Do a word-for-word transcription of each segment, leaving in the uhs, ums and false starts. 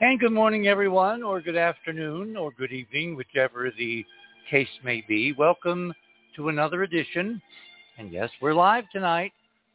And good morning, everyone, or good afternoon, or good evening, whichever the case may be. Welcome to another edition. And yes, we're live tonight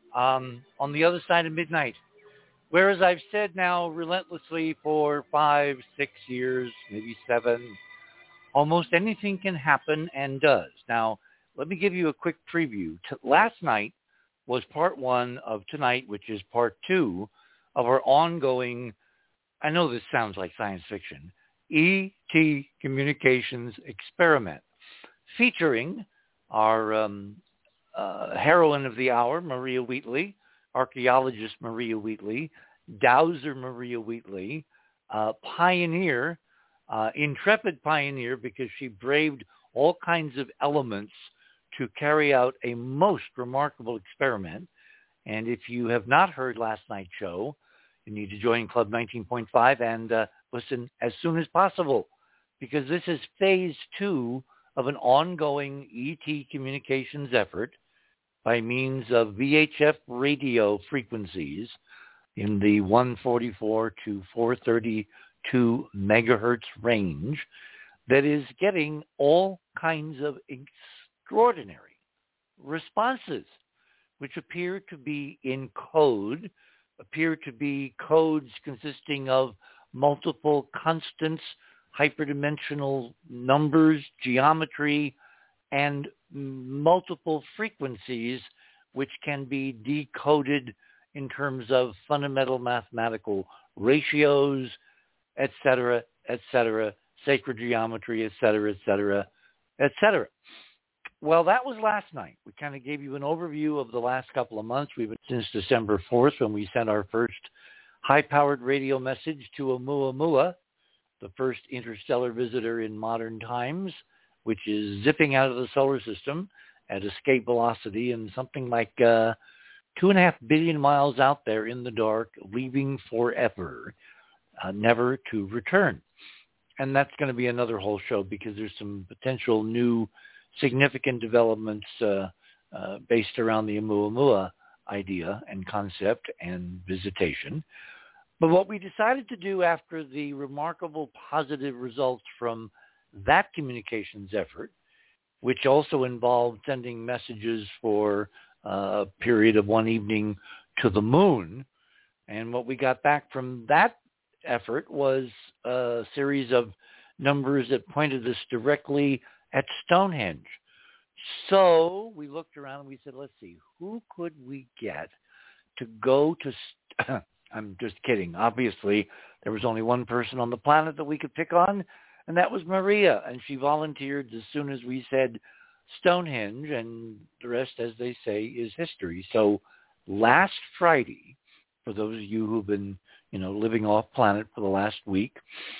um, on the other side of midnight. Whereas I've said now relentlessly for five, six years, maybe seven, almost anything can happen and does. Now, let me give you a quick preview. T- last night was part one of tonight, which is part two of our ongoing, I know this sounds like science fiction, E T Communications Experiment, featuring our um, uh, heroine of the hour, Maria Wheatley, archaeologist Maria Wheatley, dowser Maria Wheatley, uh, pioneer, uh, intrepid pioneer, because she braved all kinds of elements to carry out a most remarkable experiment. And if you have not heard last night's show, you need to join Club nineteen point five and uh, listen as soon as possible, because this is phase two of an ongoing E T communications effort by means of V H F radio frequencies in the one forty-four to four thirty-two megahertz range that is getting all kinds of extraordinary responses, which appear to be in code, appear to be codes consisting of multiple constants, hyperdimensional numbers, geometry, and multiple frequencies, which can be decoded in terms of fundamental mathematical ratios, et cetera, et cetera, sacred geometry, et cetera, et cetera, et cetera. Well, that was last night. We kind of gave you an overview of the last couple of months. We've been since December fourth, when we sent our first high-powered radio message to Oumuamua, the first interstellar visitor in modern times, which is zipping out of the solar system at escape velocity and something like uh, two and a half billion miles out there in the dark, leaving forever, uh, never to return. And that's going to be another whole show, because there's some potential new significant developments uh, uh, based around the Oumuamua idea and concept and visitation. But what we decided to do after the remarkable positive results from that communications effort, which also involved sending messages for uh, a period of one evening to the moon, and what we got back from that effort was a series of numbers that pointed us directly at Stonehenge. So we looked around and we said, let's see, who could we get to go to, St- I'm just kidding. Obviously, there was only one person on the planet that we could pick on, and that was Maria. And she volunteered as soon as we said Stonehenge, and the rest, as they say, is history. So last Friday, for those of you who've been, you know, living off planet for the last week,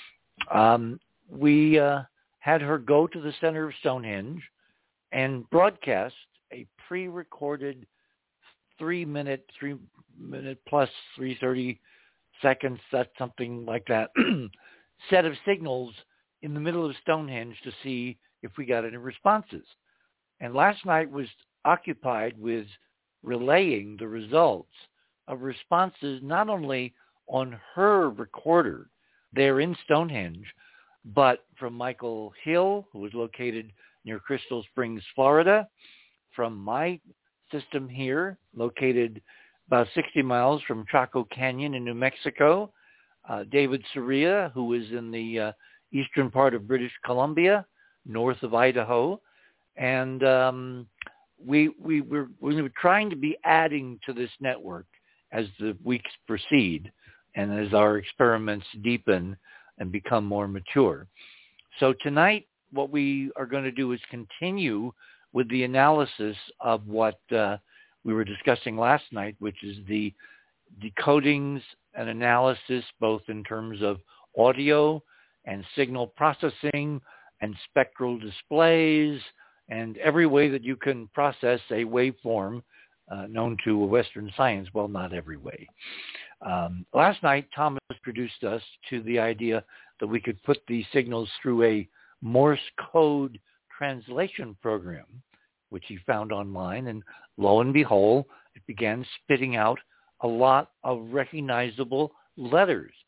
um, we uh, had her go to the center of Stonehenge and broadcast a pre-recorded three-minute, three-minute plus three thirty seconds, that's something like that, set of signals in the middle of Stonehenge to see if we got any responses. And last night was occupied with relaying the results of responses not only on her recorder there in Stonehenge, but from Michael Hill, who was located near Crystal Springs, Florida, from my system here, located about sixty miles from Chaco Canyon in New Mexico, uh, David Soria, who is in the uh, eastern part of British Columbia, north of Idaho, and um, we, we, were, we were trying to be adding to this network as the weeks proceed and as our experiments deepen and become more mature. So tonight, what we are going to do is continue with the analysis of what uh, we were discussing last night, which is the decodings and analysis, both in terms of audio and signal processing and spectral displays and every way that you can process a waveform uh, known to Western science. Well, not every way. Um, last night, Thomas introduced us to the idea that we could put the signals through a Morse code translation program, which he found online, and lo and behold, it began spitting out a lot of recognizable letters.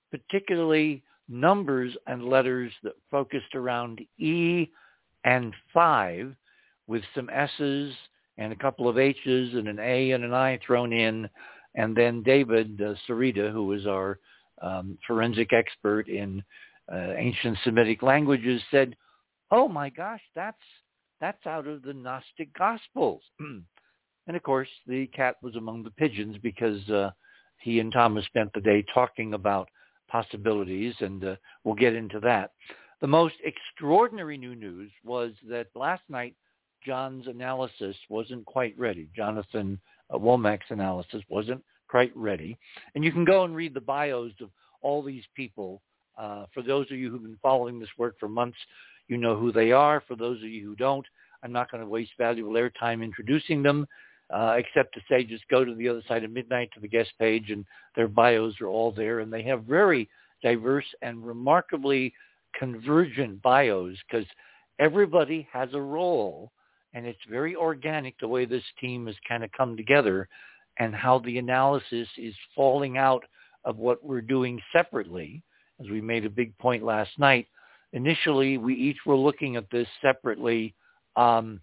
particularly numbers and letters that focused around E and five, with some S's and a couple of H's and an A and an I thrown in. And then David uh, Sarita, who is our um, forensic expert in uh, ancient Semitic languages, said, oh my gosh, that's that's out of the Gnostic Gospels. And of course, the cat was among the pigeons because uh, he and Thomas spent the day talking about possibilities, and uh, we'll get into that. The most extraordinary new news was that last night, John's analysis wasn't quite ready. Jonathan uh, Womack's analysis wasn't quite ready. And you can go and read the bios of all these people. Uh, for those of you who've been following this work for months, you know who they are. For those of you who don't, I'm not going to waste valuable airtime introducing them, uh, except to say just go to the other side of midnight to the guest page, and their bios are all there. And they have very diverse and remarkably convergent bios because everybody has a role, and it's very organic the way this team has kind of come together and how the analysis is falling out of what we're doing separately. As we made a big point last night, initially we each were looking at this separately, um,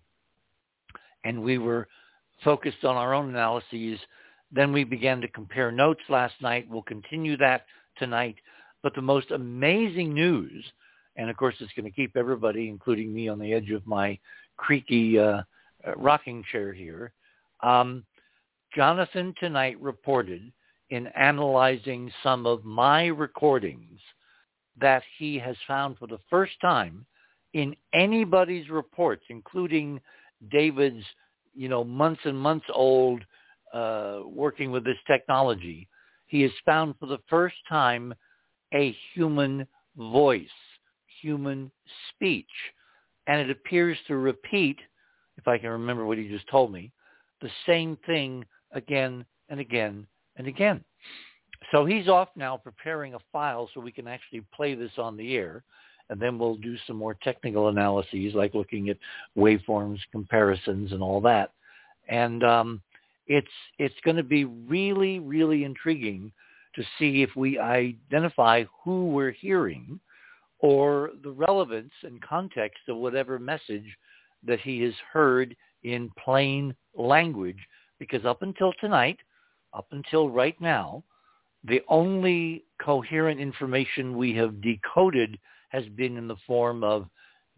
and we were focused on our own analyses. Then we began to compare notes last night. We'll continue that tonight. But the most amazing news, and of course it's going to keep everybody, including me, on the edge of my creaky uh, rocking chair here, um, Jonathan tonight reported in analyzing some of my recordings that he has found for the first time in anybody's reports, including David's, you know, months and months old uh, working with this technology, he has found for the first time a human voice, human speech. And it appears to repeat, if I can remember what he just told me, the same thing again and again and again. So he's off now preparing a file so we can actually play this on the air, and then we'll do some more technical analyses like looking at waveforms, comparisons, and all that. And um, it's it's going to be really, really intriguing to see if we identify who we're hearing or the relevance and context of whatever message that he has heard in plain language. Because up until tonight, up until right now, the only coherent information we have decoded has been in the form of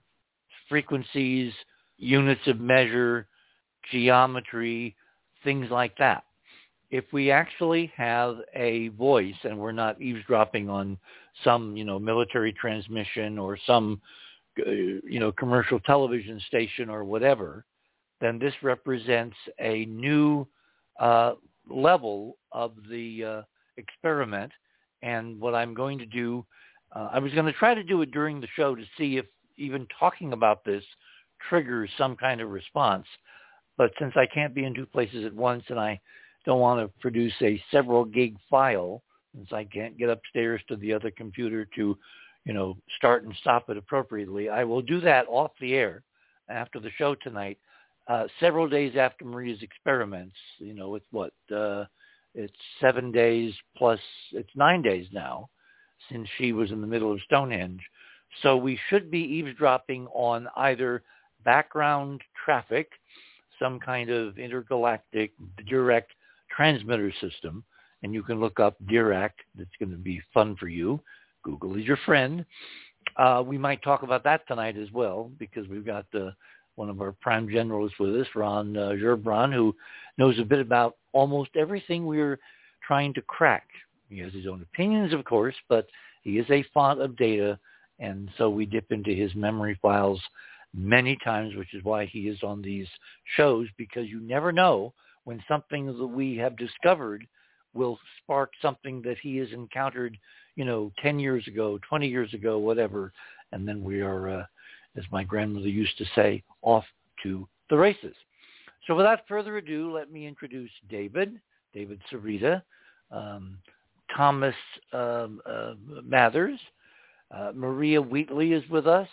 frequencies, units of measure, geometry, things like that. If we actually have a voice and we're not eavesdropping on some, you know, military transmission or some, uh, you know, commercial television station or whatever, then this represents a new uh, level of the uh, experiment. And what I'm going to do, uh, I was going to try to do it during the show to see if even talking about this triggers some kind of response. But since I can't be in two places at once and I don't want to produce a several gig file, since I can't get upstairs to the other computer to, you know, start and stop it appropriately, I will do that off the air after the show tonight, uh, several days after Maria's experiments. You know, it's what, uh, it's seven days plus, it's nine days now since she was in the middle of Stonehenge. So we should be eavesdropping on either background traffic, some kind of intergalactic direct transmitter system, and you can look up Dirac. That's going to be fun for you. Google is your friend. Uh, we might talk about that tonight as well, because we've got uh, one of our prime generals with us, Ron uh, Gerbron, who knows a bit about almost everything we're trying to crack. He has his own opinions, of course, but he is a font of data, and so we dip into his memory files many times, which is why he is on these shows, because you never know when something that we have discovered will spark something that he has encountered, you know, ten years ago, twenty years ago, whatever. And then we are, uh, as my grandmother used to say, off to the races. So without further ado, let me introduce David, David Sarita, um, Thomas um, uh, Mathers, uh, Maria Wheatley is with us,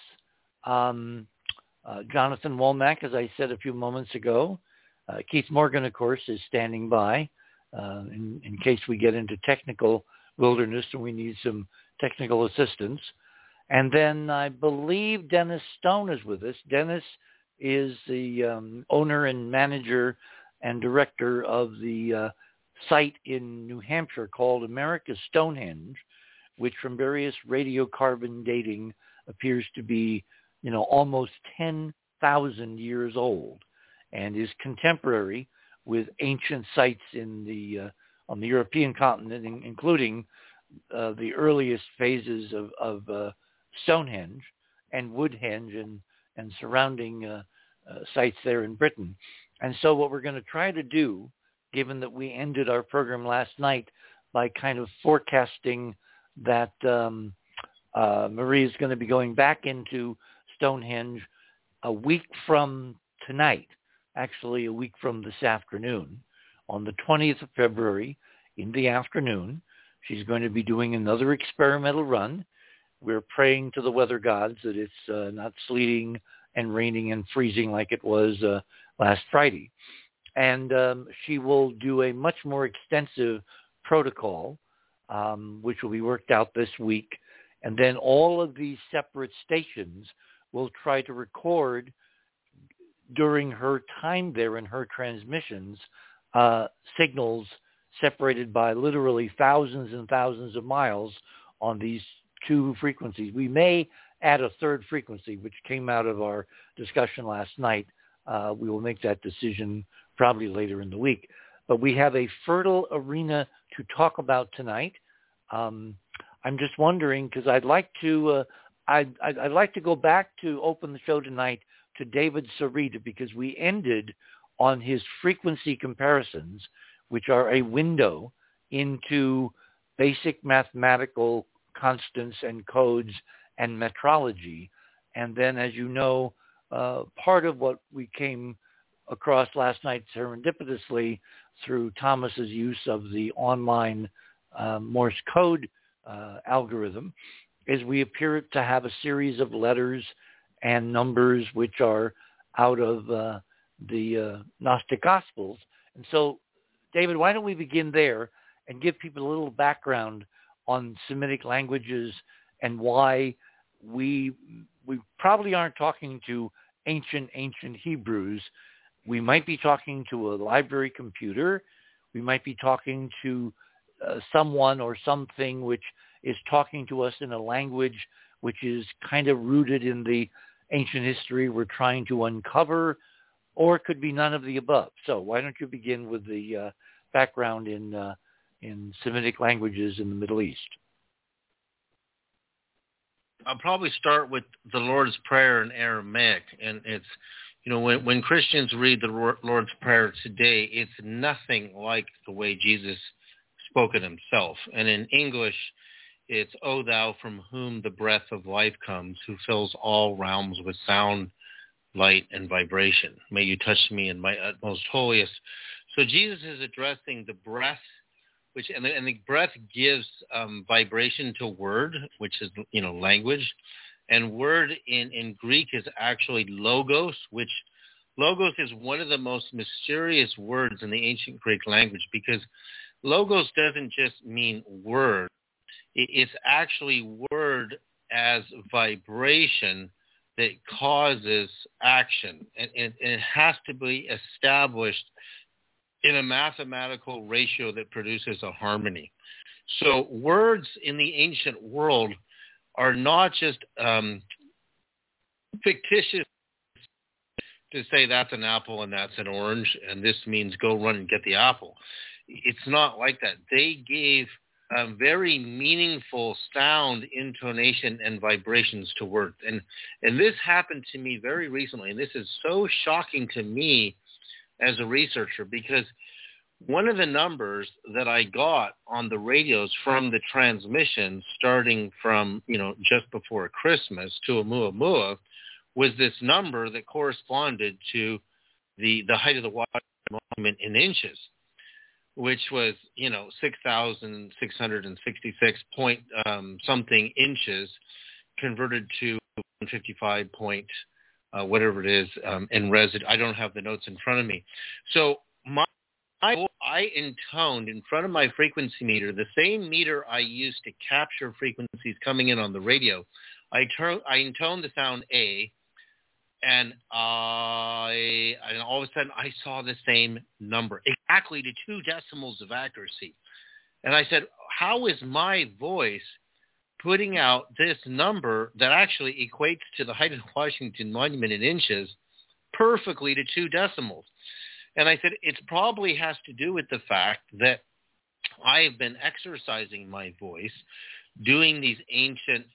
um, uh, Jonathan Womack, as I said a few moments ago. Uh, Keith Morgan, of course, is standing by uh, in, in case we get into technical wilderness and we need some technical assistance. And then I believe Dennis Stone is with us. Dennis is the um, owner and manager and director of the uh, site in New Hampshire called America's Stonehenge, which from various radiocarbon dating appears to be, you know, almost ten thousand years old and is contemporary with ancient sites in the uh, on the European continent, in, including uh, the earliest phases of, of uh, Stonehenge and Woodhenge and, and surrounding uh, uh, sites there in Britain. And so what we're going to try to do, given that we ended our program last night by kind of forecasting that um, uh, Marie is going to be going back into Stonehenge a week from tonight, actually a week from this afternoon, on the twentieth of February in the afternoon. She's going to be doing another experimental run. We're praying to the weather gods that it's uh, not sleeting and raining and freezing like it was uh, last Friday. And um, she will do a much more extensive protocol, um, which will be worked out this week. And then all of these separate stations will try to record during her time there in her transmissions uh, signals separated by literally thousands and thousands of miles on these two frequencies. We may add a third frequency, which came out of our discussion last night. Uh, we will make that decision probably later in the week. But we have a fertile arena to talk about tonight. Um, I'm just wondering, because I'd like to, uh, I'd, I'd, I'd like to go back to open the show tonight to David Sarita, because we ended on his frequency comparisons, which are a window into basic mathematical constants and codes and metrology. And then, as you know, uh, part of what we came across last night serendipitously through Thomas's use of the online uh, Morse code uh, algorithm is we appear to have a series of letters and numbers which are out of uh, the uh, Gnostic Gospels. And so, David, why don't we begin there and give people a little background on Semitic languages and why we we probably aren't talking to ancient, ancient Hebrews. We might be talking to a library computer. We might be talking to uh, someone or something which is talking to us in a language which is kind of rooted in the ancient history we're trying to uncover, or it could be none of the above. So why don't you begin with the uh, background in uh, in Semitic languages in the Middle East? I'll probably start with the Lord's Prayer in Aramaic. And it's, you know, when, when Christians read the Lord's Prayer today, it's nothing like the way Jesus spoke it himself. And in English, it's, O thou from whom the breath of life comes, who fills all realms with sound, light, and vibration. May you touch me in my utmost holiest. So Jesus is addressing the breath, which and the, and the breath gives um, vibration to word, which is, you know, language. And word in, in Greek is actually logos, which logos is one of the most mysterious words in the ancient Greek language, because logos doesn't just mean word. It's actually word as vibration that causes action. And, and, and it has to be established in a mathematical ratio that produces a harmony. So words in the ancient world are not just um, fictitious to say that's an apple and that's an orange and this means go run and get the apple. It's not like that. They gave um, very meaningful sound, intonation, and vibrations to words. And, and this happened to me very recently, and this is so shocking to me as a researcher, because one of the numbers that I got on the radios from the transmission starting from, you know, just before Christmas to Oumuamua was this number that corresponded to the, the height of the water monument in inches, which was, you know, six thousand six hundred sixty-six point um, something inches converted to one fifty-five point Uh, whatever it is, um, in resid. I don't have the notes in front of me. So my I, I intoned in front of my frequency meter, the same meter I used to capture frequencies coming in on the radio. I, turn, I intoned the sound A, and I, and all of a sudden I saw the same number, exactly to two decimals of accuracy. And I said, how is my voice putting out this number that actually equates to the height of the Washington Monument in inches perfectly to two decimals? And I said, it probably has to do with the fact that I've been exercising my voice, doing these ancient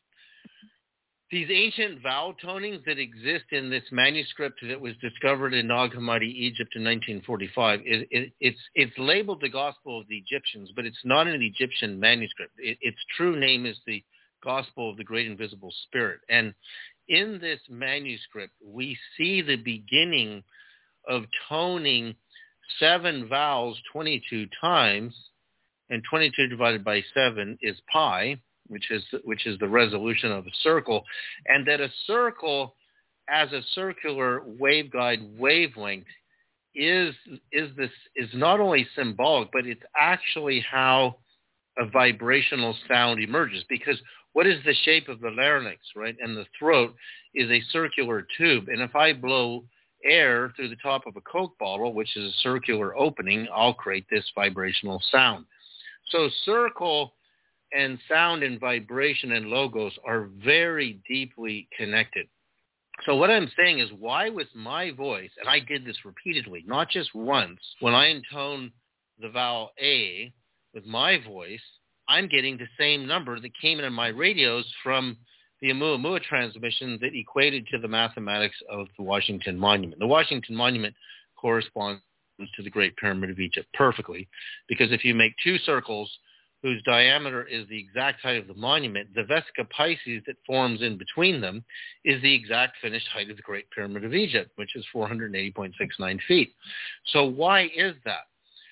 these ancient vowel tonings that exist in this manuscript that was discovered in Nag Hammadi, Egypt in nineteen forty-five. It, it, it's, it's labeled the Gospel of the Egyptians, but it's not an Egyptian manuscript. It, its true name is the Gospel of the Great Invisible Spirit. And in this manuscript, we see the beginning of toning seven vowels twenty-two times, and twenty-two divided by seven is pi, which is which is the resolution of a circle, and that a circle as a circular waveguide wavelength is is this is not only symbolic, but it's actually how a vibrational sound emerges. Because what is the shape of the larynx, right? And the throat is a circular tube, and if I blow air through the top of a Coke bottle, which is a circular opening, I'll create this vibrational sound. So circle and sound and vibration and logos are very deeply connected. So what I'm saying is, why with my voice, and I did this repeatedly, not just once, when I intone the vowel A with my voice, I'm getting the same number that came in on my radios from the Oumuamua transmission that equated to the mathematics of the Washington Monument. The Washington Monument corresponds to the Great Pyramid of Egypt perfectly, because if you make two circles whose diameter is the exact height of the monument, the Vesica Pisces that forms in between them is the exact finished height of the Great Pyramid of Egypt, which is four hundred eighty point six nine feet. So why is that?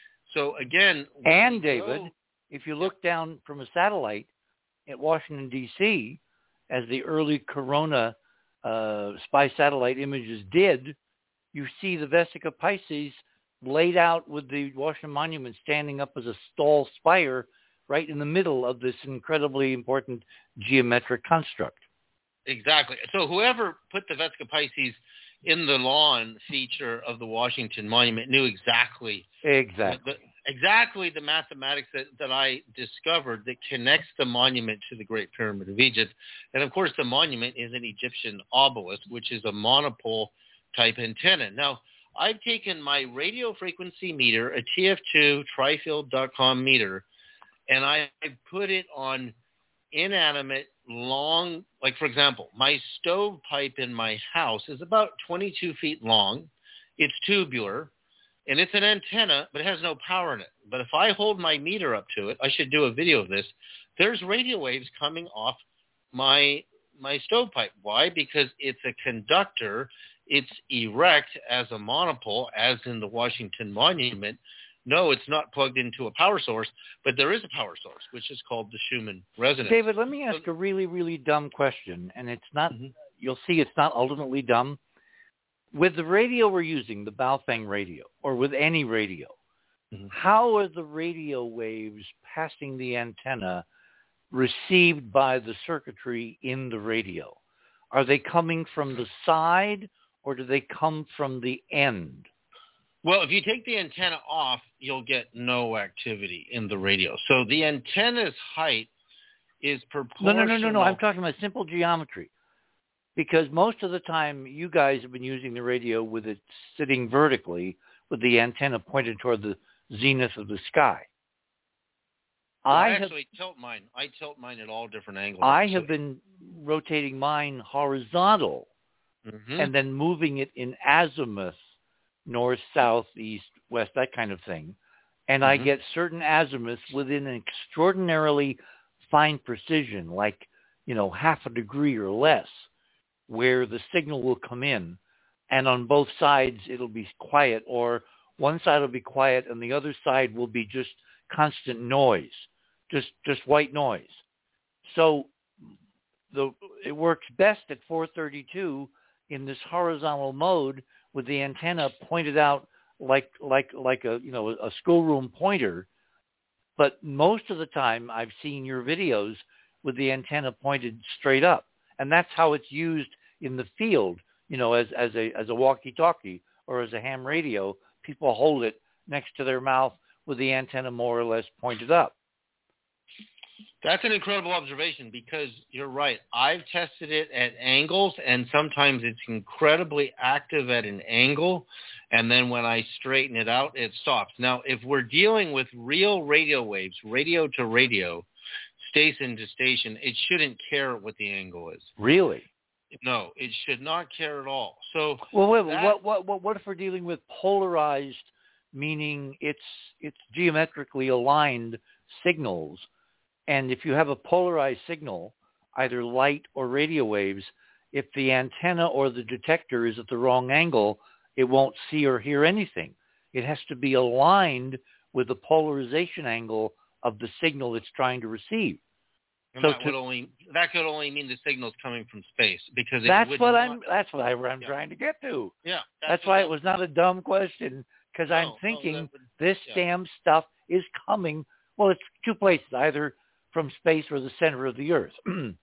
So again... And David, go, if you look down from a satellite at Washington, D C, as the early Corona uh, spy satellite images did, you see the Vesica Pisces laid out with the Washington Monument standing up as a tall spire right in the middle of this incredibly important geometric construct. Exactly. So whoever put the Vesica Pisces in the lawn feature of the Washington Monument knew exactly exactly the, exactly the mathematics that, that I discovered that connects the monument to the Great Pyramid of Egypt. And of course, the monument is an Egyptian obelisk, which is a monopole type antenna. Now, I've taken my radio frequency meter, a T F two trifield dot com meter, and I put it on inanimate, long, like for example, my stovepipe in my house is about twenty-two feet long. It's tubular, and it's an antenna, but it has no power in it. But if I hold my meter up to it, I should do a video of this, there's radio waves coming off my my stovepipe. Why? Because it's a conductor. It's erect as a monopole, as in the Washington Monument. No, it's not plugged into a power source, but there is a power source, which is called the Schumann resonance. David, let me ask a really, really dumb question, and it's not, mm-hmm. you'll see it's not ultimately dumb. With the radio we're using, the Baofeng radio, or with any radio, mm-hmm. how are the radio waves passing the antenna received by the circuitry in the radio? Are they coming from the side, or do they come from the end? Well, if you take the antenna off, you'll get no activity in the radio. So the antenna's height is proportional. No, no, no, no, no. I'm talking about simple geometry. Because most of the time, you guys have been using the radio with it sitting vertically, with the antenna pointed toward the zenith of the sky. Well, I, I actually have, tilt mine. I tilt mine at all different angles. I have been rotating mine horizontal, mm-hmm. and then moving it in azimuth, north, south, east, west, that kind of thing. And mm-hmm. I get certain azimuths within an extraordinarily fine precision, like, you know, half a degree or less, where the signal will come in. And on both sides, it'll be quiet, or one side will be quiet and the other side will be just constant noise, just just white noise. So the it works best at four thirty-two in this horizontal mode, with the antenna pointed out like like like a you know a schoolroom pointer. But most of the time, I've seen your videos with the antenna pointed straight up, and that's how it's used in the field. You know, as as a as a walkie-talkie or as a ham radio, people hold it next to their mouth with the antenna more or less pointed up. That's an incredible observation because you're right. I've tested it at angles, and sometimes it's incredibly active at an angle, and then when I straighten it out, it stops. Now, if we're dealing with real radio waves, radio to radio, station to station, it shouldn't care what the angle is. Really? No, it should not care at all. So, well, wait, that, what, what, what, what if we're dealing with polarized, meaning it's it's geometrically aligned signals? And if you have a polarized signal, either light or radio waves, if the antenna or the detector is at the wrong angle, it won't see or hear anything. It has to be aligned with the polarization angle of the signal it's trying to receive. And so that to, would only that could only mean the signal's coming from space because it that's would what not, I'm that's what I, I'm yeah. trying to get to. Yeah, that's, that's why that, it was not a dumb question because no, I'm thinking no, would, this yeah. damn stuff is coming. Well, it's two places, either from space or the center of the Earth.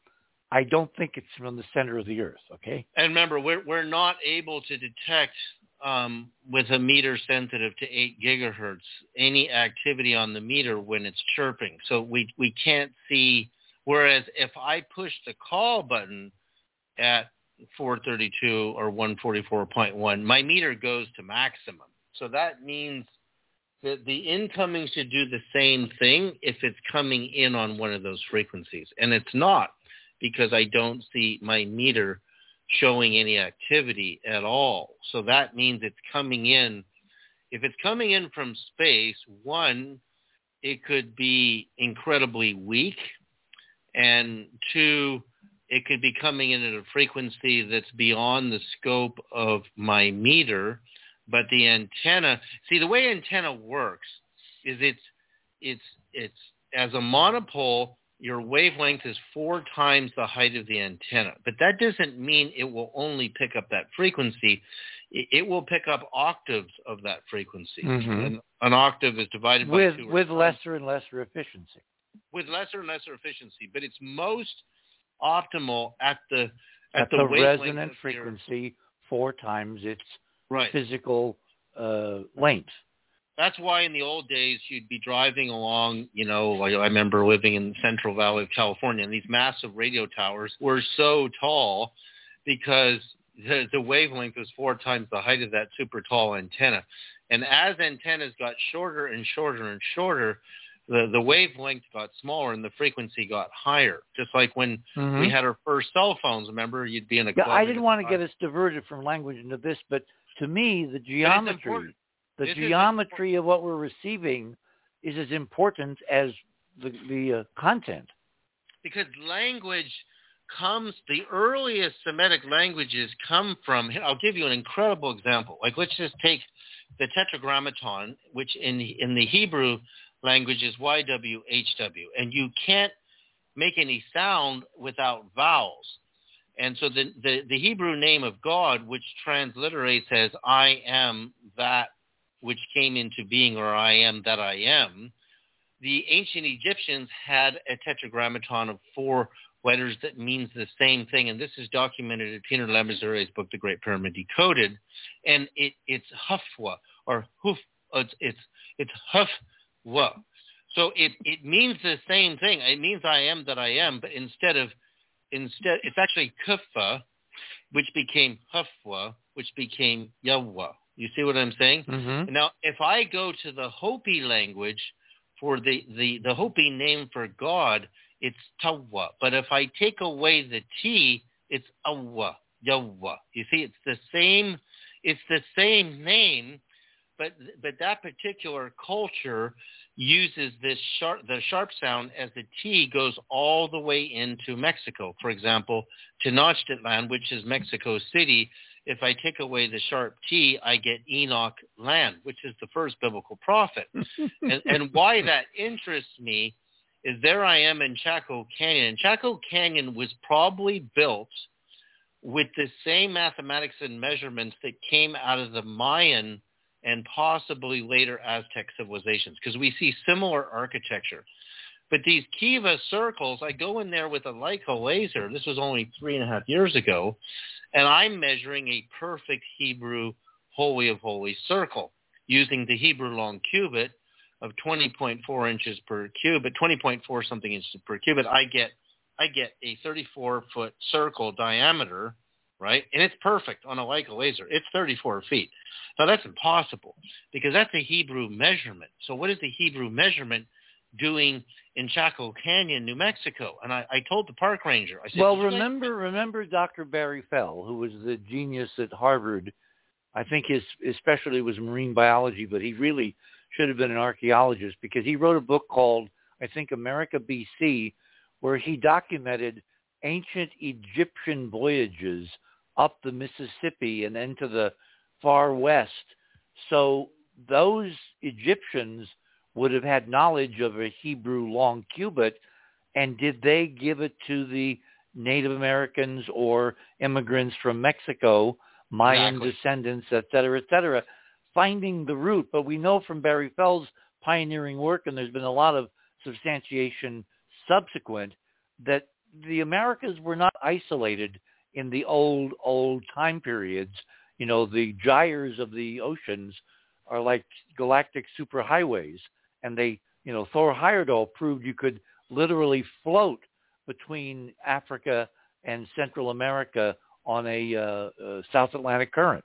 I don't think it's from the center of the Earth, okay? And remember, we're we're not able to detect um, with a meter sensitive to eight gigahertz any activity on the meter when it's chirping. So we we can't see. Whereas if I push the call button at four thirty-two or one forty-four point one, my meter goes to maximum. So that means that the incoming should do the same thing if it's coming in on one of those frequencies. And it's not, because I don't see my meter showing any activity at all. So that means it's coming in. If it's coming in from space, one, it could be incredibly weak, and two, it could be coming in at a frequency that's beyond the scope of my meter. But the antenna, see, the way antenna works is it's it's it's as a monopole, your wavelength is four times the height of the antenna. But that doesn't mean it will only pick up that frequency. It, it will pick up octaves of that frequency. Mm-hmm. And an octave is divided by with two. With lesser and lesser efficiency. With lesser and lesser efficiency. But it's most optimal at the at, at the, the wavelength resonant frequency four times its right. physical uh, length. That's why in the old days you'd be driving along, you know, like I remember living in the Central Valley of California, and these massive radio towers were so tall because the, the wavelength was four times the height of that super tall antenna. And as antennas got shorter and shorter and shorter, the, the wavelength got smaller and the frequency got higher. Just like when mm-hmm. we had our first cell phones, remember, you'd be in a yeah, club. I didn't want to get us diverted from language into this, but to me, the geometry, the this geometry of what we're receiving is as important as the, the uh, content. Because language comes, the earliest Semitic languages come from, I'll give you an incredible example. Like, let's just take the Tetragrammaton, which in in the Hebrew language is Y W H W, and you can't make any sound without vowels. And so the, the, the Hebrew name of God, which transliterates as I am that which came into being, or I am that I am, the ancient Egyptians had a tetragrammaton of four letters that means the same thing. And this is documented in Peter Lamazuri's book, The Great Pyramid Decoded. And it, it's Hufwa, or Huf, it's, it's, it's Hufwa. So it, it means the same thing. It means I am that I am, but instead of Instead, it's actually Kufa, which became Hufwa, which became Yahweh. You see what I'm saying? Mm-hmm. Now, if I go to the Hopi language for the, the, the Hopi name for God, it's Tawa. But if I take away the T, it's Awa, Yahweh. You see, it's the same. It's the same name, but but that particular culture uses this sharp, the sharp sound as the T goes all the way into Mexico. For example, Tenochtitlan, which is Mexico City, if I take away the sharp T, I get Enoch Land, which is the first biblical prophet. and, and why that interests me is there I am in Chaco Canyon. And Chaco Canyon was probably built with the same mathematics and measurements that came out of the Mayan and possibly later Aztec civilizations, because we see similar architecture. But these kiva circles, I go in there with a Leica laser. This was only three and a half years ago, and I'm measuring a perfect Hebrew Holy of Holies circle using the Hebrew long cubit of twenty point four inches per cubit, twenty point four something inches per cubit. I get I get a thirty-four foot circle diameter, right? And it's perfect on a Leica laser. It's thirty-four feet. Now that's impossible because that's a Hebrew measurement. So what is the Hebrew measurement doing in Chaco Canyon, New Mexico? And I, I told the park ranger, I said, well, remember, guys- remember Doctor Barry Fell, who was the genius at Harvard. I think his, his specialty was marine biology, but he really should have been an archaeologist because he wrote a book called, I think, America B C, where he documented ancient Egyptian voyages up the Mississippi and then to the far west. So those Egyptians would have had knowledge of a Hebrew long cubit, and did they give it to the Native Americans or immigrants from Mexico, Mayan exactly. descendants, et cetera, et cetera, finding the root? But we know from Barry Fell's pioneering work, and there's been a lot of substantiation subsequent, that the Americas were not isolated in the old, old time periods. You know, the gyres of the oceans are like galactic superhighways. And they, you know, Thor Heyerdahl proved you could literally float between Africa and Central America on a uh, uh, South Atlantic current.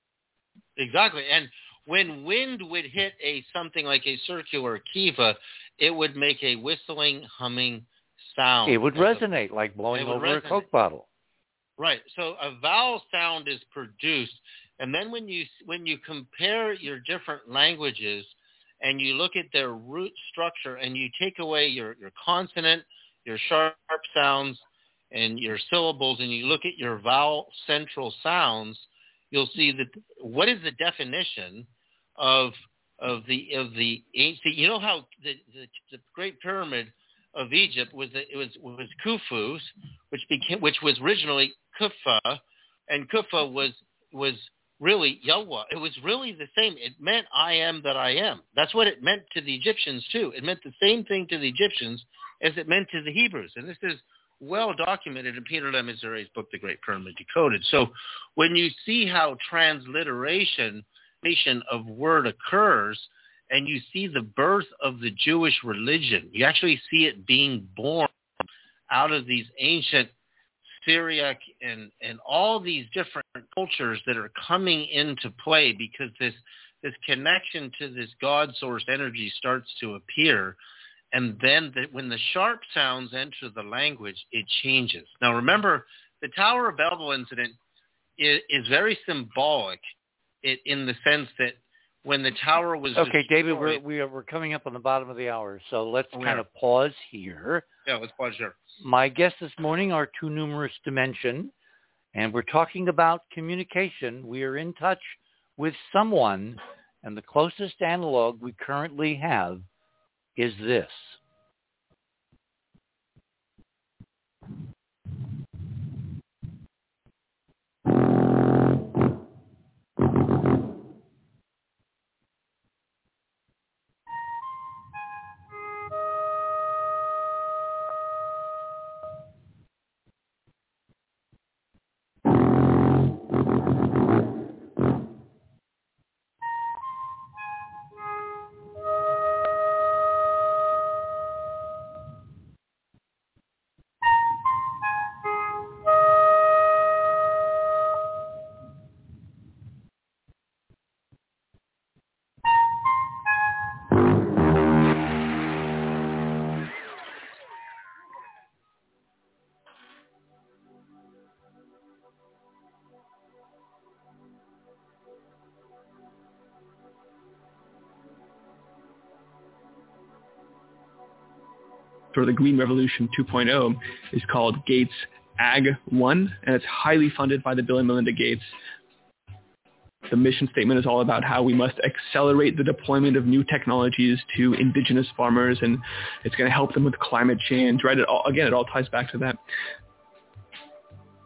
Exactly. And when wind would hit a something like a circular kiva, it would make a whistling, humming sound. It would resonate a, like blowing over resonate. a Coke bottle. Right. So a vowel sound is produced. And then when you when you compare your different languages and you look at their root structure and you take away your, your consonant, your sharp sounds, and your syllables, and you look at your vowel central sounds, you'll see that what is the definition of of the of the ancient? You know how the, the, the Great Pyramid of Egypt was it was was Khufu's, which became which was originally Khufu, and Khufu was was really Yahweh. It was really the same. It meant I am that I am. That's what it meant to the Egyptians too. It meant the same thing to the Egyptians as it meant to the Hebrews. And this is well documented in Peter Lemaire's book, The Great Pyramid Decoded. So when you see how transliteration of word occurs and you see the birth of the Jewish religion, you actually see it being born out of these ancient Syriac and, and all these different cultures that are coming into play because this this connection to this God source energy starts to appear. And then the, when the sharp sounds enter the language, it changes. Now remember, the Tower of Babel incident is, is very symbolic it, in the sense that when the tower was okay, destroyed, David, we're we are, we're coming up on the bottom of the hour, so let's oh, kind yeah. of pause here. Yeah, let's pause here. My guests this morning are Too Numerous to Mention, and we're talking about communication. We are in touch with someone, and the closest analog we currently have is this. For the Green Revolution two point oh is called Gates A G one, and it's highly funded by the Bill and Melinda Gates. The mission statement is all about how we must accelerate the deployment of new technologies to indigenous farmers, and it's going to help them with climate change, right? It all, again, it all ties back to that.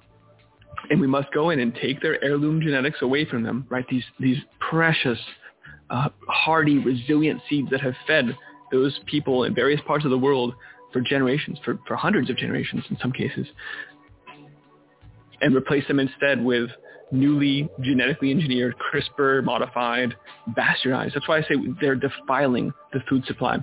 And we must go in and take their heirloom genetics away from them, right? These these precious uh, hardy, resilient seeds that have fed those people in various parts of the world for generations, for, for hundreds of generations in some cases, and replace them instead with newly genetically engineered, CRISPR modified, bastardized. That's why I say they're defiling the food supply.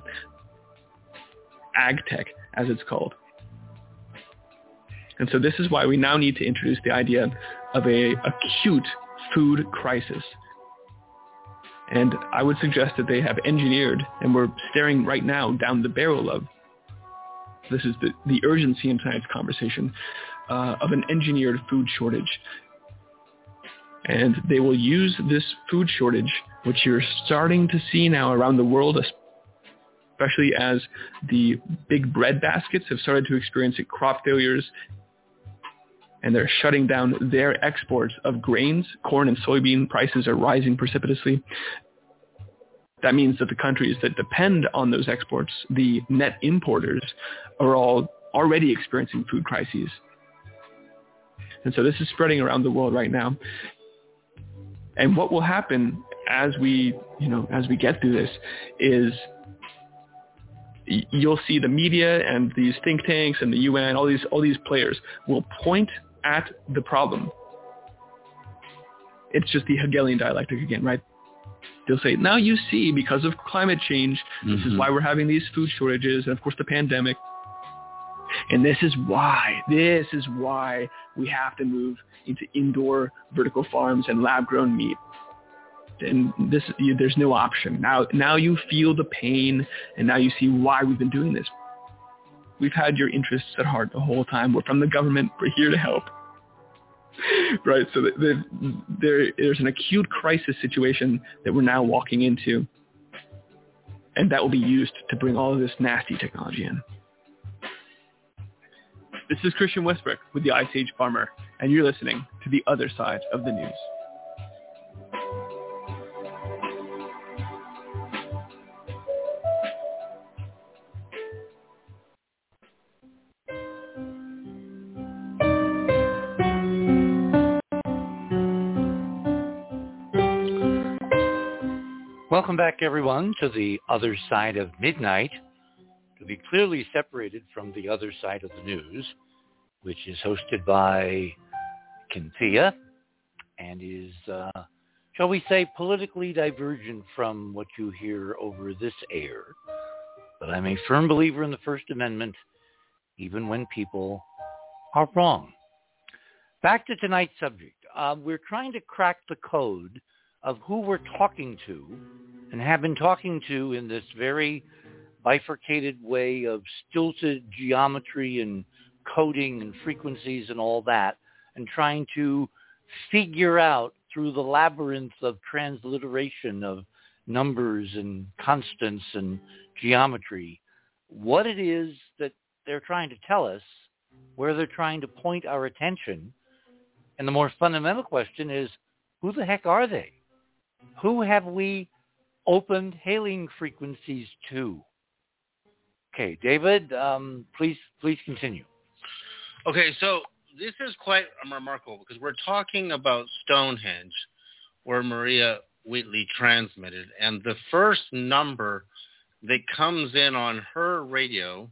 Ag tech, as it's called. And so this is why we now need to introduce the idea of a acute food crisis. And I would suggest that they have engineered, and we're staring right now down the barrel of, this is the, the urgency in tonight's conversation, uh, of an engineered food shortage. And they will use this food shortage, which you're starting to see now around the world, especially as the big bread baskets have started to experience crop failures, and they're shutting down their exports of grains. Corn and soybean prices are rising precipitously. That means that the countries that depend on those exports, the net importers, are all already experiencing food crises. And so this is spreading around the world right now. And what will happen as we, you know, as we get through this is you'll see the media and these think tanks and the U N, all these all these players will point at the problem. It's just the Hegelian dialectic again, right? They'll say, now you see, because of climate change, mm-hmm. this is why we're having these food shortages, and of course the pandemic. And this is why, this is why we have to move into indoor vertical farms and lab-grown meat. And this, you, there's no option. Now, now you feel the pain, and now you see why we've been doing this. We've had your interests at heart the whole time. We're from the government. We're here to help. Right? So the, the, there, there's an acute crisis situation that we're now walking into, and that will be used to bring all of this nasty technology in. This is Christian Westbrook with the Ice Age Farmer, and you're listening to The Other Side of the News. Welcome back, everyone, to The Other Side of Midnight, to be clearly separated from The Other Side of the News, which is hosted by Cynthia and is, uh, shall we say, politically divergent from what you hear over this air. But I'm a firm believer in the First Amendment, even when people are wrong. Back to tonight's subject. Uh, we're trying to crack the code of who we're talking to and have been talking to in this very bifurcated way of stilted geometry and coding and frequencies and all that, and trying to figure out through the labyrinth of transliteration of numbers and constants and geometry what it is that they're trying to tell us, where they're trying to point our attention. And the more fundamental question is, who the heck are they? Who have we opened hailing frequencies to? Okay, David, um, please please continue. Okay, so this is quite remarkable because we're talking about Stonehenge, where Maria Wheatley transmitted, and the first number that comes in on her radio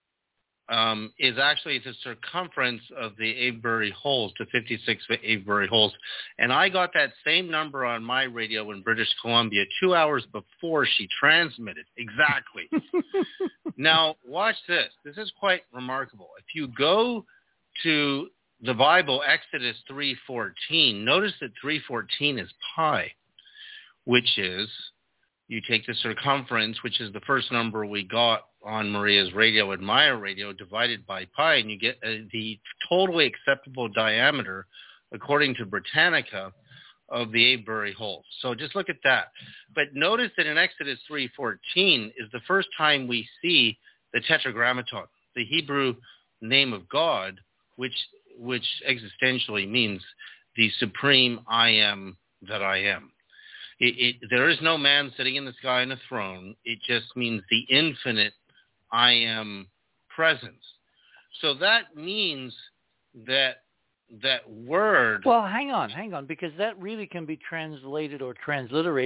um, is actually the circumference of the Avebury holes, to fifty-six Avebury holes. And I got that same number on my radio in British Columbia two hours before she transmitted. Exactly. Now, watch this. This is quite remarkable. If you go to the Bible, Exodus three fourteen, notice that three fourteen is pi, which is, you take the circumference, which is the first number we got on Maria's radio and Maya radio, divided by pi, and you get uh, the totally acceptable diameter, according to Britannica, of the Avebury holes. So just look at that. But notice that in Exodus three fourteen is the first time we see the Tetragrammaton, the Hebrew name of God, which which existentially means the supreme I am that I am. It, it, there is no man sitting in the sky on a throne. It just means the infinite I am presence. So that means that that word... Well, hang on, hang on, because that really can be translated or transliterated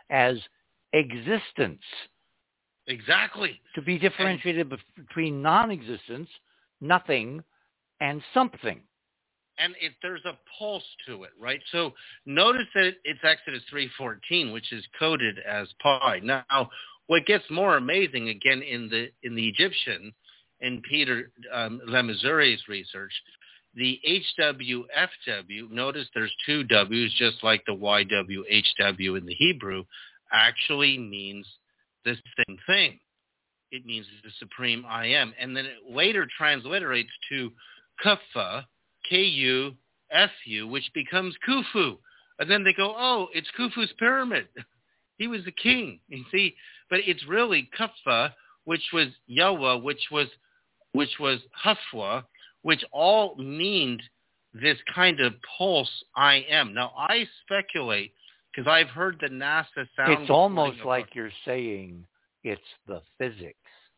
as existence. Exactly. To be differentiated and, between non-existence, nothing, and something. And it, there's a pulse to it, right? So notice that it's Exodus three fourteen, which is coded as pi. Now, what gets more amazing, again, in the in the Egyptian, in Peter um, Lemazuri's research, the H W F W, notice there's two W's, just like the Y W H W in the Hebrew, actually means the same thing. It means the supreme I am. And then it later transliterates to Kufa, K U F U, which becomes Khufu. And then they go, oh, it's Khufu's pyramid. He was the king, you see. But it's really Kufa, which was Yahweh, which was which was Hafwa, which all mean this kind of pulse I am. Now, I speculate, because I've heard the NASA sound. It's almost like you're saying it's the physics.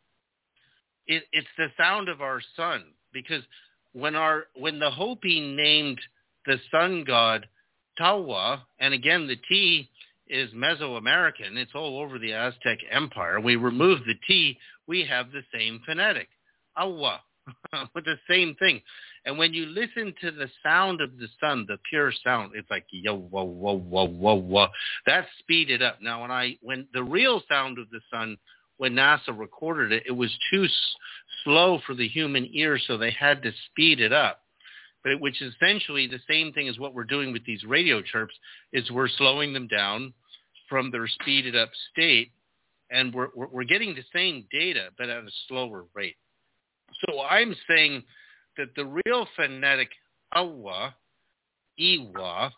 It, it's the sound of our sun, because when our when the Hopi named the sun god Tawa, and again the T is Mesoamerican, it's all over the Aztec Empire. We remove the T, we have the same phonetic, Awa, with the same thing. And when you listen to the sound of the sun, the pure sound, it's like yo whoa whoa whoa whoa whoa. That's speeded up. Now, when I when the real sound of the sun, when NASA recorded it, it was too s- slow for the human ear, so they had to speed it up. But it, which is essentially the same thing as what we're doing with these radio chirps, is we're slowing them down from their speeded up state, and we're we're, we're getting the same data, but at a slower rate. So I'm saying that the real phonetic awa, iwa,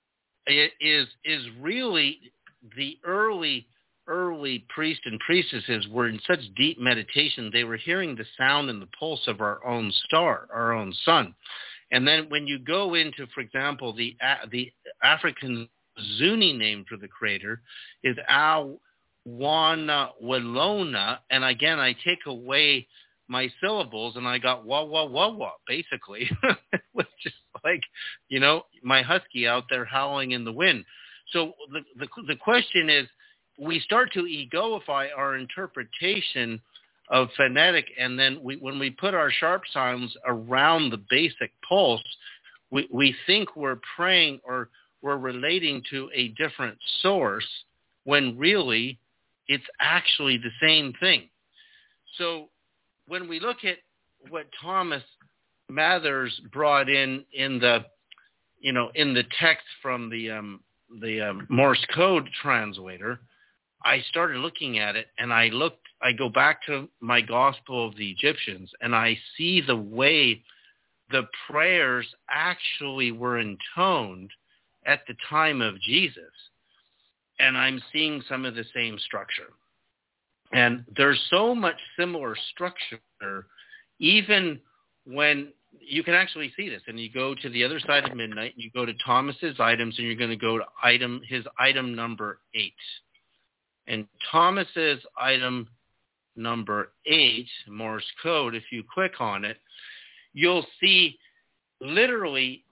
is is really the early early priests and priestesses were in such deep meditation, they were hearing the sound and the pulse of our own star, our own sun. And then when you go into, for example, the the African Zuni name for the creator is Awana Walona, and again I take away my syllables and I got wah wah wah wah basically, which is like, you know, my husky out there howling in the wind. So the the, the question is, we start to egoify our interpretation of phonetic, and then we, when we put our sharp sounds around the basic pulse, we, we think we're praying or we're relating to a different source, when really it's actually the same thing. So when we look at what Thomas Mathers brought in in the, you know, in the text from the um, the um, Morse code translator, I started looking at it, and I looked. I go back to my Gospel of the Egyptians, and I see the way the prayers actually were intoned at the time of Jesus, and I'm seeing some of the same structure. And there's so much similar structure, even when you can actually see this. And you go to the other side of midnight, and you go to Thomas's items, and you're going to go to item his item number eight. And Thomas's item number eight, Morse code, if you click on it, you'll see literally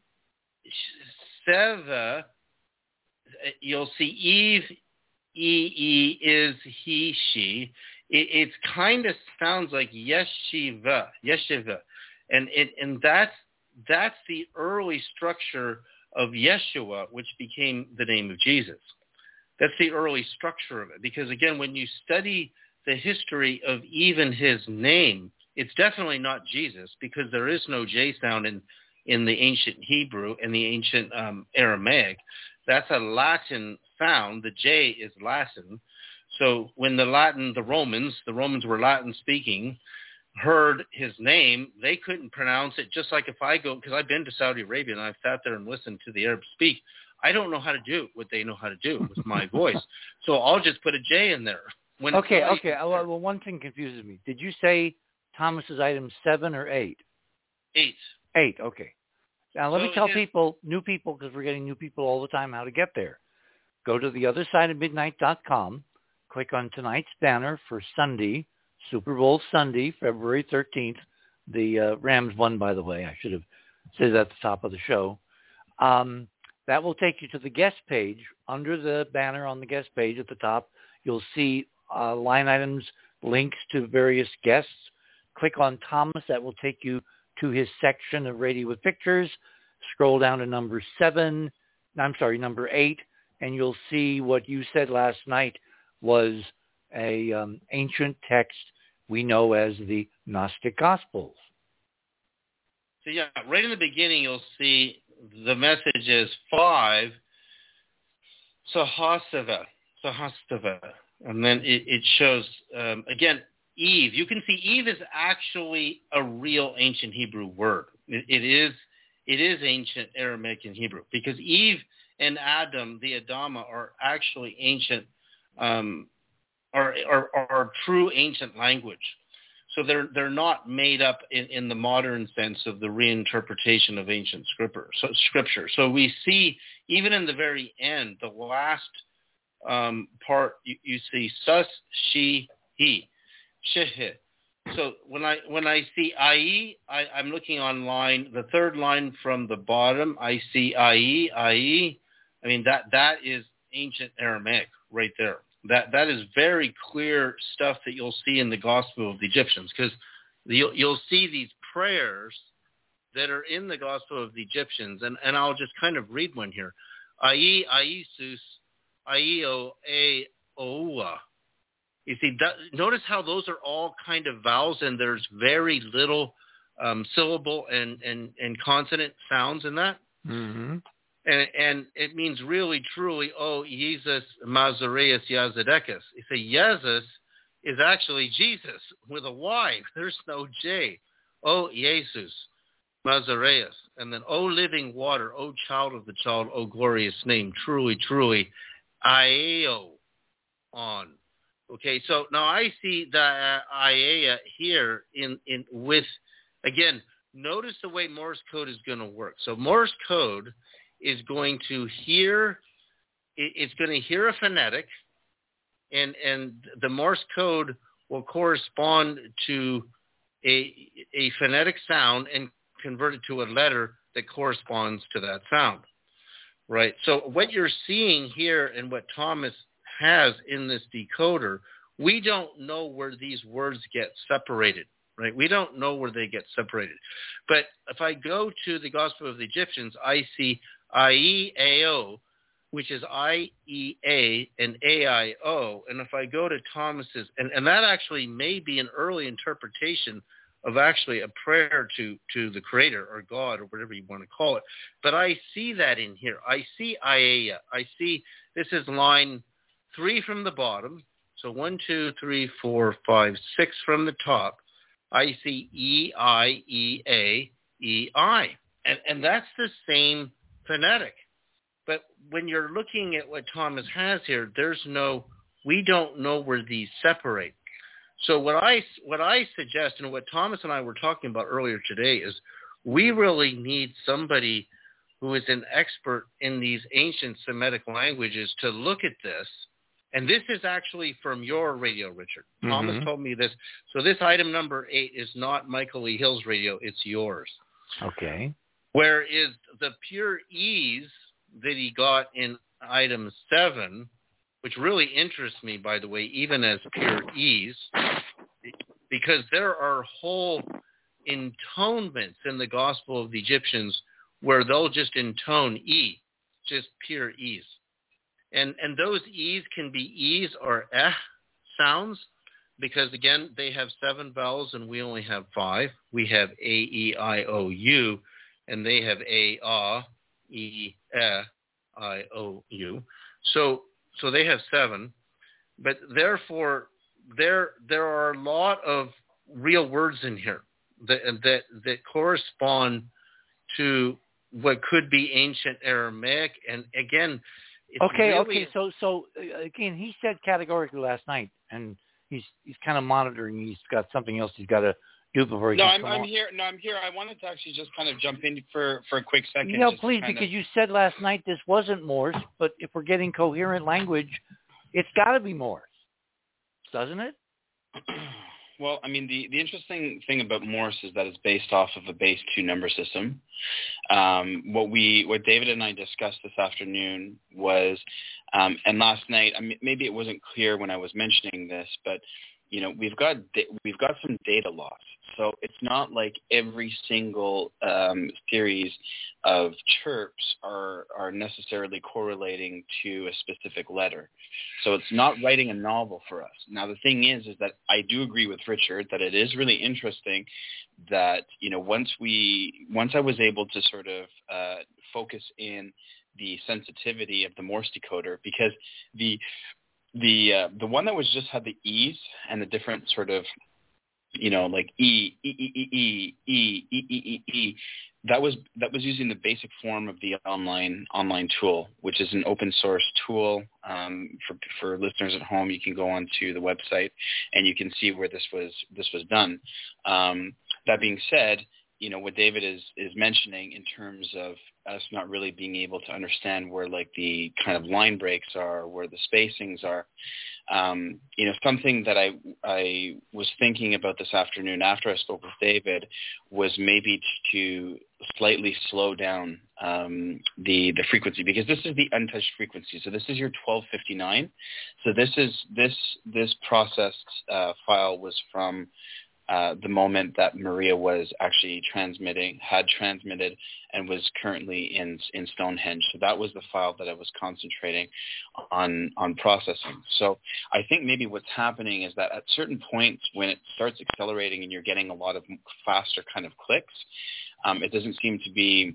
Seva, you'll see Eve, E E is he, she. It it's kind of sounds like yeshiva, yeshiva. And it, and that's that's the early structure of Yeshua, which became the name of Jesus. That's the early structure of it. Because, again, when you study the history of even his name, it's definitely not Jesus, because there is no J sound in, in the ancient Hebrew and the ancient um, Aramaic. That's a Latin sound. The J is Latin. So when the Latin, the Romans, the Romans were Latin speaking, heard his name, they couldn't pronounce it. Just like if I go, because I've been to Saudi Arabia and I've sat there and listened to the Arabs speak, I don't know how to do what they know how to do with my voice. So I'll just put a J in there. When okay, okay. Well, well, one thing confuses me. Did you say Thomas's item seven or eight? Eight. Eight, okay. Now let so me tell yeah. people, new people, because we're getting new people all the time, how to get there. Go to the other side of midnight dot com, click on tonight's banner for Sunday, Super Bowl Sunday, February thirteenth. The uh, Rams won, by the way. I should have said that at the top of the show. Um, that will take you to the guest page under the banner on the guest page at the top, you'll see uh, line items, links to various guests. Click on Thomas. That will take you to his section of Radio with Pictures. Scroll down to number seven. I'm sorry, number eight, and you'll see what you said last night was a um, ancient text we know as the Gnostic Gospels. So yeah, right in the beginning, you'll see the message is five, Sahasava, Sahastava, and then it, it shows, um, again, Eve. You can see Eve is actually a real ancient Hebrew word. It, it is it is ancient Aramaic and Hebrew, because Eve and Adam, the Adama, are actually ancient, um, are, are, are true ancient language. So they're they're not made up in, in the modern sense of the reinterpretation of ancient scripture. So, scripture. So we see, even in the very end, the last um, part, you, you see sus, she, he, shehe. So when I when I see ai, I, I'm looking online. The third line from the bottom, I see ai, ai. I mean that that is ancient Aramaic right there. That that is very clear stuff that you'll see in the Gospel of the Egyptians, because you'll, you'll see these prayers that are in the Gospel of the Egyptians, and, and I'll just kind of read one here. Ai, Aisus, Aio, A, Oua. You see, that, notice how those are all kind of vowels, and there's very little um, syllable and, and, and consonant sounds in that. Mm-hmm. And, and it means really, truly, oh, Jesus, Mazareus, Yazadekis. You say Jesus is actually Jesus with a Y. There's no J. Oh, Jesus, Mazareus. And then, oh, living water, oh, child of the child, oh, glorious name, truly, truly, Iao on. Okay, so now I see the uh, Iea here in, in with, again, notice the way Morse code is going to work. So Morse code is going to hear, it's going to hear a phonetic, and and the Morse code will correspond to a a phonetic sound and convert it to a letter that corresponds to that sound, right? So what you're seeing here and what Thomas has in this decoder, we don't know where these words get separated, right? We don't know where they get separated. But if I go to the Gospel of the Egyptians, I see I E A O, which is I E A and A I O. And if I go to Thomas's, and, and that actually may be an early interpretation of actually a prayer to, to the Creator or God or whatever you want to call it. But I see that in here. I see Iea. I see this is line three from the bottom. So one, two, three, four, five, six from the top. I see E I E A E I. And, and that's the same phonetic. But when you're looking at what Thomas has here, there's no, we don't know where these separate. So what I, what I suggest, and what Thomas and I were talking about earlier today, is we really need somebody who is an expert in these ancient Semitic languages to look at this. And this is actually from your radio, Richard. Mm-hmm. Thomas told me this. So this item number eight is not Michael E. Hill's radio. It's yours. Okay. Whereas the pure ease that he got in item seven, which really interests me, by the way, even as pure ease, because there are whole intonements in the Gospel of the Egyptians where they'll just intone E, just pure ease. And and those E's can be E's or eh sounds, because, again, they have seven vowels and we only have five. We have A, E, I, O, U, and they have A, Ah, E, Eh, I, O, U. So so they have seven. But therefore, there there are a lot of real words in here that that, that correspond to what could be ancient Aramaic. And, again, It's okay, really, okay. So, so uh, again, he said categorically last night, and he's he's kind of monitoring. He's got something else he's got to do before he. No, can I'm I'm here. No, I'm here. I wanted to actually just kind of jump in for, for a quick second. No, just please, because of... you said last night this wasn't Morse, but if we're getting coherent language, it's got to be Morse, doesn't it? Well, I mean, the, the interesting thing about Morse is that it's based off of a base two number system. Um, what we, what David and I discussed this afternoon was, um, and last night, I mean, maybe it wasn't clear when I was mentioning this, but you know, we've got we've got some data loss. So it's not like every single um, series of chirps are are necessarily correlating to a specific letter. So it's not writing a novel for us. Now the thing is, is that I do agree with Richard that it is really interesting that, you know, once we once I was able to sort of uh, focus in the sensitivity of the Morse decoder, because the The uh, the one that was just had the E's and the different sort of, you know, like E, E, E, E, E, E, E, E, E, E, that was that was using the basic form of the online online tool, which is an open source tool. Um, for for listeners at home, you can go onto the website and you can see where this was this was done. Um, that being said, you know, what David is, is mentioning in terms of us not really being able to understand where like the kind of line breaks are, where the spacings are, um, you know, something that I, I was thinking about this afternoon after I spoke with David was maybe to slightly slow down um, the, the frequency, because this is the untouched frequency. So this is your twelve fifty-nine. So this is, this, this processed uh, file was from Uh, the moment that Maria was actually transmitting, had transmitted, and was currently in in Stonehenge. So that was the file that I was concentrating on on processing. So I think maybe what's happening is that at certain points when it starts accelerating and you're getting a lot of faster kind of clicks, um, it doesn't seem to be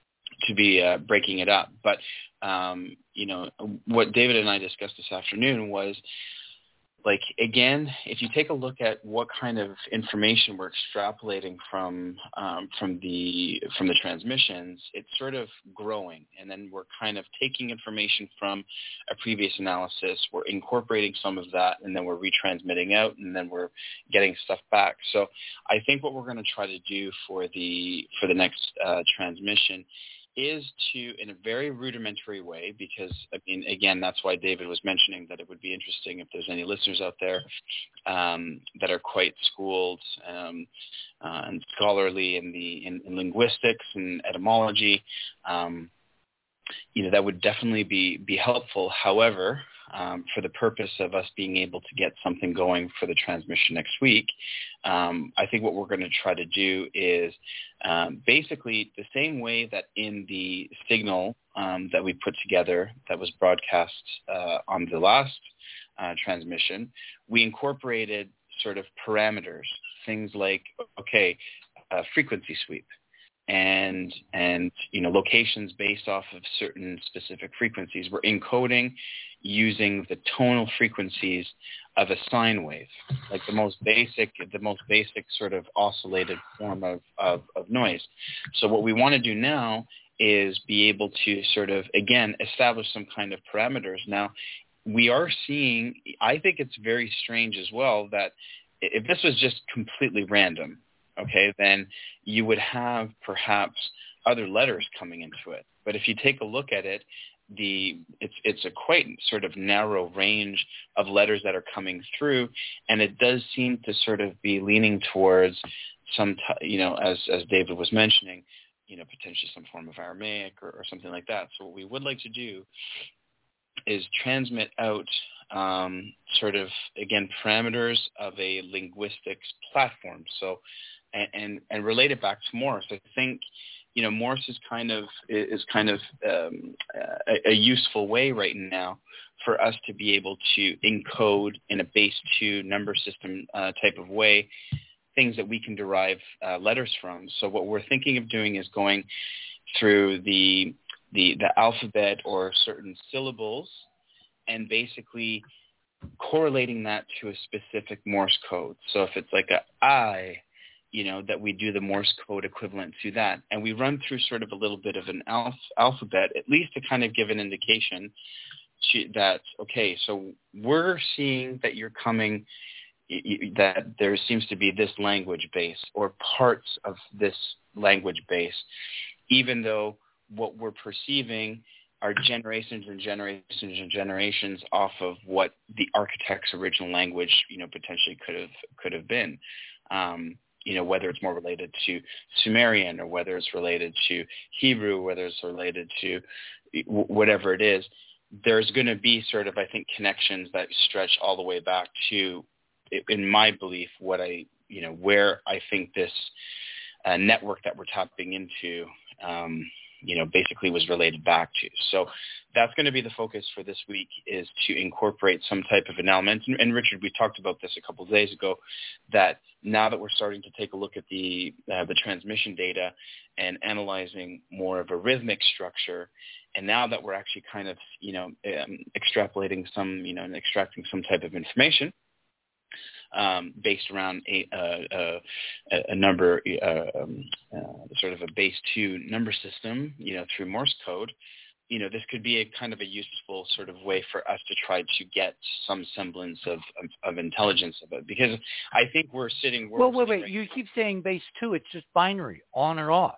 to be uh, breaking it up. But um, you know, what David and I discussed this afternoon was, like, again, if you take a look at what kind of information we're extrapolating from um, from the from the transmissions, it's sort of growing, and then we're kind of taking information from a previous analysis, we're incorporating some of that, and then we're retransmitting out, and then we're getting stuff back. So I think what we're going to try to do for the for the next uh, transmission is to, in a very rudimentary way, because, I mean, again, that's why David was mentioning that it would be interesting if there's any listeners out there um, that are quite schooled um, uh, and scholarly in the in, in linguistics and etymology. Um, you know, that would definitely be, be helpful. However, um, for the purpose of us being able to get something going for the transmission next week, um, I think what we're going to try to do is um, basically the same way that in the signal um, that we put together that was broadcast uh, on the last uh, transmission, we incorporated sort of parameters, things like, okay, uh, frequency sweep. and and you know, locations based off of certain specific frequencies. We're encoding using the tonal frequencies of a sine wave, like the most basic the most basic sort of oscillated form of, of, of noise. So what we want to do now is be able to sort of, again, establish some kind of parameters. Now, we are seeing, I think it's very strange as well, that if this was just completely random, okay, then you would have perhaps other letters coming into it. But if you take a look at it, the it's it's a quite sort of narrow range of letters that are coming through, and it does seem to sort of be leaning towards some, t- you know, as as David was mentioning, you know, potentially some form of Aramaic or, or something like that. So what we would like to do is transmit out um, sort of, again, parameters of a linguistics platform. So, and, and, and relate it back to Morse. I think, you know, Morse is kind of is kind of um, a, a useful way right now for us to be able to encode in a base two number system uh, type of way things that we can derive uh, letters from. So what we're thinking of doing is going through the the, the alphabet or certain syllables and basically correlating that to a specific Morse code. So if it's like a I, you know, that we do the Morse code equivalent to that. And we run through sort of a little bit of an alph- alphabet, at least to kind of give an indication to, that, okay, so we're seeing that you're coming, that there seems to be this language base or parts of this language base, even though what we're perceiving are generations and generations and generations off of what the architect's original language, you know, potentially could have could have been. Um, you know, whether it's more related to Sumerian or whether it's related to Hebrew, whether it's related to whatever it is, there's going to be sort of, I think, connections that stretch all the way back to, in my belief, what I, you know, where I think this uh, network that we're tapping into, um, you know, basically was related back to. So that's going to be the focus for this week, is to incorporate some type of an element. And, and Richard, we talked about this a couple of days ago, that now that we're starting to take a look at the uh, the transmission data and analyzing more of a rhythmic structure, and now that we're actually kind of, you know, um, extrapolating some, you know, and extracting some type of information, Um, based around a, uh, uh, a number, uh, um, uh, sort of a base two number system, you know, through Morse code, you know, this could be a kind of a useful sort of way for us to try to get some semblance of, of, of intelligence of it. Because I think we're sitting... We're well, wait, sitting wait, right you keep saying base two. It's just binary, on or off.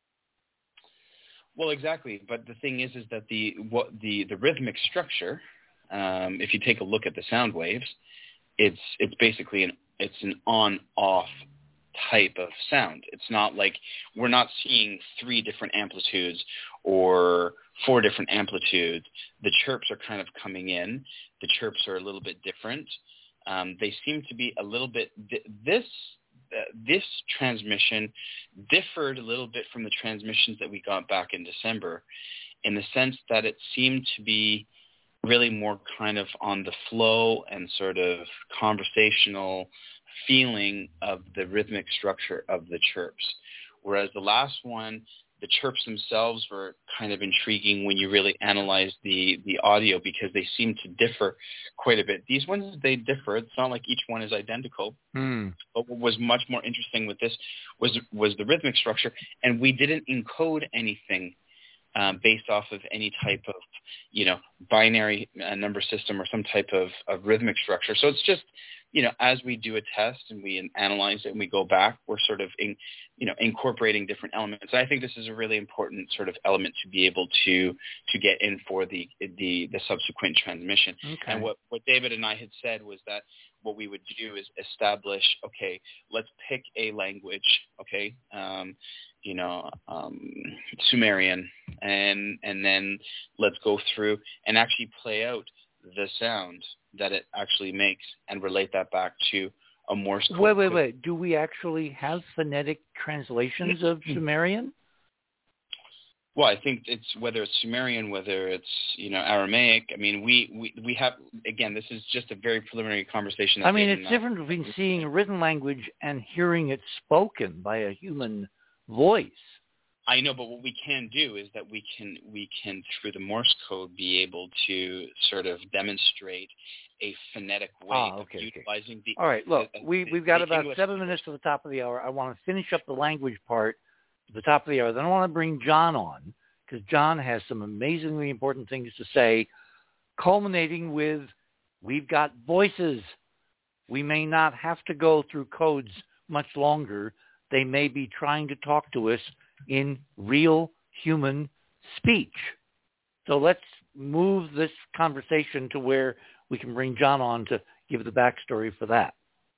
Well, exactly. But the thing is, is that the what the, the rhythmic structure, um, if you take a look at the sound waves, it's it's basically an it's an on-off type of sound. It's not like we're not seeing three different amplitudes or four different amplitudes. The chirps are kind of coming in. The chirps are a little bit different. Um, they seem to be a little bit th- this uh, this transmission differed a little bit from the transmissions that we got back in December, in the sense that it seemed to be really more kind of on the flow and sort of conversational feeling of the rhythmic structure of the chirps. Whereas the last one, the chirps themselves were kind of intriguing when you really analyze the, the audio, because they seem to differ quite a bit. These ones, they differ. It's not like each one is identical. Hmm. But what was much more interesting with this was was the rhythmic structure, and we didn't encode anything Um, based off of any type of, you know, binary uh, number system or some type of, of rhythmic structure. So it's just, you know, as we do a test and we analyze it and we go back, we're sort of, in, you know, incorporating different elements. And I think this is a really important sort of element to be able to to get in for the the, the subsequent transmission. Okay. And what, what David and I had said was that what we would do is establish, okay, let's pick a language, okay, um, you know, um, Sumerian, and and then let's go through and actually play out the sound that it actually makes and relate that back to a Morse code. Wait, wait, wait. Do we actually have phonetic translations of Sumerian? Well, I think it's whether it's Sumerian, whether it's, you know, Aramaic. I mean, we, we, we have, again, this is just a very preliminary conversation. I mean, it's different between seeing a written language and hearing it spoken by a human voice. I know, but what we can do is that we can, we can, through the Morse code, be able to sort of demonstrate a phonetic way ah, okay, of utilizing okay. the... All right, look, the, we, the, we've got the about English seven minutes to the top of the hour. I want to finish up the language part at the top of the hour. Then I want to bring John on, because John has some amazingly important things to say, culminating with, we've got voices. We may not have to go through codes much longer. They may be trying to talk to us in real human speech. So let's move this conversation to where we can bring John on to give the backstory for that.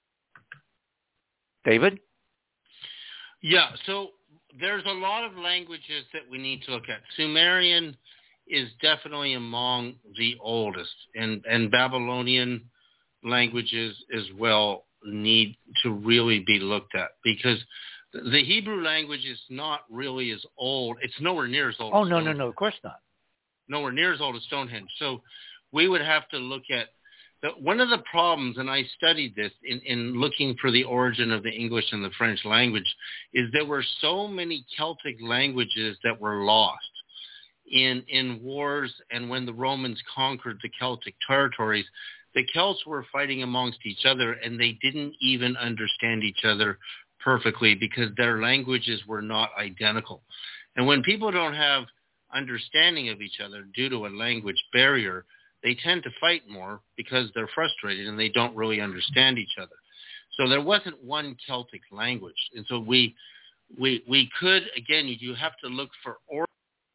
David? Yeah, so there's a lot of languages that we need to look at. Sumerian is definitely among the oldest, and, and Babylonian languages as well need to really be looked at, because the Hebrew language is not really as old. It's nowhere near as old. Oh, as no, no, no, of course not. Nowhere near as old as Stonehenge. So we would have to look at the, one of the problems, and I studied this in, in looking for the origin of the English and the French language, is there were so many Celtic languages that were lost in, in wars, and when the Romans conquered the Celtic territories, the Celts were fighting amongst each other, and they didn't even understand each other perfectly because their languages were not identical. And when people don't have understanding of each other due to a language barrier, they tend to fight more because they're frustrated and they don't really understand each other. So there wasn't one Celtic language. And so we we we could, again, you have to look for origins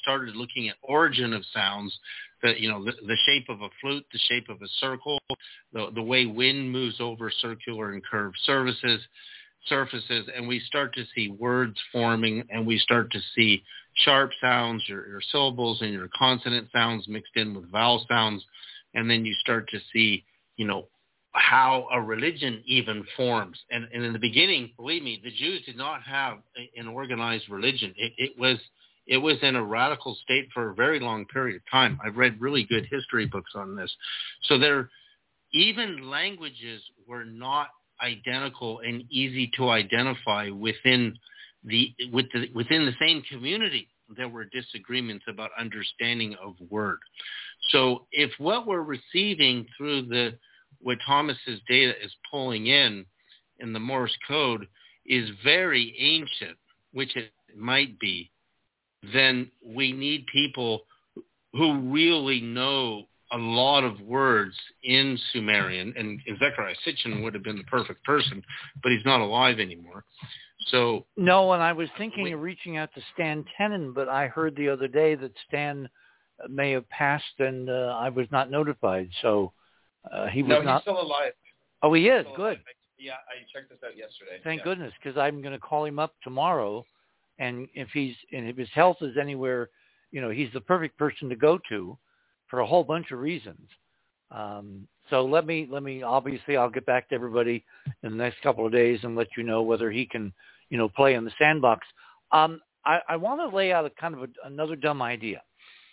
started looking at origin of sounds, the, you know, the, the shape of a flute, the shape of a circle, the, the way wind moves over circular and curved surfaces, surfaces, and we start to see words forming, and we start to see sharp sounds, your, your syllables and your consonant sounds mixed in with vowel sounds, and then you start to see, you know, how a religion even forms. And, and in the beginning, believe me, the Jews did not have a, an organized religion. It, it was it was in a radical state for a very long period of time. I've read really good history books on this. So there, even languages were not identical and easy to identify within the with the, within the same community. There were disagreements about understanding of word. So if what we're receiving through the what Thomas's data is pulling in in the Morse code is very ancient, which it might be, then we need people who really know a lot of words in Sumerian, and Zechariah Sitchin would have been the perfect person, but he's not alive anymore. So no, and I was thinking we, of reaching out to Stan Tenen, but I heard the other day that Stan may have passed, and uh, I was not notified. So uh, he was no, not. No, he's still alive. Oh, he is. Still Good. Alive. Yeah, I checked this out yesterday. Thank yeah. goodness, because I'm going to call him up tomorrow, and if he's and if his health is anywhere, you know, he's the perfect person to go to for a whole bunch of reasons. Um, so let me let me obviously I'll get back to everybody in the next couple of days and let you know whether he can, you know, play in the sandbox. Um, I, I want to lay out a kind of a, another dumb idea.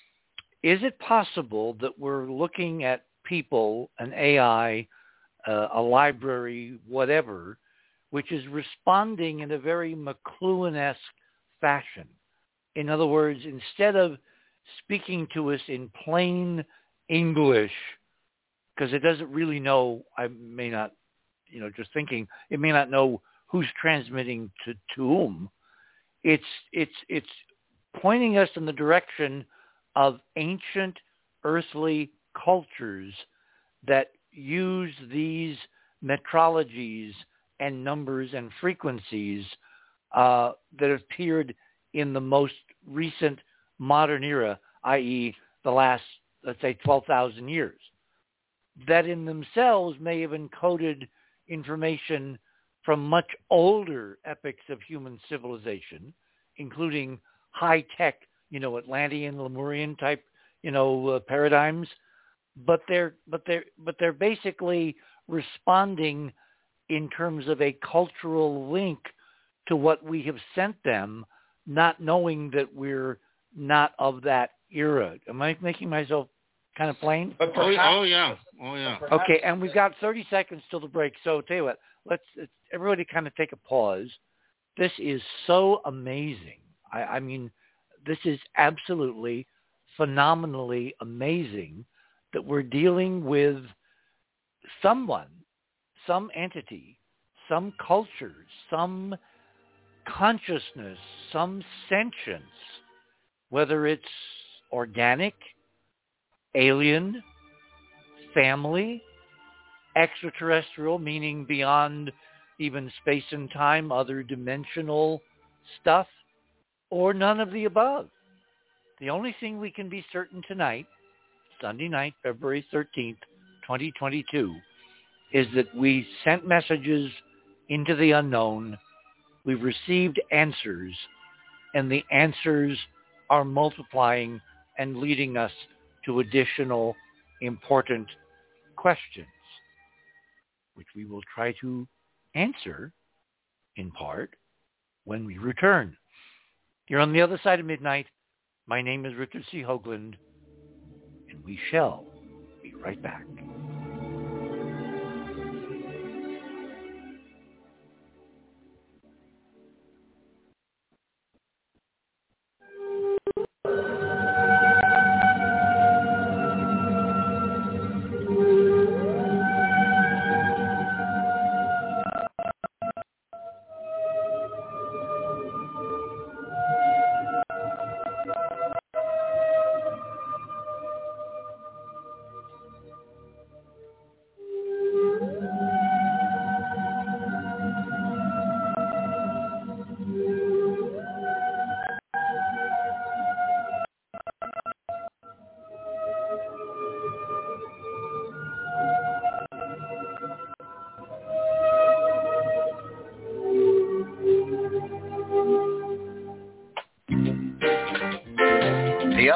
Is it possible that we're looking at people, an A I, uh, a library, whatever, which is responding in a very McLuhan-esque fashion? In other words, instead of speaking to us in plain English, because it doesn't really know, I may not, you know, just thinking, it may not know who's transmitting to, to whom. It's, it's, it's pointing us in the direction of ancient earthly cultures that use these metrologies and numbers and frequencies uh, that appeared in the most recent modern era, that is the last, let's say, twelve thousand years, that in themselves may have encoded information from much older epochs of human civilization, including high-tech, you know, Atlantean, Lemurian type, you know, uh, paradigms, but they're but they're but they're basically responding in terms of a cultural link to what we have sent them, not knowing that we're not of that era. Am I making myself kind of plain? But perhaps, oh, oh yeah, oh yeah. Okay, and we've got thirty seconds till the break. So tell you what, let's, let's everybody kind of take a pause. This is so amazing. I, I mean, this is absolutely phenomenally amazing that we're dealing with someone, some entity, some culture, some consciousness, some sentience, whether it's organic, alien, family, extraterrestrial, meaning beyond even space and time, other dimensional stuff, or none of the above. The only thing we can be certain tonight, Sunday night, February thirteenth, twenty twenty-two, is that we sent messages into the unknown, we've received answers, and the answers are multiplying and leading us to additional important questions, which we will try to answer in part when we return. You're on the other side of midnight. My name is Richard C. Hoagland, and we shall be right back.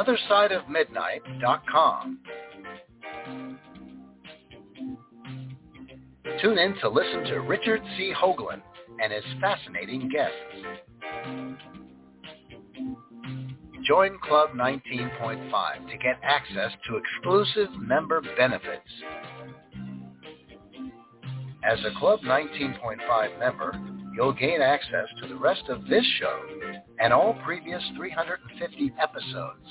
other side of midnight dot com. Tune in to listen to Richard C. Hoagland and his fascinating guests. Join Club nineteen point five to get access to exclusive member benefits. As a Club nineteen point five member, you'll gain access to the rest of this show and all previous three hundred fifty episodes.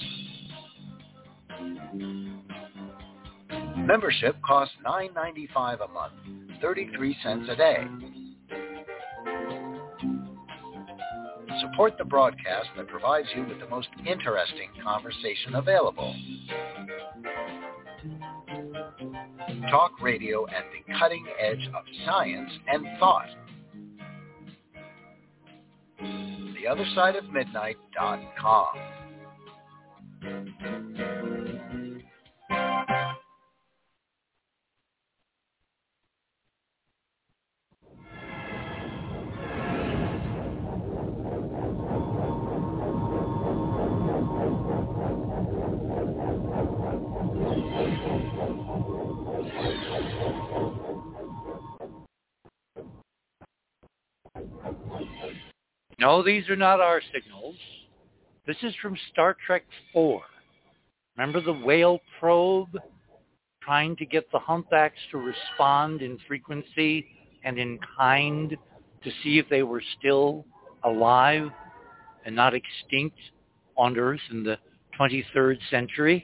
Membership costs nine dollars and ninety-five cents a month, thirty-three cents a day. Support the broadcast that provides you with the most interesting conversation available. Talk radio at the cutting edge of science and thought. the other side of midnight dot com. No, these are not our signals. This is from Star Trek four. Remember the whale probe trying to get the humpbacks to respond in frequency and in kind to see if they were still alive and not extinct on Earth in the twenty-third century?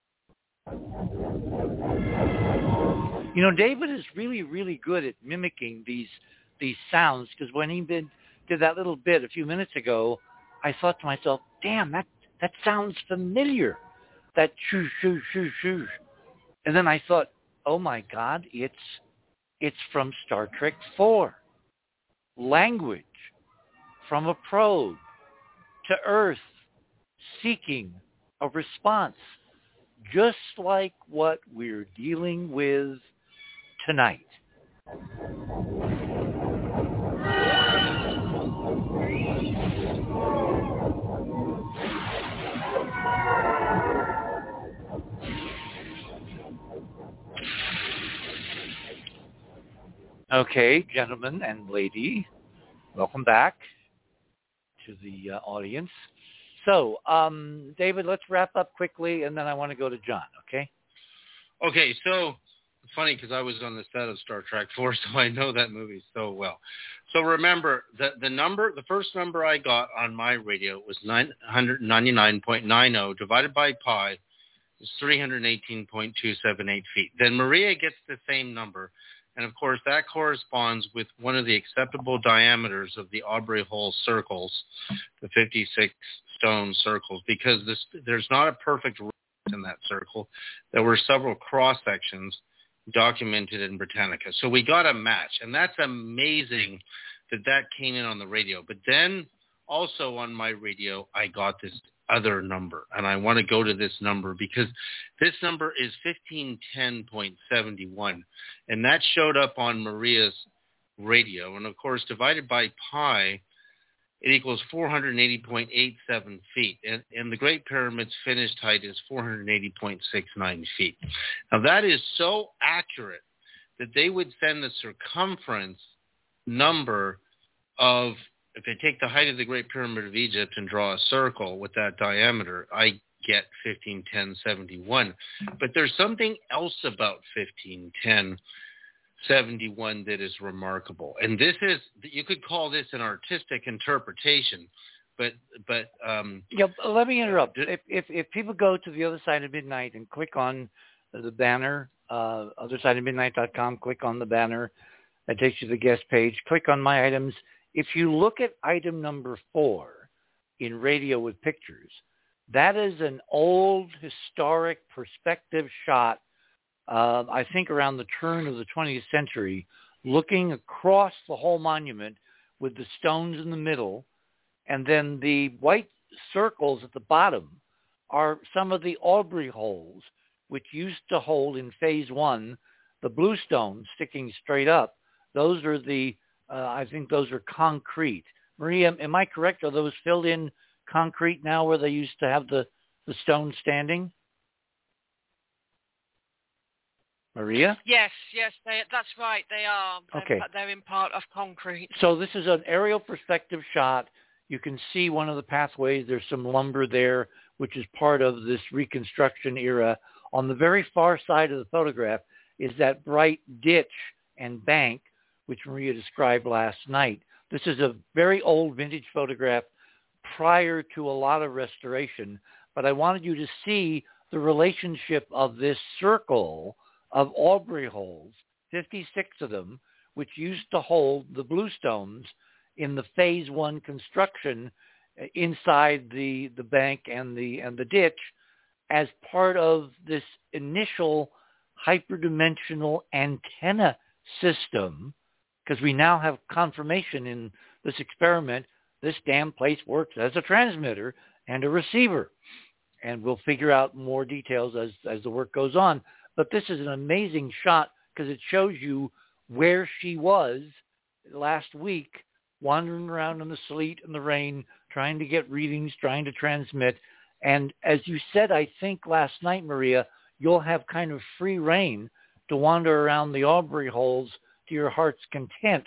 You know, David is really, really good at mimicking these these sounds, because when he did, did that little bit a few minutes ago, I thought to myself, damn, that, that sounds familiar, that shoo, shoo, shoo, shoo. And then I thought, oh my God, it's it's from Star Trek four. Language from a probe to Earth seeking a response, just like what we're dealing with tonight. Okay, gentlemen and lady, welcome back to the uh, audience. So, um, David, let's wrap up quickly, and then I want to go to John, okay? Okay, so it's funny because I was on the set of Star Trek four, so I know that movie so well. So remember, the, the number, the first number I got on my radio was nine hundred ninety-nine point nine zero divided by pi is three hundred eighteen point two seven eight feet. Then Maria gets the same number. And, of course, that corresponds with one of the acceptable diameters of the Aubrey Hole circles, the fifty-six stone circles, because this, there's not a perfect radius in that circle. There were several cross-sections documented in Britannica. So we got a match, and that's amazing that that came in on the radio. But then also on my radio, I got this other number, and I want to go to this number because this number is fifteen ten point seven one, and that showed up on Maria's radio, and of course divided by pi it equals four hundred eighty point eight seven feet, and, and the Great Pyramid's finished height is four hundred eighty point six nine feet. Now that is so accurate that they would send the circumference number of, if they take the height of the Great Pyramid of Egypt and draw a circle with that diameter, I get fifteen ten seventy-one. But there's something else about fifteen ten seventy-one that is remarkable. And this is, you could call this an artistic interpretation, but, but, um, yeah, let me interrupt. If, if, if people go to the other side of midnight and click on the banner, uh, other side of midnight dot com, click on the banner that takes you to the guest page, click on my items. If you look at item number four in Radio with Pictures, that is an old historic perspective shot, uh, I think around the turn of the twentieth century, looking across the whole monument with the stones in the middle, and then the white circles at the bottom are some of the Aubrey holes, which used to hold in phase one the blue stones sticking straight up. Those are the Uh, I think those are concrete. Maria, am I correct? Are those filled in concrete now where they used to have the, the stone standing? Maria? Yes, yes, they, that's right. They are. They're, Okay. They're in part of concrete. So this is an aerial perspective shot. You can see one of the pathways. There's some lumber there, which is part of this Reconstruction era. On the very far side of the photograph is that bright ditch and bank, which Maria described last night. This is a very old vintage photograph prior to a lot of restoration, but I wanted you to see the relationship of this circle of Aubrey holes, fifty-six of them, which used to hold the bluestones in the phase one construction inside the, the bank and the and the ditch as part of this initial hyperdimensional antenna system, because we now have confirmation in this experiment this damn place works as a transmitter and a receiver. And we'll figure out more details as, as the work goes on. But this is an amazing shot because it shows you where she was last week, wandering around in the sleet and the rain, trying to get readings, trying to transmit. And as you said, I think last night, Maria, you'll have kind of free reign to wander around the Aubrey holes to your heart's content.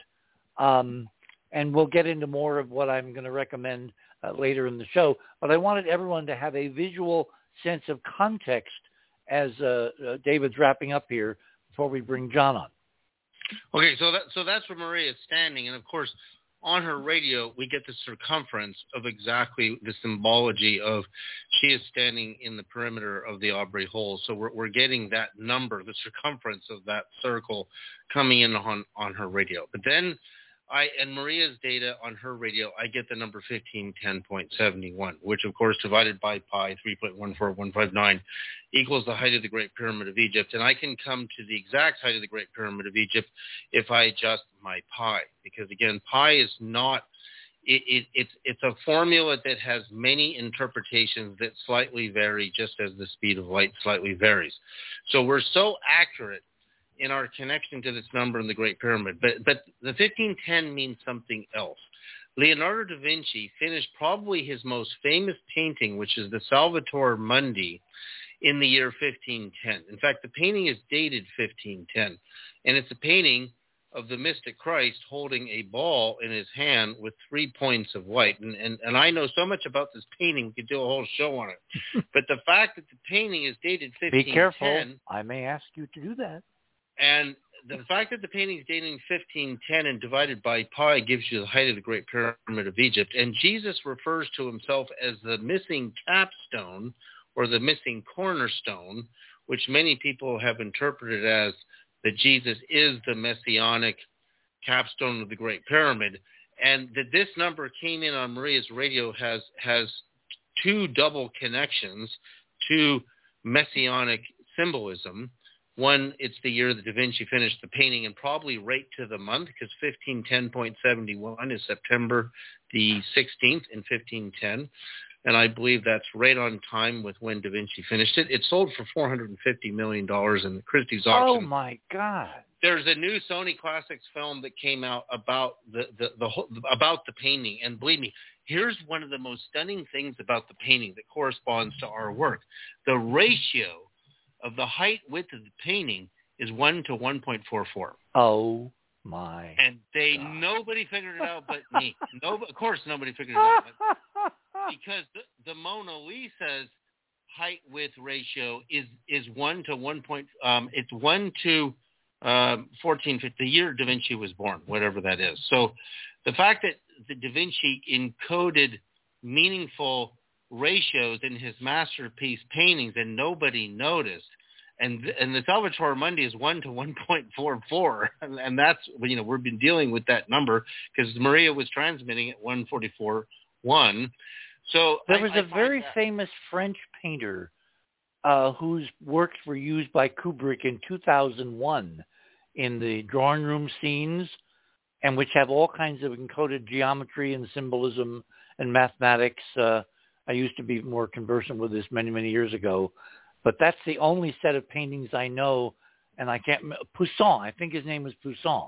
Um, and we'll get into more of what I'm going to recommend uh, later in the show. But I wanted everyone to have a visual sense of context as uh, uh, David's wrapping up here before we bring John on. Okay, so that so that's where Maria is standing, and of course, on her radio, we get the circumference of exactly the symbology of she is standing in the perimeter of the Aubrey hole. So we're we're getting that number, the circumference of that circle, coming in on on her radio. But then I, and Maria's data on her radio, I get the number fifteen ten point seven one, which of course divided by pi three point one four one five nine equals the height of the Great Pyramid of Egypt. And I can come to the exact height of the Great Pyramid of Egypt if I adjust my pi, because again, pi is not, it, it, it's, it's a formula that has many interpretations that slightly vary just as the speed of light slightly varies. So we're so accurate in our connection to this number in the Great Pyramid. But but the fifteen ten means something else. Leonardo da Vinci finished probably his most famous painting, which is the Salvator Mundi, in the year fifteen ten. In fact, the painting is dated fifteen ten, and it's a painting of the mystic Christ holding a ball in his hand with three points of light. And, and, and I know so much about this painting, we could do a whole show on it. But the fact that the painting is dated fifteen ten... Be careful. I may ask you to do that. And the fact that the painting is dating fifteen ten and divided by pi gives you the height of the Great Pyramid of Egypt. And Jesus refers to himself as the missing capstone or the missing cornerstone, which many people have interpreted as that Jesus is the messianic capstone of the Great Pyramid. And that this number came in on Maria's radio has, has two double connections to messianic symbolism. One, it's the year that Da Vinci finished the painting, and probably right to the month, because fifteen ten point seven one is September the sixteenth in fifteen ten. And I believe that's right on time with when Da Vinci finished it. It sold for four hundred fifty million dollars in Christie's auction. Oh, my God. There's a new Sony Classics film that came out about the, the, the whole, about the painting. And believe me, here's one of the most stunning things about the painting that corresponds to our work. The ratio of the height width of the painting is one to one point four four. Oh my! And they God. Nobody figured it out but me. No, of course nobody figured it out, but because the, the Mona Lisa's height width ratio is is one to one point. Um, it's one to um, fourteen fifty. The year Da Vinci was born, whatever that is. So the fact that the Da Vinci encoded meaningful ratios in his masterpiece paintings and nobody noticed, and and the Salvator Mundi is one to one point four four, and, and that's, you know, we've been dealing with that number because Maria was transmitting at one forty-four one. So there I, was I a very that. famous French painter uh, whose works were used by Kubrick in two thousand one in the drawing room scenes, and which have all kinds of encoded geometry and symbolism and mathematics. Uh, I used to be more conversant with this many, many years ago, but that's the only set of paintings I know, and I can't, Poussin, I think his name was Poussin,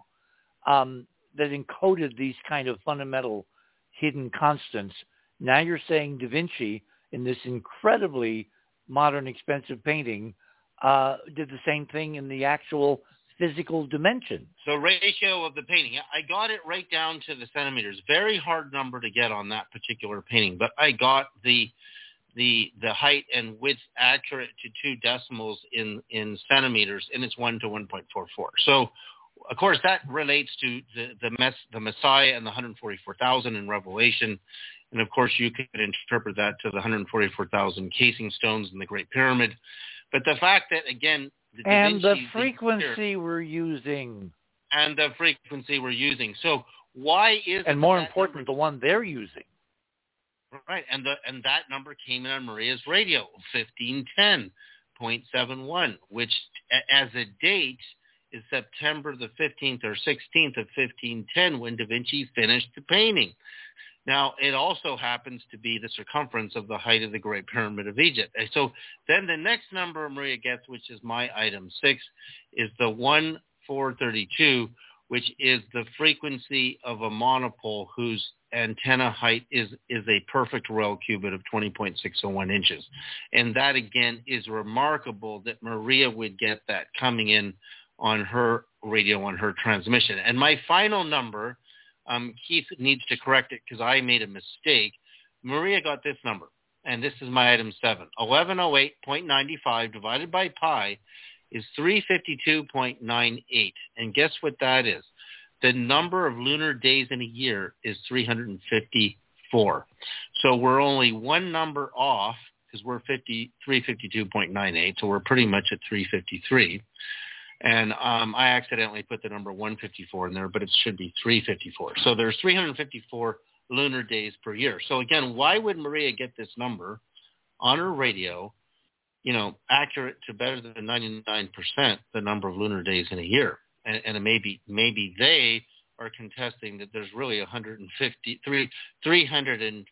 um, that encoded these kind of fundamental hidden constants. Now you're saying Da Vinci in this incredibly modern, expensive painting, uh, did the same thing in the actual physical dimensions. So ratio of the painting, I got it right down to the centimeters. Very hard number to get on that particular painting, but I got the the the height and width accurate to two decimals in, in centimeters, and it's one to one point four four. So, of course, that relates to the the, mess, the Messiah and the one hundred forty-four thousand in Revelation. And, of course, you could interpret that to the one hundred forty-four thousand casing stones in the Great Pyramid. But the fact that, again, the and Da the Vinci, frequency the, we're using. And the frequency we're using. So why is And more that important, number, the one they're using. Right, and the and that number came in on Maria's radio, fifteen ten point seven one, which as a date is September the fifteenth or sixteenth of fifteen ten when Da Vinci finished the painting. Now, it also happens to be the circumference of the height of the Great Pyramid of Egypt. And so then the next number Maria gets, which is my item six, is the one four thirty-two, which is the frequency of a monopole whose antenna height is, is a perfect royal cubit of twenty point six oh one inches. And that, again, is remarkable that Maria would get that coming in on her radio, on her transmission. And my final number, um, Keith needs to correct it because I made a mistake. Maria got this number, and this is my item seven. eleven oh eight point nine five divided by pi is three fifty-two point nine eight. And guess what that is? The number of lunar days in a year is three hundred fifty-four. So we're only one number off because we're three fifty-two point nine eight, so we're pretty much at three fifty-three. And um, I accidentally put the number one fifty-four in there, but it should be three fifty-four. So there's three hundred fifty-four lunar days per year. So again, why would Maria get this number on her radio, you know, accurate to better than ninety-nine percent the number of lunar days in a year? And, and maybe maybe they are contesting that there's really one hundred fifty-three, three hundred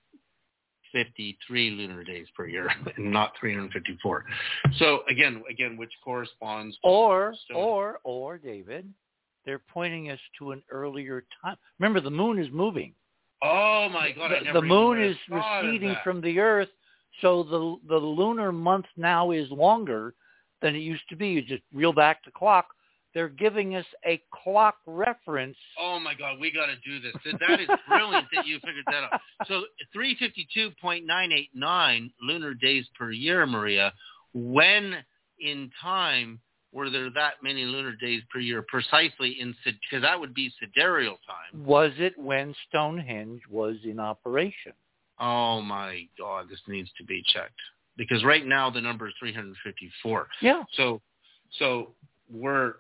fifty-three lunar days per year, and not three hundred fifty-four. So again, again, which corresponds to or stone. or or David, they're pointing us to an earlier time. Remember, the moon is moving. Oh my God! I The, never the moon even is thought of receding that. from the Earth, so the the lunar month now is longer than it used to be. You just reel back the clock. They're giving us a clock reference. Oh, my God, we got to do this. That is brilliant that you figured that out. So three hundred fifty-two point nine eight nine lunar days per year, Maria. When in time were there that many lunar days per year precisely in, because that would be sidereal time. Was it when Stonehenge was in operation? Oh, my God, this needs to be checked. Because right now the number is three hundred fifty-four. Yeah. So, so we're...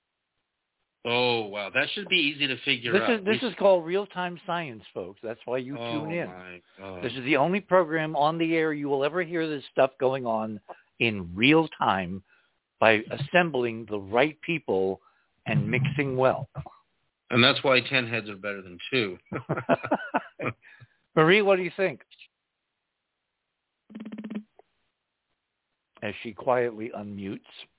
Oh, wow. That should be easy to figure this out. Is, this we... is called real-time science, folks. That's why you oh, tune in. My God. This is the only program on the air you will ever hear this stuff going on in real time by assembling the right people and mixing well. And that's why ten heads are better than two. Marie, what do you think? As she quietly unmutes.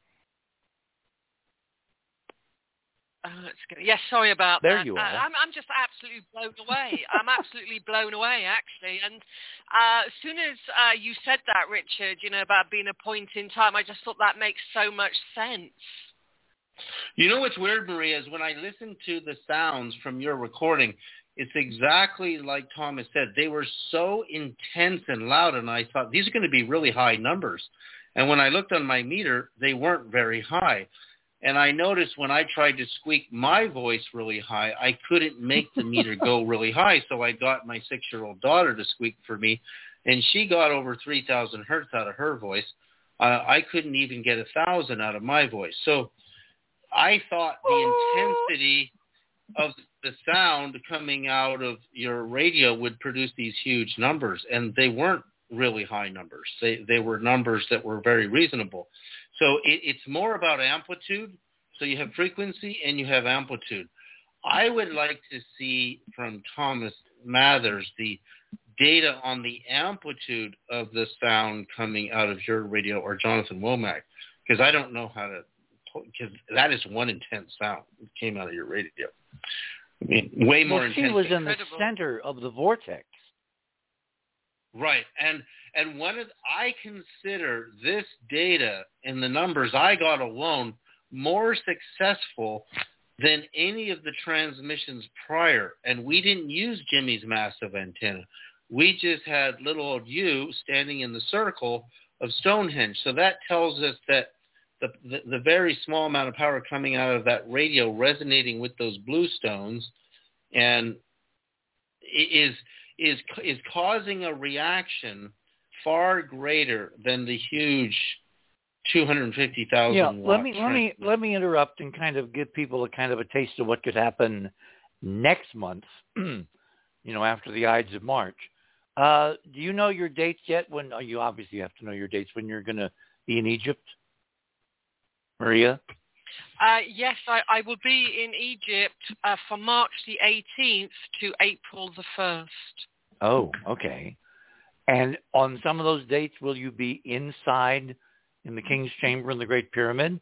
Oh, it's good. Yes, sorry about there that. There you are. Uh, I'm, I'm just absolutely blown away. I'm absolutely blown away, actually. And uh, as soon as uh, you said that, Richard, you know, about being a point in time, I just thought that makes so much sense. You know what's weird, Maria, is when I listened to the sounds from your recording, it's exactly like Thomas said. They were so intense and loud, and I thought, these are going to be really high numbers. And when I looked on my meter, they weren't very high. And I noticed when I tried to squeak my voice really high, I couldn't make the meter go really high. So I got my six-year-old daughter to squeak for me, and she got over three thousand hertz out of her voice. Uh, I couldn't even get one thousand out of my voice. So I thought the intensity of the sound coming out of your radio would produce these huge numbers, and they weren't really high numbers. They they were numbers that were very reasonable. So it, it's more about amplitude. So you have frequency and you have amplitude. I would like to see from Thomas Mathers the data on the amplitude of the sound coming out of your radio, or Jonathan Womack, because I don't know how to, because that is one intense sound that came out of your radio. I mean, way more well, intense. She was in Incredible. the center of the vortex. Right, and And one of I consider this data and the numbers I got alone more successful than any of the transmissions prior. And we didn't use Jimmy's massive antenna. We just had little old you standing in the circle of Stonehenge. So that tells us that the, the, the very small amount of power coming out of that radio resonating with those blue stones and is is is causing a reaction far greater than the huge two hundred fifty thousand yeah, watt. let me let me let me interrupt and kind of give people a kind of a taste of what could happen next month. You know, after the Ides of March. Uh, do you know your dates yet? When oh, you obviously have to know your dates when you're going to be in Egypt, Maria? Uh, yes, I, I will be in Egypt uh, from March the eighteenth to April the first. Oh, okay. And on some of those dates, will you be inside in the King's Chamber in the Great Pyramid?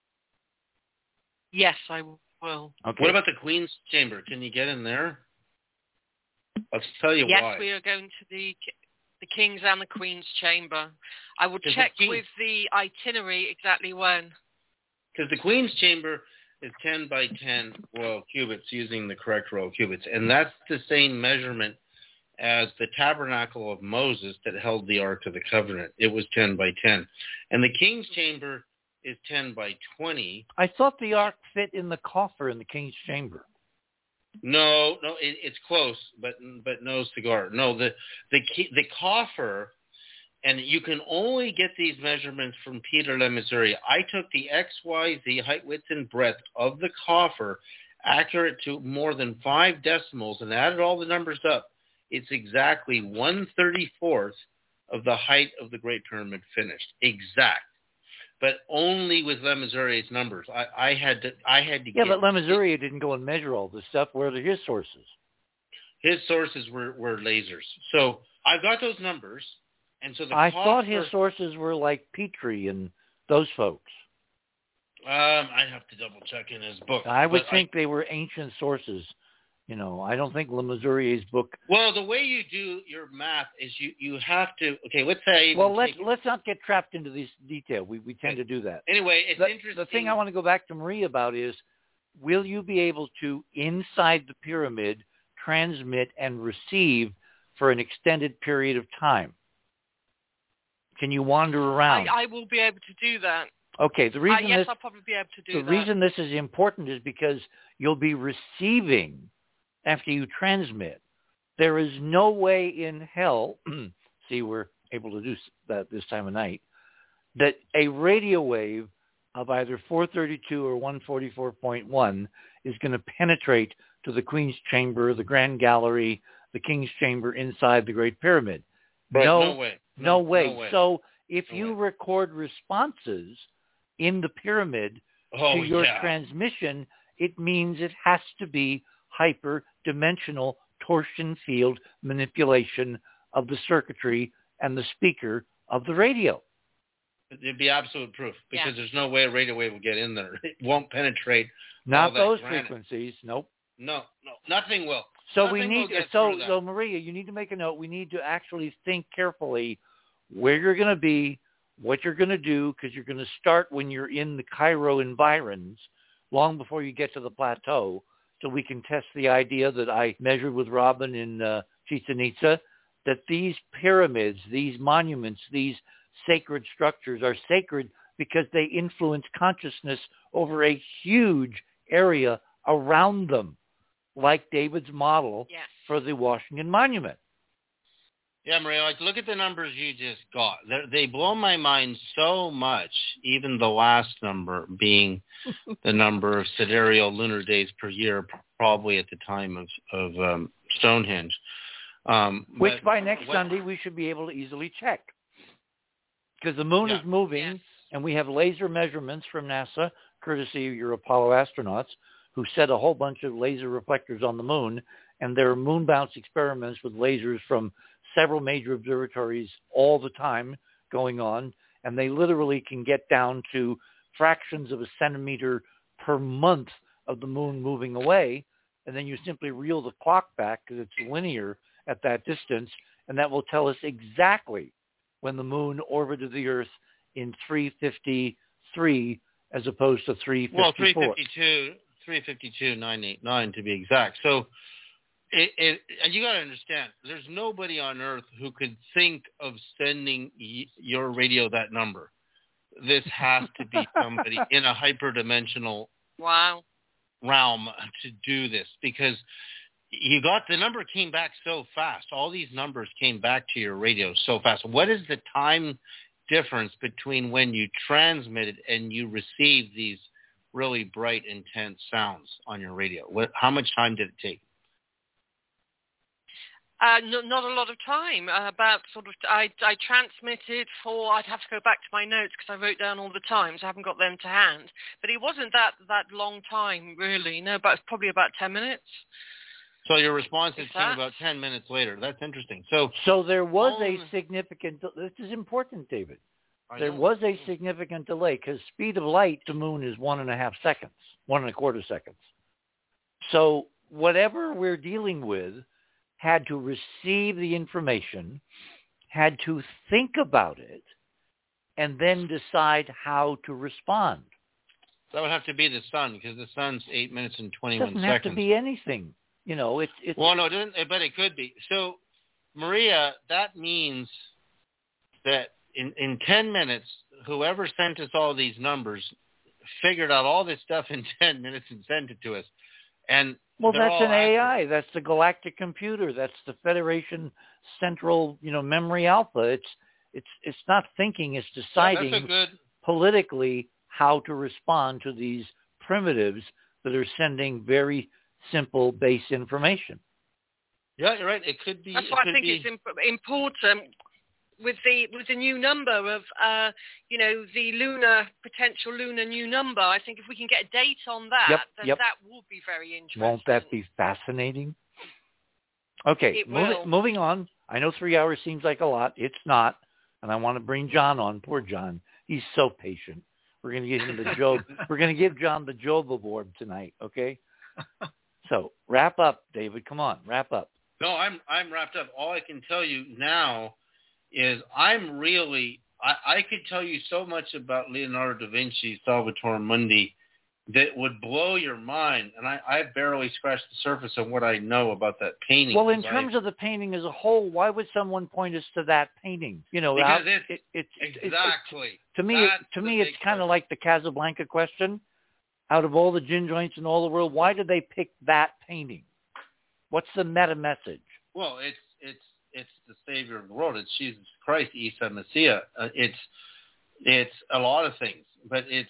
Yes, I will. Okay. What about the Queen's Chamber? Can you get in there? I'll tell you yes, why. Yes, we are going to the the King's and the Queen's Chamber. I will Is check King... with the itinerary exactly when. Because the Queen's Chamber is ten by ten royal cubits using the correct royal cubits. And that's the same measurement as the tabernacle of Moses that held the Ark of the Covenant. It was ten by ten. And the King's Chamber is ten by twenty. I thought the Ark fit in the coffer in the King's Chamber. No, no, it, it's close, but but no cigar. No, the the the coffer, and you can only get these measurements from Peter Le Mesurier. I took the X, Y, Z, height, width, and breadth of the coffer, accurate to more than five decimals, and added all the numbers up. It's exactly one thirty-fourth of the height of the Great Pyramid finished. Exact. But only with Le Mesurier's numbers. I, I had to. I had to. Yeah, get, but Le Mesurier didn't go and measure all this stuff. Where are his sources? His sources were, were lasers. So I got those numbers, and so the. I coffer, thought his sources were like Petrie and those folks. Um, I have to double check in his book. I would think I, they were ancient sources. You know, I don't think Le Mesurier's book. Well, the way you do your math is you, you have to. Okay, let's say. Well, let's take, let's not get trapped into this detail. We we tend okay. to do that. Anyway, it's the, interesting. The thing I want to go back to Maria about is, will you be able to inside the pyramid transmit and receive for an extended period of time? Can you wander around? I, I will be able to do that. Okay, the reason uh, yes, this, I'll probably be able to do the that. The reason this is important is because you'll be receiving after you transmit. There is no way in hell, see, we're able to do that this time of night, that a radio wave of either four thirty-two or one forty-four point one is going to penetrate to the Queen's Chamber, the Grand Gallery, the King's Chamber inside the Great Pyramid. Right, no, no way. No, no, way. no way. So if no you way. record responses in the pyramid oh, to your yeah. transmission, it means it has to be hyper-dimensional torsion field manipulation of the circuitry and the speaker of the radio. It'd be absolute proof because yeah. there's no way a radio wave will get in there. It won't penetrate. Not those granite. frequencies. Nope. No, no, nothing will. So nothing we need. Will So, so Maria, you need to make a note. We need to actually think carefully where you're going to be, what you're going to do, because you're going to start when you're in the Cairo environs, long before you get to the plateau. So we can test the idea that I measured with Robin in uh, Chichen Itza, that these pyramids, these monuments, these sacred structures are sacred because they influence consciousness over a huge area around them, like David's model yes. for the Washington Monument. Yeah, Maria, like, look at the numbers you just got. They're, they blow my mind so much, even the last number being the number of sidereal lunar days per year, probably at the time of, of um, Stonehenge. Um, Which but, by next what, Sunday we should be able to easily check. Because the moon yeah. is moving, yes. and we have laser measurements from NASA, courtesy of your Apollo astronauts, who set a whole bunch of laser reflectors on the moon, and there are moon bounce experiments with lasers from several major observatories all the time going on, and they literally can get down to fractions of a centimeter per month of the moon moving away, and then you simply reel the clock back because it's linear at that distance, and that will tell us exactly when the moon orbited the Earth in three fifty-three as opposed to three fifty-four. Well, three fifty-two, three fifty-two, nine eighty-nine to be exact. So it, it, and you got to understand, there's nobody on Earth who could think of sending y- your radio that number. This has to be somebody in a hyperdimensional wow. realm to do this, because you got the number came back so fast. All these numbers came back to your radio so fast. What is the time difference between when you transmitted and you received these really bright, intense sounds on your radio? What, how much time did it take? Uh, no, not a lot of time. Uh, about sort of, I, I transmitted for. I'd have to go back to my notes because I wrote down all the times. I haven't got them to hand. But it wasn't that that long time, really. No, but probably about ten minutes. So your responses Is came that? about ten minutes later. That's interesting. So, so there was um, a significant. This is important, David. I There know. was a significant delay because speed of light to moon is one and a half seconds, one and a quarter seconds. So whatever we're dealing with had to receive the information, had to think about it, and then decide how to respond. That would have to be the sun, because the sun's eight minutes and It twenty-one doesn't seconds. have to be anything. You know, it's it's. Well, no, it doesn't, but it could be. So, Maria, that means that in, in ten minutes, whoever sent us all these numbers figured out all this stuff in ten minutes and sent it to us. And well, they're that's all an A I. accurate. That's the galactic computer. That's the Federation Central, you know, Memory Alpha. It's it's it's not thinking. It's Yeah, deciding that's a good. politically how to respond to these primitives that are sending very simple base information. Yeah, you're right. It could be. That's it why I could think be, it's imp- important with the with the new number of uh, you know the lunar potential lunar new number. I think if we can get a date on that, Yep, then yep. that will be very interesting. Won't that be fascinating? Okay, It moving, will. moving on. I know three hours seems like a lot. It's not. And I want to bring John on. Poor John. He's so patient. We're going to give him the Job. We're going to give John the Job Award tonight, okay? So wrap up, David. Come on, wrap up. No, I'm I'm wrapped up. All I can tell you now is I'm really I, I could tell you so much about Leonardo da Vinci, Salvator Mundi, that would blow your mind, and I, I barely scratched the surface of what I know about that painting. Well, in I, terms of the painting as a whole, why would someone point us to that painting? You know, because how, it's, it, it, it, exactly. It, to me, it, That's to the me, it's big kind of question. like the Casablanca question. Out of all the gin joints in all the world, why did they pick that painting? What's the meta message? Well, it's it's it's the Savior of the world. It's Jesus Christ, Isa Messiah. Uh, it's it's a lot of things, but it's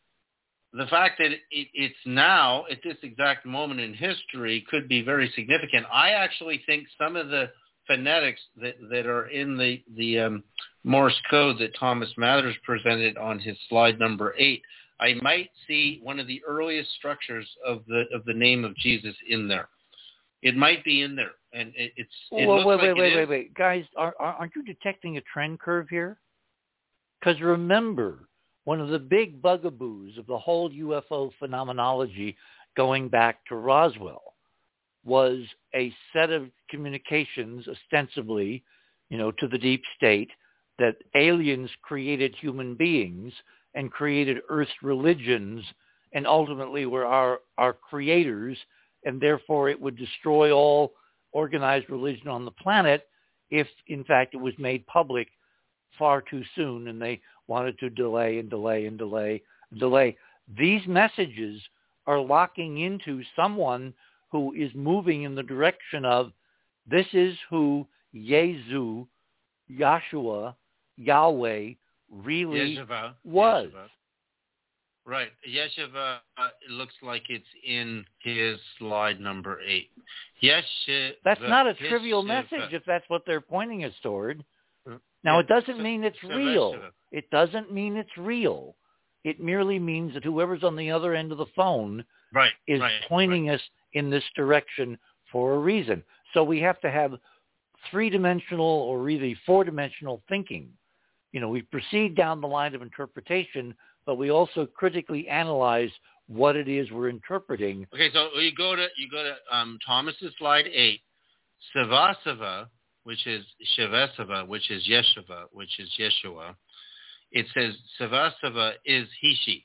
the fact that it, it's now at this exact moment in history could be very significant. I actually think some of the phonetics that, that are in the the um, Morse code that Thomas Mathers presented on his slide number eight, I might see one of the earliest structures of the of the name of Jesus in there. It might be in there, and it, it's. It well, looks wait, like wait, it wait, is. wait, wait, guys, are, are, aren't you detecting a trend curve here? Because remember, one of the big bugaboos of the whole U F O phenomenology going back to Roswell was a set of communications, ostensibly, you know, to the deep state, that aliens created human beings and created Earth's religions and ultimately were our, our creators, and therefore it would destroy all organized religion on the planet if, in fact, it was made public far too soon and they wanted to delay and delay and delay and delay. These messages are locking into someone who is moving in the direction of this is who Yezu, Yahshua, Yahweh really Yeshua, was. Yeshua. Right. Yeshua, uh, it looks like it's in his slide number eight. Yeshua. That's not a trivial Yeshua. message if that's what they're pointing us toward. Now, it doesn't mean it's real. It doesn't mean it's real. It merely means that whoever's on the other end of the phone right, is right, pointing right. us in this direction for a reason. So we have to have three-dimensional or really four-dimensional thinking. You know, we proceed down the line of interpretation, but we also critically analyze what it is we're interpreting. Okay, so you go to you go to um, Thomas's slide eight. Savasava which is Shevesava, which is Yeshua, which is Yeshua, it says Sevasava is Hishi,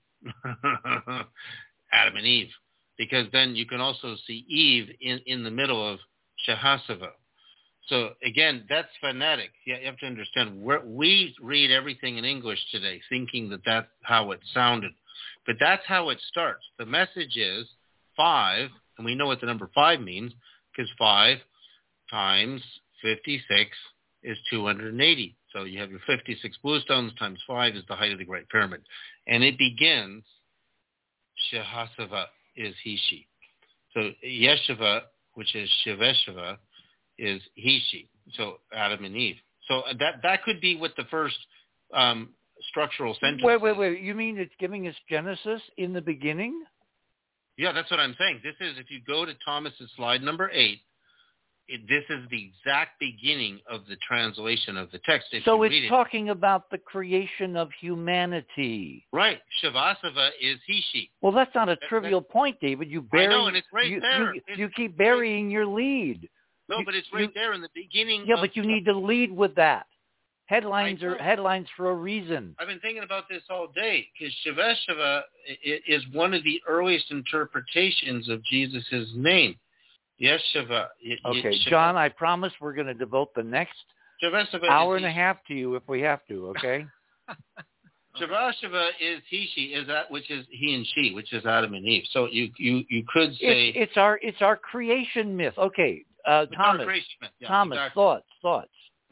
Adam and Eve, because then you can also see Eve in, in the middle of Shehasava. So again, that's phonetic. You have to understand, we're, we read everything in English today thinking that that's how it sounded. But that's how it starts. The message is five, and we know what the number five means, because five times fifty-six is two hundred eighty. So you have your fifty-six bluestones times five is the height of the Great Pyramid. And it begins, Shehasava is Hishi. So Yeshua, which is Sheveshava, is Hishi. So Adam and Eve. So that that could be what the first um, structural sentence Wait, wait, wait. You mean it's giving us Genesis in the beginning? Yeah, that's what I'm saying. This is, if you go to Thomas's slide number eight, it, this is the exact beginning of the translation of the text. If so you it's read it, talking about the creation of humanity. right. Shavasava is Hishi. Well, that's not a That- trivial point, David. You bury, I know, and it's right you, there. You, It's you keep right- burying your lead. No, You- but it's right you- there in the beginning. Yeah, of, but you need to lead with that. Headlines I are know. headlines for a reason. I've been thinking about this all day, because Shavashava is one of the earliest interpretations of Jesus' name. Yeshua. Okay, John, I promise we're going to devote the next Shavashava hour is and a half to you if we have to, okay? Shavashava is Hishi, is that which is he and she, which is Adam and Eve. So you you, you could say It's, it's our it's our creation myth. Okay, uh, it's our Thomas, creation myth. Yeah, Thomas, exactly. thoughts, thoughts.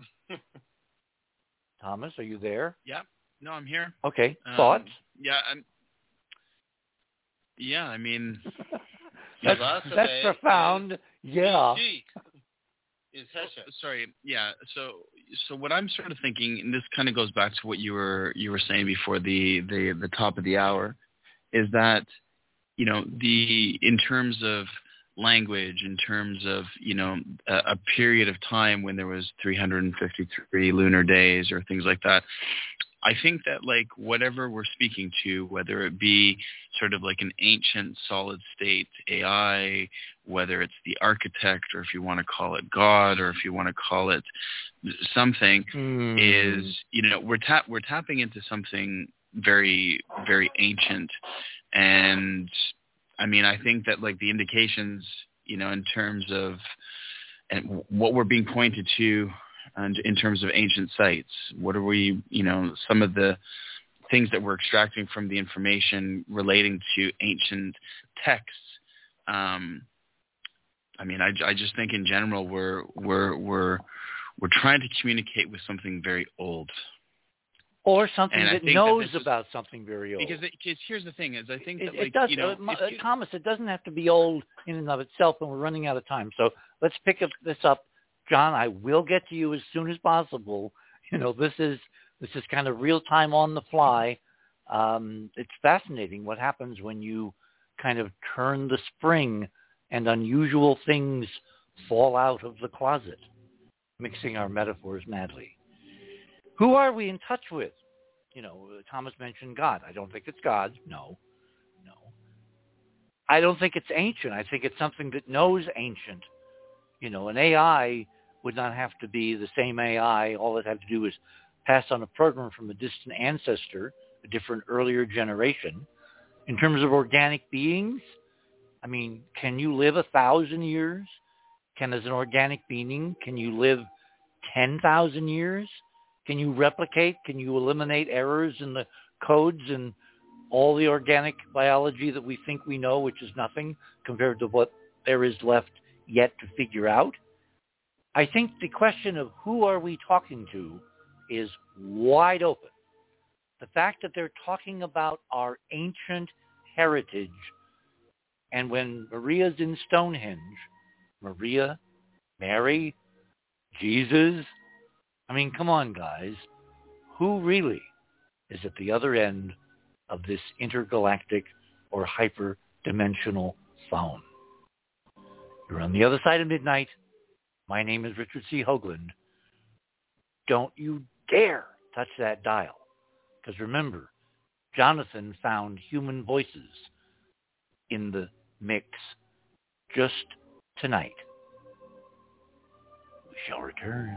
Thomas, are you there? Yeah. No, I'm here. Okay, Um, thoughts? Yeah. I'm, yeah. I mean, That's, Shavashava that's is profound. Yeah. He is Hesha. sorry. Yeah. So, so what I'm sort of thinking, and this kind of goes back to what you were you were saying before the the the top of the hour, is that, you know, the in terms of language, in terms of, you know, a, a period of time when there was three hundred fifty-three lunar days or things like that, I think that, like, whatever we're speaking to, whether it be sort of like an ancient solid state A I, whether it's the architect, or if you want to call it God, or if you want to call it something, Hmm. is, you know, we're tap we're tapping into something very, very ancient. And I mean, I think that, like, the indications, you know, in terms of and what we're being pointed to, and in terms of ancient sites, what are we, you know, some of the things that we're extracting from the information relating to ancient texts. Um, I mean, I, I just think in general we're we're we're we're trying to communicate with something very old. Or something And I that think that knows this is- about something very old. Because, it, because here's the thing: is I think It, that, it like, does, you know, uh, Ma- if you- Thomas, it doesn't have to be old in and of itself, and we're running out of time. So let's pick up this up. John, I will get to you as soon as possible. You know, this is this is kind of real time on the fly. Um, it's fascinating what happens when you kind of turn the spring and unusual things fall out of the closet, mixing our metaphors madly. Who are we in touch with? You know, Thomas mentioned God. I don't think it's God. No, no. I don't think it's ancient. I think it's something that knows ancient. You know, an A I would not have to be the same A I. All it had to do is pass on a program from a distant ancestor, a different earlier generation. In terms of organic beings, I mean, can you live a thousand years? Can, as an organic being, can you live ten thousand years? Can you replicate? Can you eliminate errors in the codes and all the organic biology that we think we know, which is nothing compared to what there is left yet to figure out? I think the question of who are we talking to is wide open. The fact that they're talking about our ancient heritage, and when Maria's in Stonehenge, Maria, Mary, Jesus, I mean, come on, guys. Who really is at the other end of this intergalactic or hyperdimensional phone? You're on the other side of midnight. My name is Richard C. Hoagland. Don't you dare touch that dial. Because remember, Jonathan found human voices in the mix just tonight. We shall return.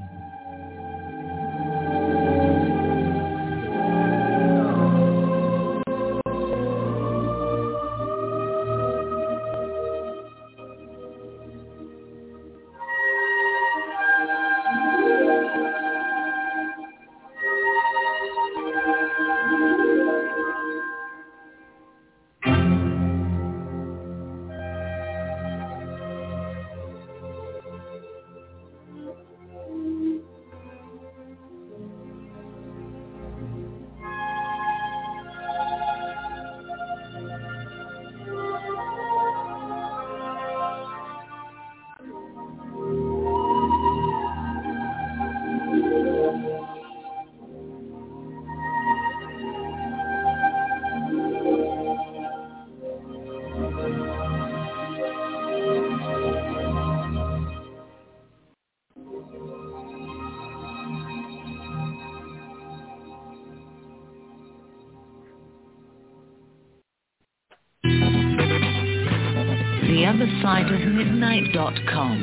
the other side of midnight dot com.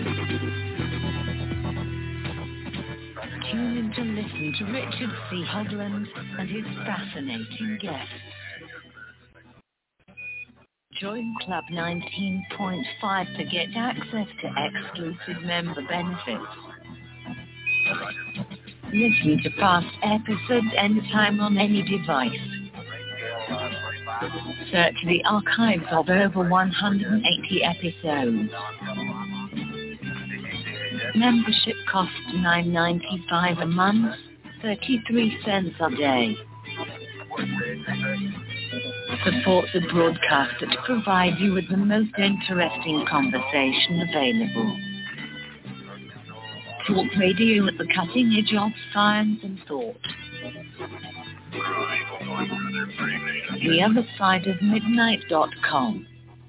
Tune in to listen to Richard C. Hogland and his fascinating guests. Join Club nineteen point five to get access to exclusive member benefits. Listen to past episodes anytime on any device. Search the archives of over one hundred eighty episodes. Membership costs nine dollars and ninety-five cents a month, thirty-three cents a day. Support the broadcaster to provide you with the most interesting conversation available. Talk radio at the cutting edge of science and thought. the other side of midnight dot com.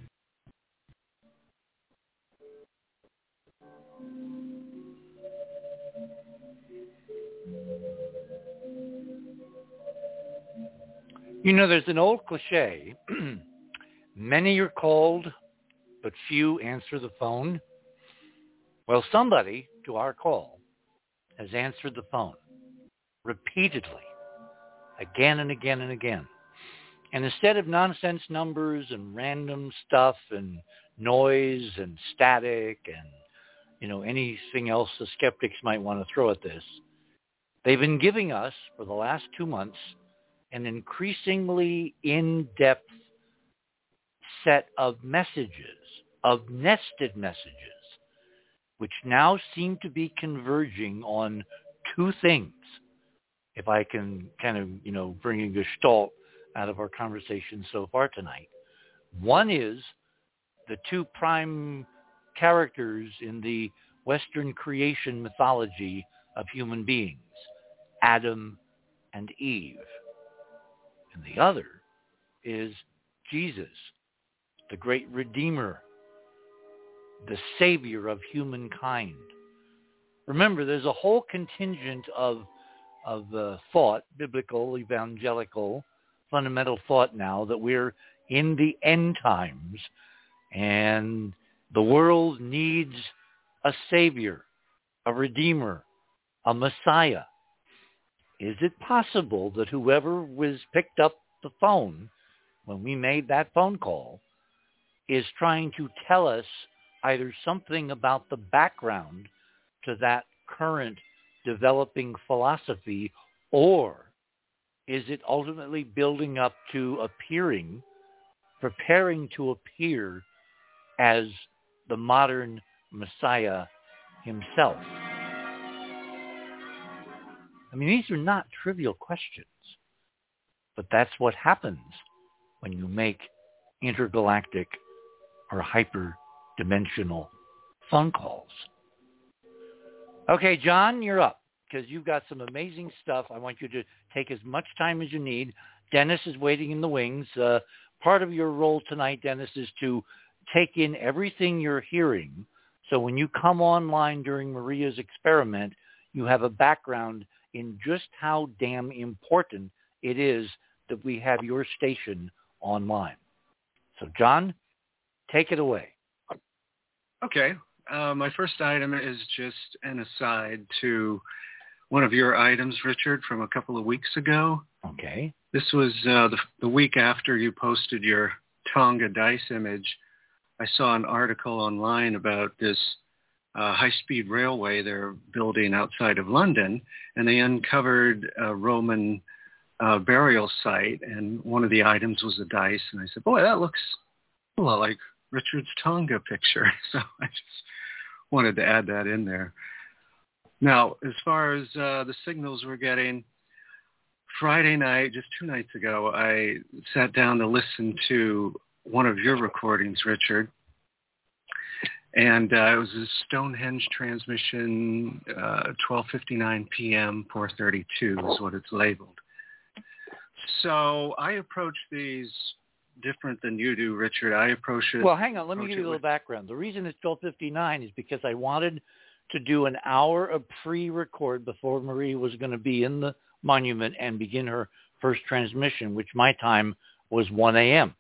You know, there's an old cliche, many are called, but few answer the phone. Well, somebody, to our call, has answered the phone repeatedly, again and again and again. And instead of nonsense numbers and random stuff and noise and static and, you know, anything else the skeptics might want to throw at this, they've been giving us, for the last two months, an increasingly in-depth set of messages, of nested messages, which now seem to be converging on two things. If I can kind of, you know, bring a gestalt out of our conversation so far tonight. One is the two prime characters in the Western creation mythology of human beings, Adam and Eve. And the other is Jesus, the great Redeemer, the Savior of humankind. Remember, there's a whole contingent of of uh, thought, biblical, evangelical, fundamental thought now that we're in the end times and the world needs a Savior, a Redeemer, a Messiah. Is it possible that whoever was picked up the phone when we made that phone call is trying to tell us either something about the background to that current developing philosophy, or is it ultimately building up to appearing, preparing to appear as the modern Messiah himself? I mean, these are not trivial questions, but that's what happens when you make intergalactic or hyperdimensional phone calls. Okay, John, you're up because you've got some amazing stuff. I want you to take as much time as you need. Dennis is waiting in the wings. Uh, part of your role tonight, Dennis, is to take in everything you're hearing. So when you come online during Maria's experiment, you have a background in just how damn important it is that we have your station online. So, John, take it away. Okay. uh, my first item is just an aside to one of your items, Richard, from a couple of weeks ago. Okay. This was uh, the, the week after you posted your Tonga dice image. I saw an article online about this uh, high-speed railway they're building outside of London, and they uncovered a Roman uh, burial site, and one of the items was a dice, and I said, boy, that looks a lot like Richard's Tonga picture. So I just wanted to add that in there. Now, as far as uh, the signals we're getting, Friday night, just two nights ago, I sat down to listen to one of your recordings, Richard. And uh, it was a Stonehenge transmission, uh, twelve fifty-nine p.m., four thirty-two is what it's labeled. So I approach these different than you do, Richard. I approach it. Well, hang on. Let me give you a little with... background. The reason it's twelve fifty-nine is because I wanted to do an hour of pre-record before Marie was going to be in the monument and begin her first transmission, which my time was one a.m.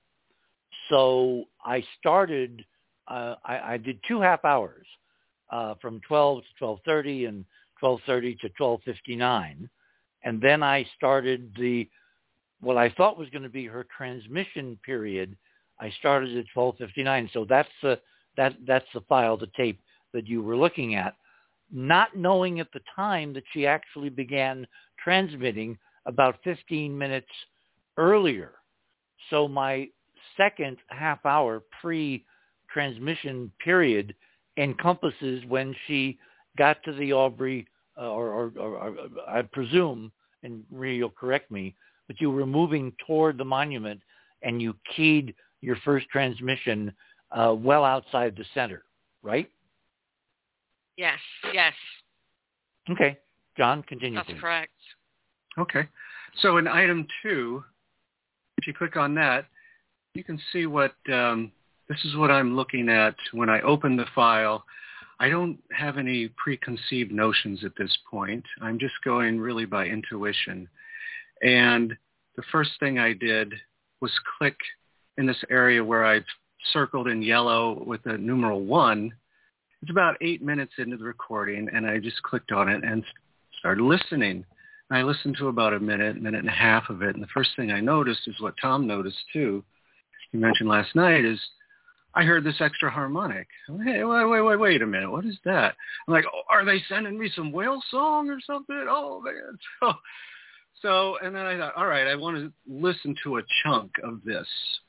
So I started, uh, I, I did two half hours uh, from twelve to twelve thirty and twelve thirty to twelve fifty-nine. And then I started the, what I thought was going to be her transmission period. I started at twelve fifty-nine. So that's the, that, that's the file, the tape that you were looking at, not knowing at the time that she actually began transmitting about fifteen minutes earlier. So my second half hour pre-transmission period encompasses when she got to the Aubrey, uh, or, or, or, or I presume, and Marie, you'll correct me, but you were moving toward the monument and you keyed your first transmission uh, well outside the center, right? Yes, yes. Okay. John, continue. That's please. correct. Okay. So in item two, if you click on that, you can see what, um, this is what I'm looking at when I open the file. I don't have any preconceived notions at this point. I'm just going really by intuition. And the first thing I did was click in this area where I've circled in yellow with the numeral one. It's about eight minutes into the recording, and I just clicked on it and started listening. And I listened to about a minute, minute and a half of it, and the first thing I noticed is what Tom noticed too. You mentioned last night is I heard this extra harmonic. Hey, wait, wait, wait, wait a minute. What is that? I'm like, oh, are they sending me some whale song or something? Oh, man. So, so, and then I thought, all right, I want to listen to a chunk of this.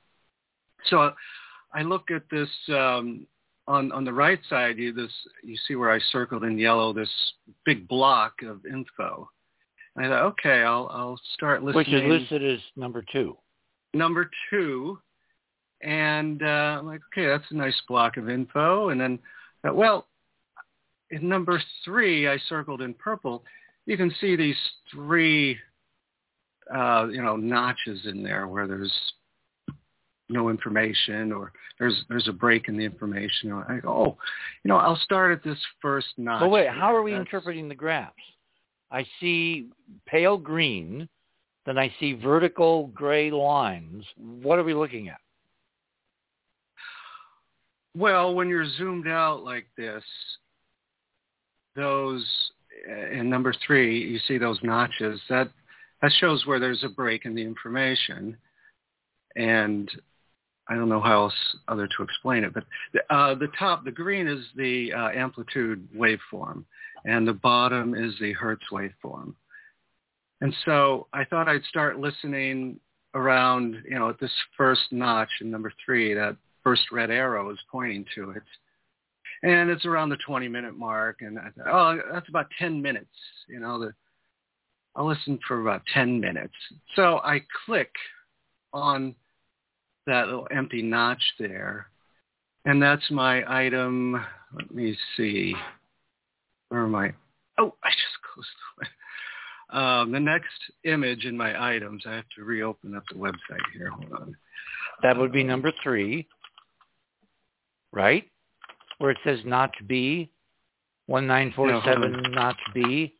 So I look at this, um, on, on the right side, you, this, you see where I circled in yellow this big block of info. And I thought, okay, I'll, I'll start listening. Which is listed as number two. Number two. And uh, I'm like, okay, that's a nice block of info. And then, uh, well, in number three, I circled in purple. You can see these three, uh, you know, notches in there where there's no information or there's there's a break in the information. I go, oh, you know, I'll start at this first notch. But wait, how are we That's... interpreting the graphs? I see pale green, then I see vertical gray lines. What are we looking at? Well, when you're zoomed out like this, those, in number three, you see those notches. That that shows where there's a break in the information. And I don't know how else other to explain it, but uh, the top, the green is the uh, amplitude waveform, and the bottom is the Hertz waveform. And so I thought I'd start listening around, you know, at this first notch in number three, that first red arrow is pointing to it. And it's around the twenty-minute mark, and I thought, oh, that's about ten minutes. You know, the, I'll listen for about ten minutes. So I click on that little empty notch there, and that's my item. Let me see. Where am I? Oh, I just closed the web. Um, the next image in my items, I have to reopen up the website here. Hold on. That would be number three, right? Where it says notch B, one nine four seven no, notch B.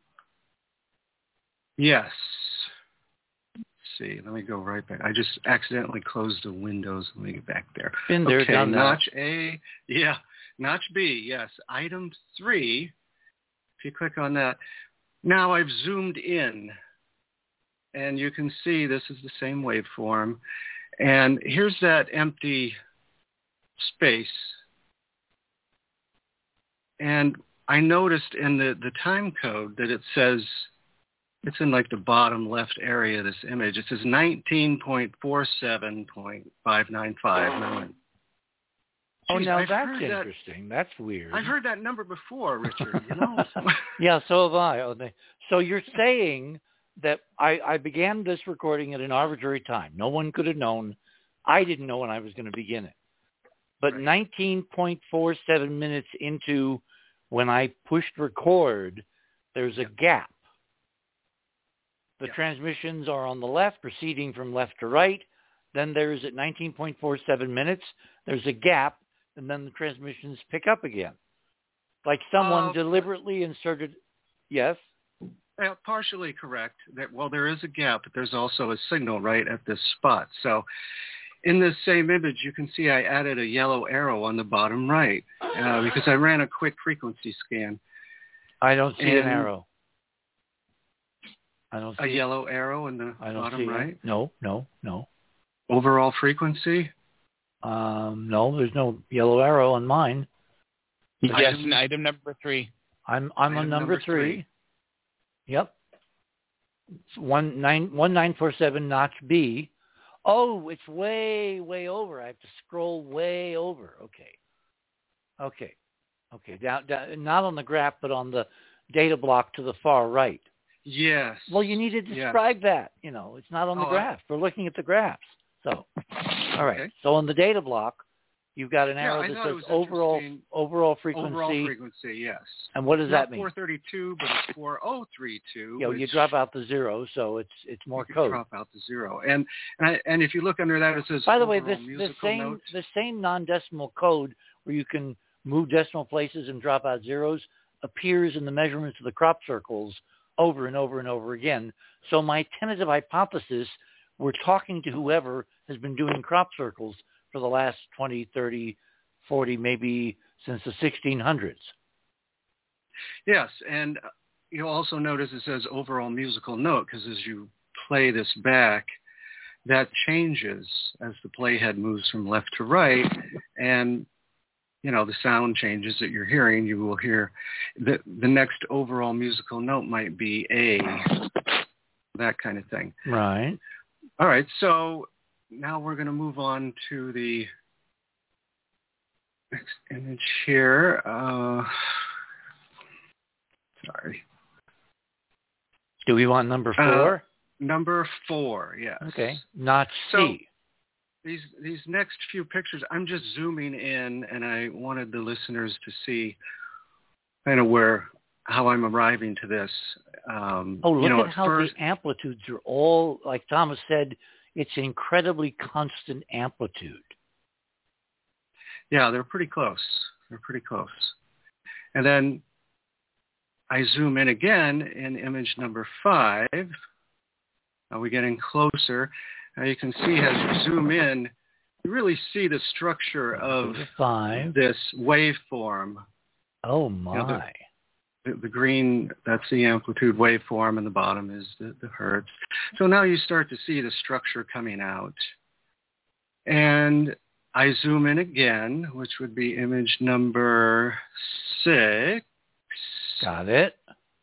Yes. Let's see. Let me go right back. I just accidentally closed the windows. Let me get back there. Been there, okay, done that. Notch A. Yeah. Notch B, yes. Item three, if you click on that, now I've zoomed in, and you can see this is the same waveform. And here's that empty space. And I noticed in the, the time code that it says, it's in like the bottom left area of this image. It says nineteen point four seven point five nine five. And I went, oh, now I've that's interesting. That, that's weird. I've heard that number before, Richard, you know? Yeah, so have I. So you're saying that I, I began this recording at an arbitrary time. No one could have known. I didn't know when I was going to begin it. But right. nineteen point four seven minutes into when I pushed record, there's a gap. The yeah. transmissions are on the left, proceeding from left to right. Then there's at nineteen point four seven minutes, there's a gap, and then the transmissions pick up again. Like someone uh, deliberately inserted, yes? Well, partially correct. That well, there is a gap, but there's also a signal right at this spot. So in this same image, you can see I added a yellow arrow on the bottom right uh, because I ran a quick frequency scan. I don't see and an arrow. I don't see a yellow arrow in the I don't bottom see right? It. No, no, no. Overall frequency? Um, no, there's no yellow arrow on mine. Yes, item, item number three. I'm I'm item on number, number three. three. Yep. It's one nine one nine four seven notch B. Oh, it's way way over. I have to scroll way over. Okay. Okay. Okay. Down, down not on the graph, but on the data block to the far right. Yes. Well, you need to describe yes. that. You know, it's not on the oh, graph. I... We're looking at the graphs. So, all right. Okay. So on the data block, you've got an arrow yeah, that says overall overall frequency. Overall frequency, yes. And what does not that mean? four thirty-two, but it's four oh three two. Yeah, which you drop out the zero, so it's it's more you code. Drop out the zero, and and, I, and if you look under that, it says. By the way, this the same note. the same non-decimal code where you can move decimal places and drop out zeros appears in the measurements of the crop circles over and over and over again. So my tentative hypothesis, we're talking to whoever has been doing crop circles for the last twenty, thirty, forty, maybe since the sixteen hundreds. Yes, and you'll also notice it says overall musical note because as you play this back, that changes as the playhead moves from left to right, and you know, the sound changes that you're hearing. You will hear the the next overall musical note might be A, that kind of thing. Right. All right. So now we're going to move on to the next image here. Uh, sorry. Do we want number four? Uh, number four, yes. Okay. Notch C. So, These these next few pictures, I'm just zooming in, and I wanted the listeners to see kind of where how I'm arriving to this. Um, oh, look you know, at how first, the amplitudes are all, like Thomas said, it's incredibly constant amplitude. Yeah, they're pretty close. They're pretty close. And then I zoom in again in image number five. Are we getting closer? Now you can see as you zoom in, you really see the structure of Five. this waveform. Oh, my. You know, the, the, the green, that's the amplitude waveform, and the bottom is the, the hertz. So now you start to see the structure coming out. And I zoom in again, which would be image number six. Got it.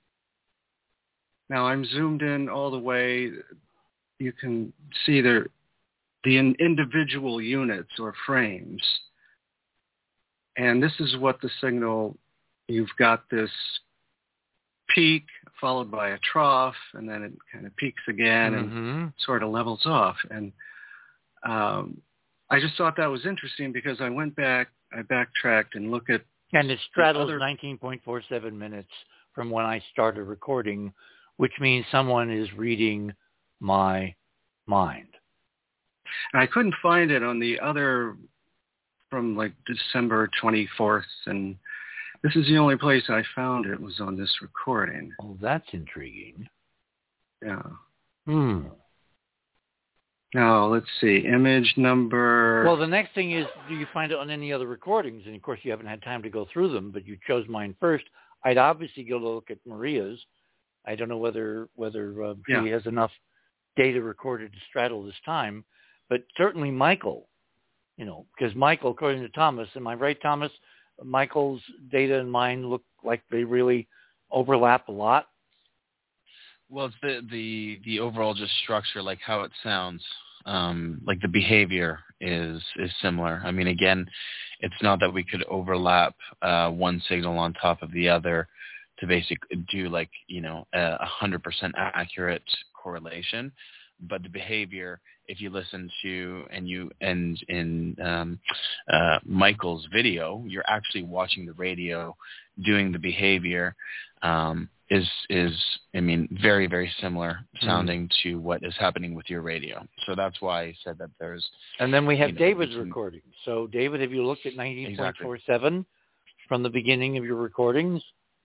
Now I'm zoomed in all the way. You can see the, the individual units or frames. And this is what the signal, you've got this peak followed by a trough, and then it kind of peaks again mm-hmm. and sort of levels off. And um, I just thought that was interesting because I went back, I backtracked and looked at... And it straddles other... nineteen point four seven minutes from when I started recording, which means someone is reading my mind. And I couldn't find it on the other from like December twenty-fourth, and this is the only place I found it was on this recording. Oh, that's intriguing. Yeah. Hmm. Now, let's see. Image number... Well, the next thing is, do you find it on any other recordings? And, of course, you haven't had time to go through them, but you chose mine first. I'd obviously go look at Maria's. I don't know whether whether uh, yeah. she has enough data recorded to straddle this time, but certainly Michael, you know, because Michael, according to Thomas, am I right, Thomas? Michael's data and mine look like they really overlap a lot. Well, it's the, the, the overall just structure, like how it sounds, um, like the behavior is is similar. I mean, again, it's not that we could overlap uh, one signal on top of the other to basically do like, you know, a one hundred percent accurate correlation. But the behavior, if you listen to and you and in um, uh, Michael's video, you're actually watching the radio doing the behavior. Um, is is I mean very very similar sounding mm. to what is happening with your radio. So that's why I said that there's. And then we have you know, David's can, recording. So David, have you looked at nineteen point four seven exactly. from the beginning of your recordings?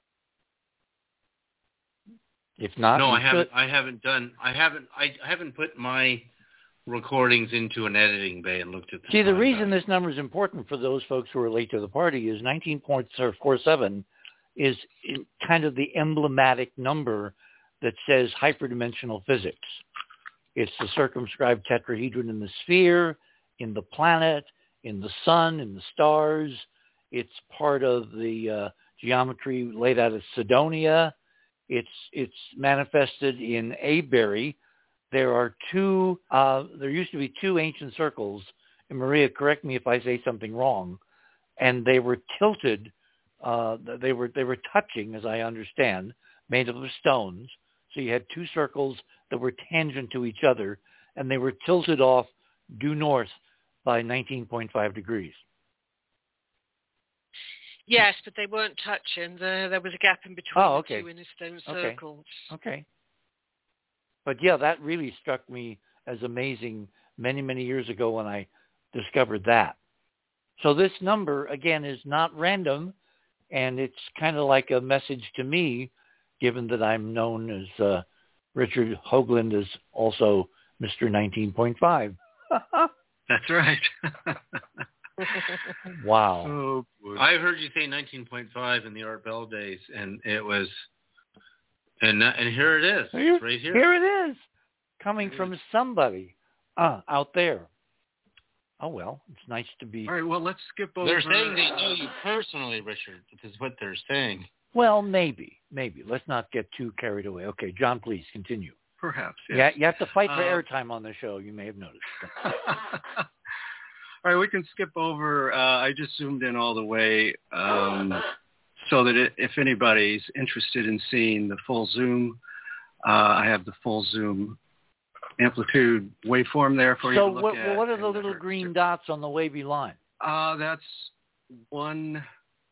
If not, no, I should. haven't. I haven't done. I haven't. I, I haven't put my recordings into an editing bay and looked at the. See, the reason this number is important for those folks who are late to the party is nineteen point four seven is kind of the emblematic number that says hyperdimensional physics. It's the circumscribed tetrahedron in the sphere, in the planet, in the sun, in the stars. It's part of the uh, geometry laid out as Sidonia. It's it's manifested in Avebury. There are two. Uh, there used to be two ancient circles. And Maria, correct me if I say something wrong. And they were tilted. Uh, they were they were touching, as I understand, made of stones. So you had two circles that were tangent to each other, and they were tilted off due north by nineteen point five degrees. Yes, but they weren't touching. There, there was a gap in between oh, okay. the two inner stone okay. circles. Okay. But yeah, that really struck me as amazing many, many years ago when I discovered that. So this number, again, is not random, and it's kind of like a message to me, given that I'm known as uh, Richard Hoagland is also Mister nineteen point five. That's right. Wow. Oh, I heard you say nineteen point five in the Art Bell days, and it was, and and here it is, here, it's right here. Here it is, coming it from is. somebody uh, out there. Oh, well, it's nice to be... All right, well, let's skip over... They're saying they know you personally, Richard, is what they're saying. Well, maybe, maybe. Let's not get too carried away. Okay, John, please continue. Perhaps, yes. Yeah, you have to fight for uh, airtime on the show, you may have noticed. All right, we can skip over. Uh, I just zoomed in all the way um, so that it, if anybody's interested in seeing the full zoom, uh, I have the full zoom amplitude waveform there for so you to look what, at. So what are the little green dots on the wavy line? Uh, that's one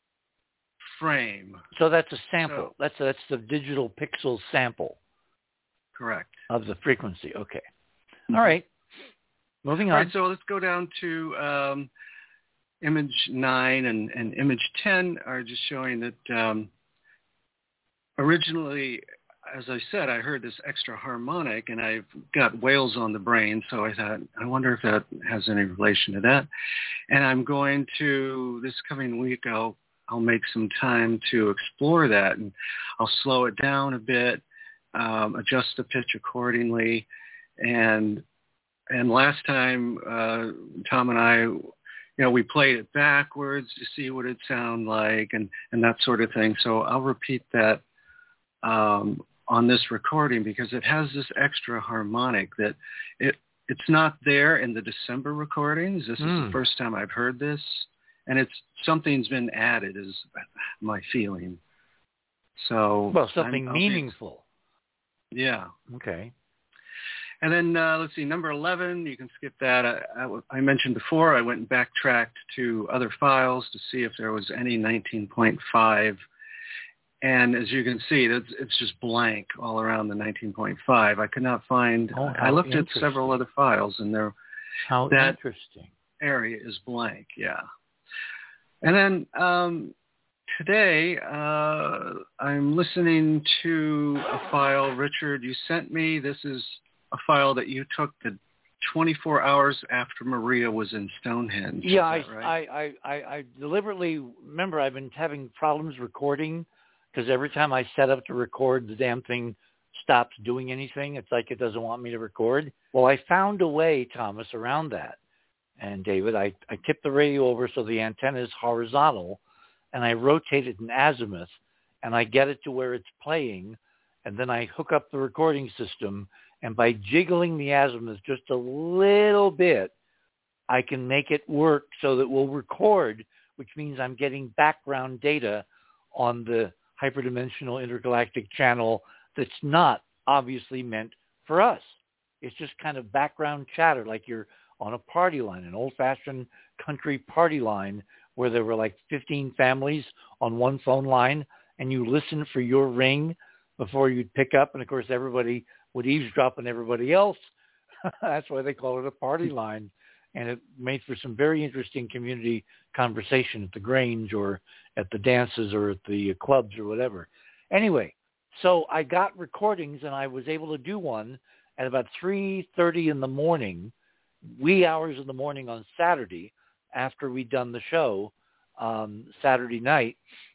frame. So that's a sample. So, that's a, that's the digital pixel sample. Correct. Of the frequency. Okay. All right. Moving on. All right, so let's go down to um, image nine and, and image ten are just showing that um, originally, as I said, I heard this extra harmonic, and I've got whales on the brain, so I thought, I wonder if that has any relation to that. And I'm going to, this coming week, I'll, I'll make some time to explore that, and I'll slow it down a bit, um, adjust the pitch accordingly, and and last time, uh, Tom and I, you know, we played it backwards to see what it'd sound like and, and that sort of thing. So I'll repeat that um, on this recording because it has this extra harmonic that it it's not there in the December recordings. This mm. is the first time I've heard this. And it's something's been added is my feeling. So well, something meaningful. Be, yeah. Okay. And then uh, let's see, number eleven, you can skip that. I, I, I mentioned before I went and backtracked to other files to see if there was any nineteen point five. And as you can see, it's, it's just blank all around the nineteen point five. I could not find, oh, I looked at several other files and there, how that interesting. Area is blank, yeah. And then um, today uh, I'm listening to a file, Richard, you sent me. This is a file that you took the twenty-four hours after Maria was in Stonehenge. Yeah, I, right? I, I, I deliberately, remember I've been having problems recording because every time I set up to record, the damn thing stops doing anything. It's like it doesn't want me to record. Well, I found a way, Thomas, around that. And David, I, I tipped the radio over so the antenna is horizontal, and I rotate it in azimuth, and I get it to where it's playing, and then I hook up the recording system, and by jiggling the azimuth just a little bit, I can make it work so that we'll record, which means I'm getting background data on the hyperdimensional intergalactic channel that's not obviously meant for us. It's just kind of background chatter, like you're on a party line, an old-fashioned country party line where there were like fifteen families on one phone line, and you listen for your ring before you'd pick up, and of course everybody would eavesdrop on everybody else. That's why they call it a party line. And it made for some very interesting community conversation at the Grange or at the dances or at the clubs or whatever. Anyway, so I got recordings, and I was able to do one at about three thirty in the morning, wee hours in the morning on Saturday after we'd done the show um, Saturday night.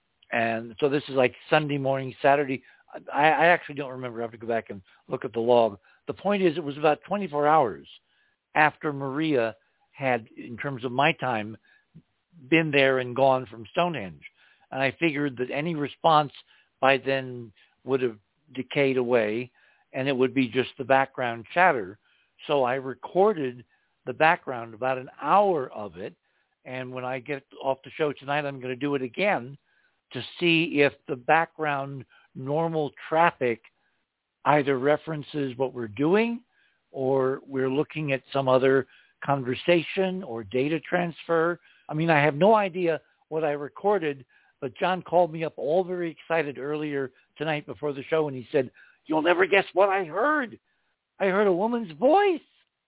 And so this is like Sunday morning, Saturday. I, I actually don't remember. I have to go back and look at the log. The point is it was about twenty-four hours after Maria had, in terms of my time, been there and gone from Stonehenge. And I figured that any response by then would have decayed away, and it would be just the background chatter. So I recorded the background, about an hour of it, and when I get off the show tonight, I'm going to do it again to see if the background normal traffic either references what we're doing or we're looking at some other conversation or data transfer. I mean, I have no idea what I recorded, but John called me up all very excited earlier tonight before the show, and he said, "You'll never guess what I heard. I heard a woman's voice."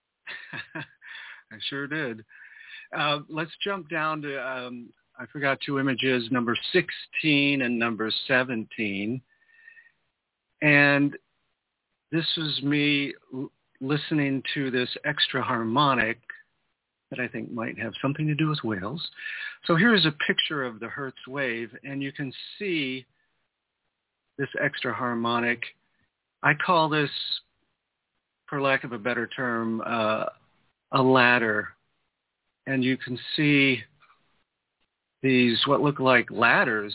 I sure did. Uh, let's jump down to, um, I forgot two images, number sixteen and number seventeen. And this was me l- listening to this extra harmonic that I think might have something to do with whales. So here's a picture of the Hertz wave, and you can see this extra harmonic. I call this, for lack of a better term, uh, a ladder. And you can see these, what look like ladders,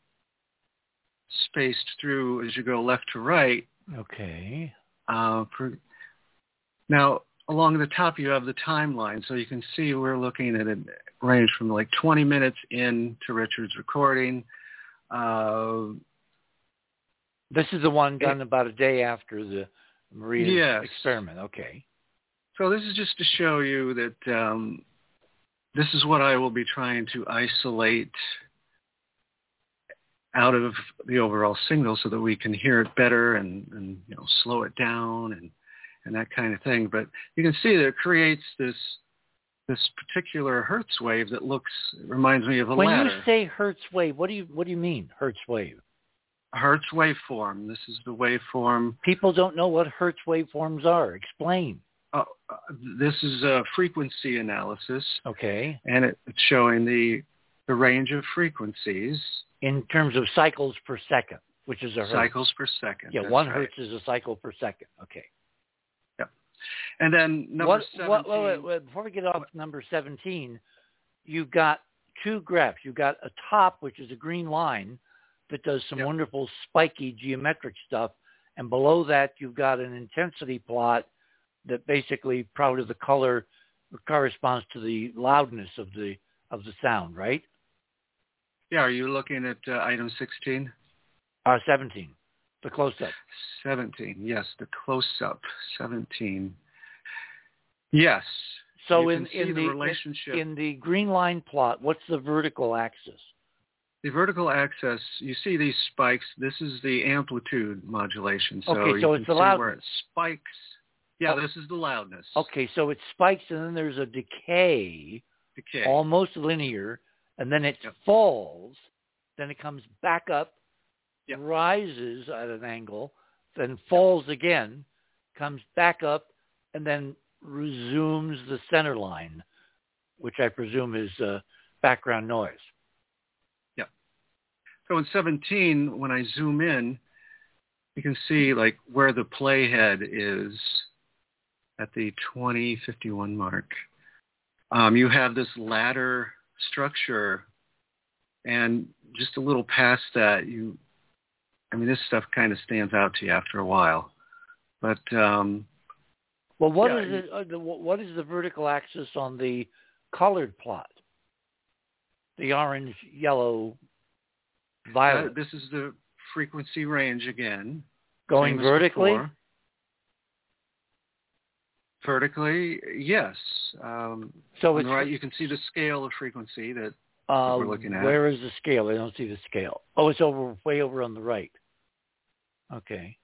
spaced through as you go left to right. Okay. Uh, for, now, along the top, you have the timeline. So you can see we're looking at a range from like twenty minutes in to Richard's recording. Uh, this is the one done it, about a day after the Maria's yes. experiment. Okay. So this is just to show you that um, this is what I will be trying to isolate out of the overall signal so that we can hear it better and, and you know, slow it down and, and that kind of thing. But you can see that it creates this this particular Hertz wave that looks, reminds me of a when ladder. When you say Hertz wave, what do you what do you mean, Hertz wave? Hertz waveform. This is the waveform. People don't know what Hertz waveforms are. Explain. Uh, this is a frequency analysis. Okay. And it, it's showing the the range of frequencies. In terms of cycles per second, which is a hertz. Cycles per second. Yeah, one right. hertz is a cycle per second. Okay. Yep. And then number what, seventeen. What, wait, wait, before we get off number seventeen, you've got two graphs. You've got a top, which is a green line that does some yep. wonderful spiky geometric stuff. And below that, you've got an intensity plot that basically, probably the color corresponds to the loudness of the of the sound, right? Yeah, are you looking at uh, item sixteen? Uh, seventeen, the close-up. seventeen, yes, the close-up, seventeen. Yes. So you in, can in, see the, the relationship. in the green line plot, what's the vertical axis? The vertical axis, you see these spikes. This is the amplitude modulation. So okay, you so can it's the see loudness. Where it spikes. Yeah, oh. this is the loudness. Okay, so it spikes and then there's a decay, decay. almost linear, and then it yep. falls, then it comes back up, yep. rises at an angle, then falls again, comes back up, and then resumes the center line, which I presume is uh, background noise. Yeah. So in seventeen, when I zoom in, you can see like where the playhead is at the twenty fifty-one mark. Um, you have this ladder structure, and just a little past that, you, I mean, this stuff kind of stands out to you after a while. But um, well, what yeah, is it? Uh, the, what is the vertical axis on the colored plot? The orange, yellow, violet. Uh, this is the frequency range again. Going vertically? Before. Vertically, yes. Um, so on it's the right, you can see the scale of frequency that, uh, that we're looking at. Where is the scale? I don't see the scale. Oh, it's over, way over on the right. Okay.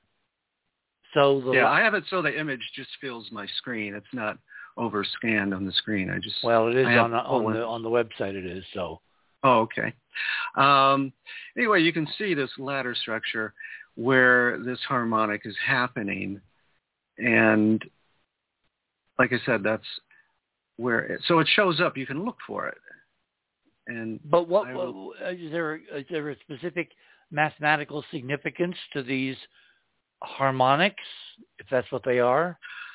So the yeah, I have it so the image just fills my screen. It's not over scanned on the screen. I just well, it is on on the on the website. It is so. Oh, okay. Um, anyway, you can see this ladder structure where this harmonic is happening, and like I said, that's where it, so it shows up. You can look for it. And but what, will, what is there? Is there a specific mathematical significance to these harmonics, if that's what they are?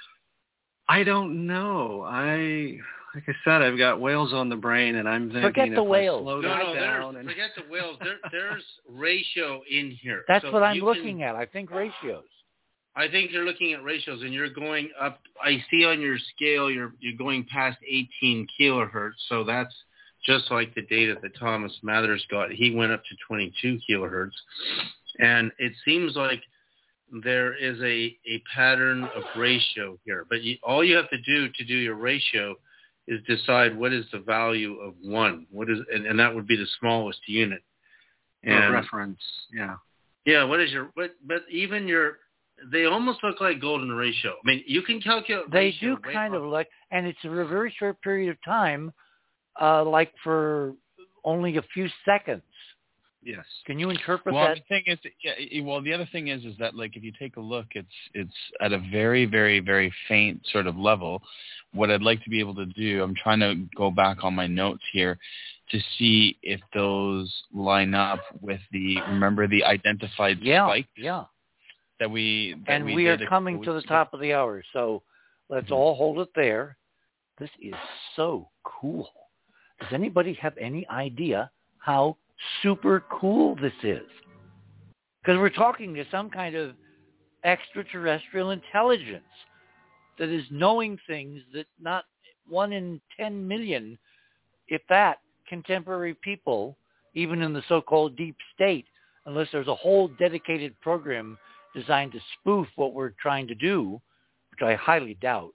I don't know. I like I said, I've got whales on the brain, and I'm thinking forget the if whales. I slow no, that no, down. there's, And... forget the whales. There, there's ratio in here. That's so what I'm you looking can, at. I think ratios. I think you're looking at ratios, and you're going up. I see on your scale, you're you're going past eighteen kilohertz. So that's just like the data that Thomas Mathers got. He went up to twenty-two kilohertz, and it seems like there is a, a pattern of ratio here. But you, all you have to do to do your ratio is decide what is the value of one. What is, and, and that would be the smallest unit. And reference, yeah. Yeah, what is your, what, but even your, they almost look like golden ratio. I mean, you can calculate They ratio do kind of like, and it's a very short period of time, uh, like for only a few seconds. Yes. Can you interpret well, that? The thing is, yeah, well, the other thing is, is that like if you take a look, it's it's at a very, very, very faint sort of level. What I'd like to be able to do, I'm trying to go back on my notes here to see if those line up with the, remember the identified yeah, spikes yeah. that we that and we, we did are coming to the top of the hour, so let's mm-hmm. all hold it there. This is so cool. Does anybody have any idea how super cool this is? Because we're talking to some kind of extraterrestrial intelligence that is knowing things that not one in ten million, if that, contemporary people, even in the so-called deep state, unless there's a whole dedicated program designed to spoof what we're trying to do, which I highly doubt.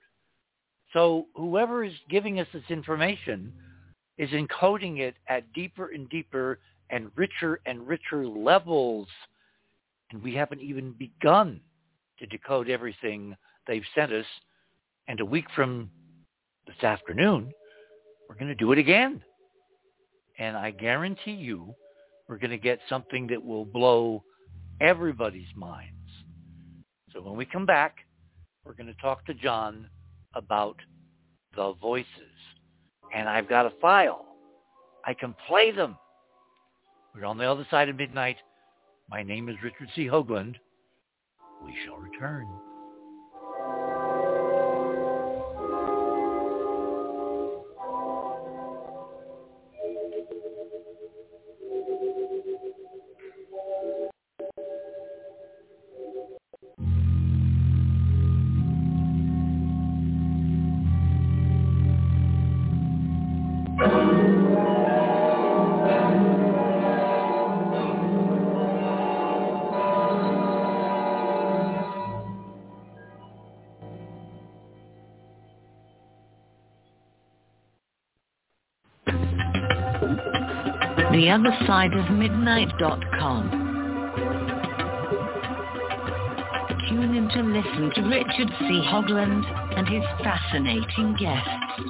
So whoever is giving us this information is encoding it at deeper and deeper and richer and richer levels. And we haven't even begun to decode everything they've sent us. And a week from this afternoon, we're going to do it again. And I guarantee you, we're going to get something that will blow everybody's minds. So when we come back, we're going to talk to John about the voices. And I've got a file. I can play them. We're on the other side of midnight. My name is Richard C. Hoagland. We shall return. the other side of midnight dot com. Tune in to listen to Richard C. Hoagland and his fascinating guests.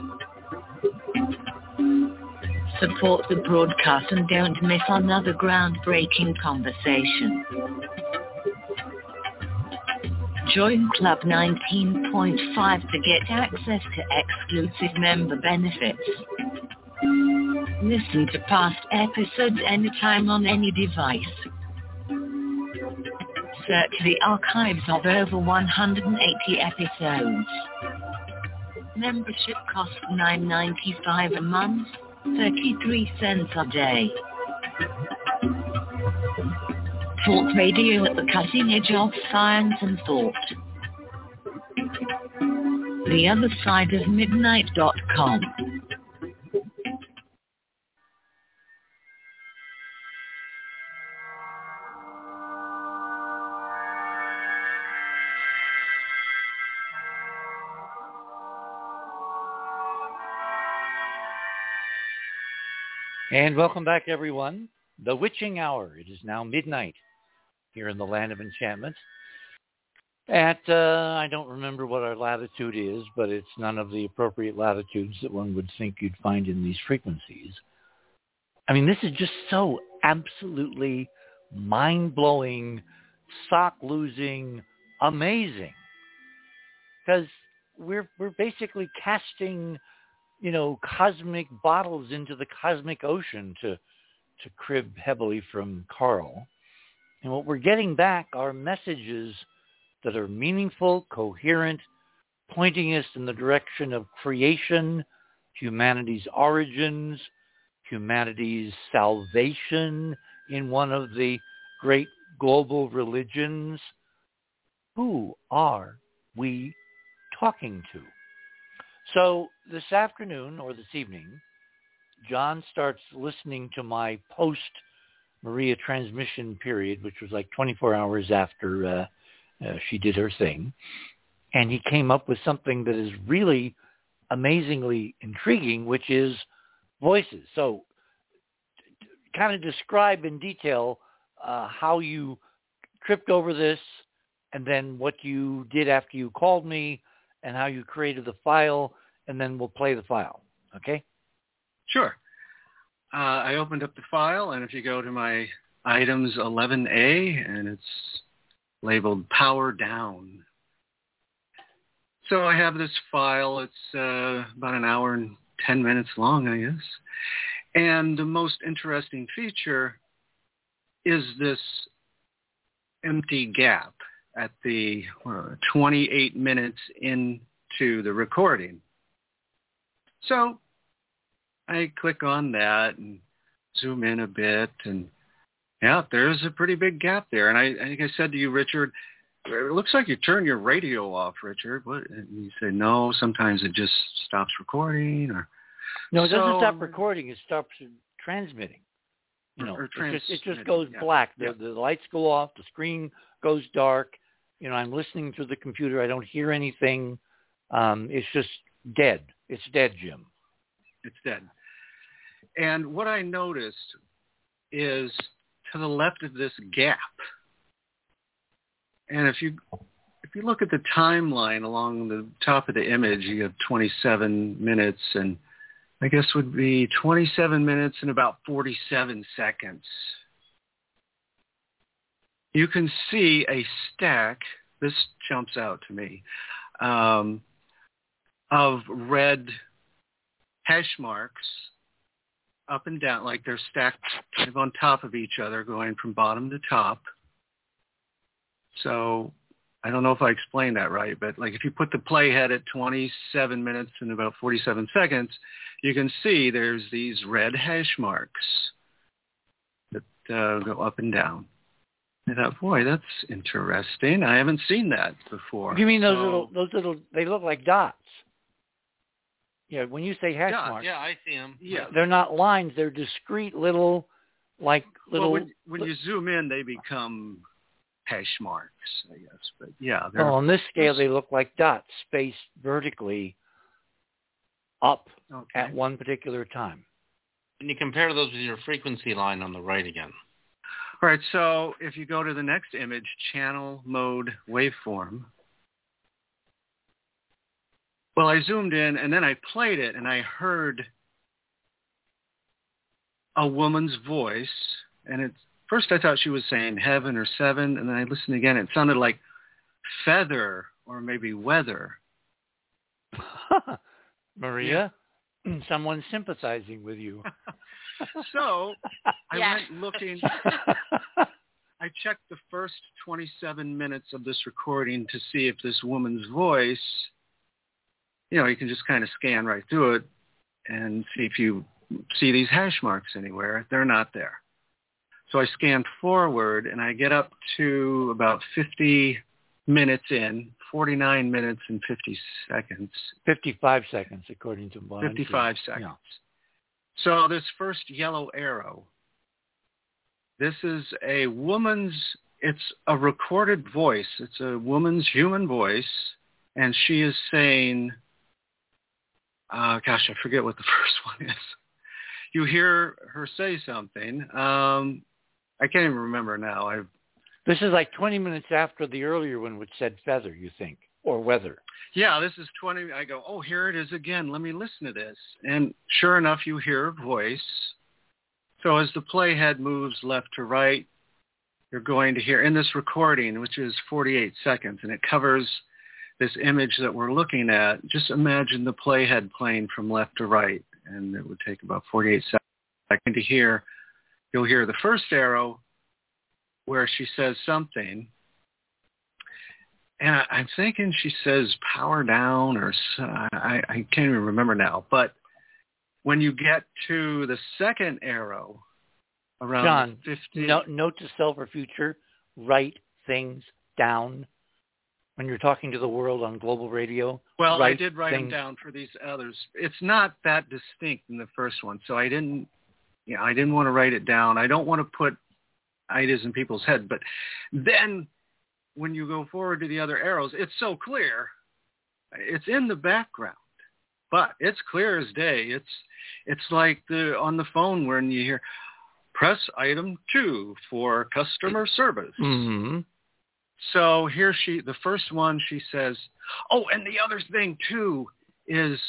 Support the broadcast and don't miss another groundbreaking conversation. Join Club nineteen point five to get access to exclusive member benefits. Listen to past episodes anytime on any device. Search the archives of over one hundred eighty episodes. Membership costs nine dollars and ninety-five cents a month, thirty-three cents a day. Talk radio at the cutting edge of science and thought. the other side of midnight dot com. And welcome back, everyone. The witching hour. It is now midnight here in the land of enchantment. At, uh, I don't remember what our latitude is, but it's none of the appropriate latitudes that one would think you'd find in these frequencies. I mean, this is just so absolutely mind-blowing, sock-losing, amazing. Because we're we're basically casting, you know, cosmic bottles into the cosmic ocean, to to crib heavily from Carl. And what we're getting back are messages that are meaningful, coherent, pointing us in the direction of creation, humanity's origins, humanity's salvation in one of the great global religions. Who are we talking to? So this afternoon or this evening, John starts listening to my post-Maria transmission period, which was like twenty-four hours after uh, uh, she did her thing. And he came up with something that is really amazingly intriguing, which is voices. So kind of describe in detail uh, how you tripped over this, and then what you did after you called me, and how you created the file, and then we'll play the file. Okay? Sure. Uh, I opened up the file, and if you go to my items eleven A, and it's labeled Power Down. So I have this file. It's uh, about an hour and ten minutes long, I guess. And the most interesting feature is this empty gap at the uh, twenty-eight minutes into the recording. So I click on that and zoom in a bit, and yeah, there's a pretty big gap there. And I, I think I said to you, Richard, it looks like you turned your radio off, Richard. What? And you said, no, sometimes it just stops recording. Or No, it so, doesn't stop recording. It stops transmitting. You know, or, or it, just, it just goes yeah. black. The, yeah. the lights go off. The screen goes dark. You know, I'm listening through the computer. I don't hear anything. Um, it's just dead. It's dead, Jim. It's dead. And what I noticed is to the left of this gap, and if you if you look at the timeline along the top of the image, you have twenty-seven minutes, and I guess would be twenty-seven minutes and about forty-seven seconds. You can see a stack, this jumps out to me, um, of red hash marks up and down, like they're stacked kind of on top of each other, going from bottom to top. So I don't know if I explained that right, but like if you put the playhead at twenty-seven minutes and about forty-seven seconds, you can see there's these red hash marks that uh, go up and down. I thought, boy, that's interesting. I haven't seen that before. You mean those so, little, those little, they look like dots. Yeah, when you say hash yeah, marks, yeah, I see them. Yeah. they're not lines. They're discrete little, like little. Well, when, when you zoom in, they become hash marks, I guess. But yeah, they're, well, on this scale, they look like dots spaced vertically up okay. at one particular time. And you compare those with your frequency line on the right again. All right, so if you go to the next image, channel mode waveform. Well, I zoomed in, and then I played it, and I heard a woman's voice. And at first I thought she was saying heaven or seven, and then I listened again. It sounded like feather or maybe weather. Maria, yeah. Someone's sympathizing with you. So I Yeah. went looking. I checked the first twenty-seven minutes of this recording to see if this woman's voice, you know, you can just kind of scan right through it and see if you see these hash marks anywhere. They're not there. So I scanned forward and I get up to about fifty minutes in, forty-nine minutes and fifty seconds. fifty-five seconds, according to Blind. fifty-five seconds. Yeah. So this first yellow arrow, this is a woman's, it's a recorded voice. It's a woman's human voice, and she is saying, uh, gosh, I forget what the first one is. You hear her say something. Um, I can't even remember now. I've This is like twenty minutes after the earlier one, which said feather, you think, or weather. Yeah, this is twenty. I go, oh, here it is again. Let me listen to this. And sure enough, you hear a voice. So as the playhead moves left to right, you're going to hear in this recording, which is forty-eight seconds, and it covers this image that we're looking at. Just imagine the playhead playing from left to right, and it would take about forty-eight seconds to hear. You'll hear the first arrow where she says something. And I, I'm thinking she says power down or I, I can't even remember now. But when you get to the second arrow around John, fifty... no, note to self or future, write things down. When you're talking to the world on global radio, well, write I did write things them down for these others. It's not that distinct in the first one, so I didn't, you know, I didn't want to write it down. I don't want to put ideas in people's head, but then when you go forward to the other arrows, it's so clear. It's in the background, but it's clear as day. It's it's like the on the phone when you hear, press item two for customer service. Mm-hmm. So here she, the first one, she says, oh, and the other thing too is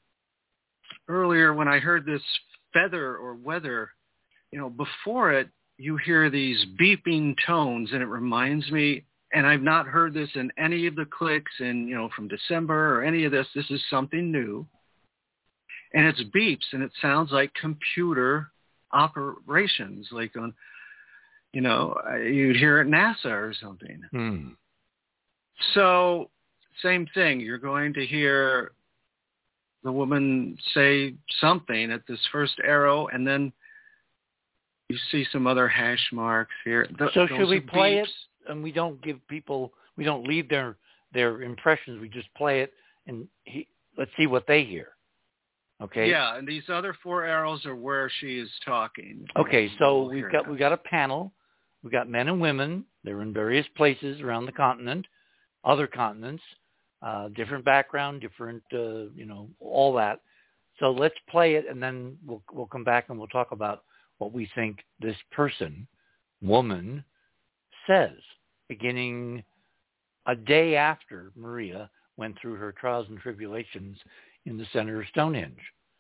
earlier when I heard this feather or weather, you know, before it, you hear these beeping tones, and it reminds me, and I've not heard this in any of the clicks in, you know, from December or any of this. This is something new. And it's beeps, and it sounds like computer operations, like on, you know, you'd hear at NASA or something. Hmm. So same thing. You're going to hear the woman say something at this first arrow, and then you see some other hash marks here. Th- so should we play beeps. it, and we don't give people, we don't leave their their impressions. We just play it, and he, let's see what they hear. Okay. Yeah, and these other four arrows are where she is talking. Okay, so We'll we've got that. we've got a panel. We've got men and women. They're in various places around the continent, other continents, uh, different background, different, uh, you know, all that. So let's play it, and then we'll we'll come back and we'll talk about what we think this person, woman, says, beginning a day after Maria went through her trials and tribulations in the center of Stonehenge.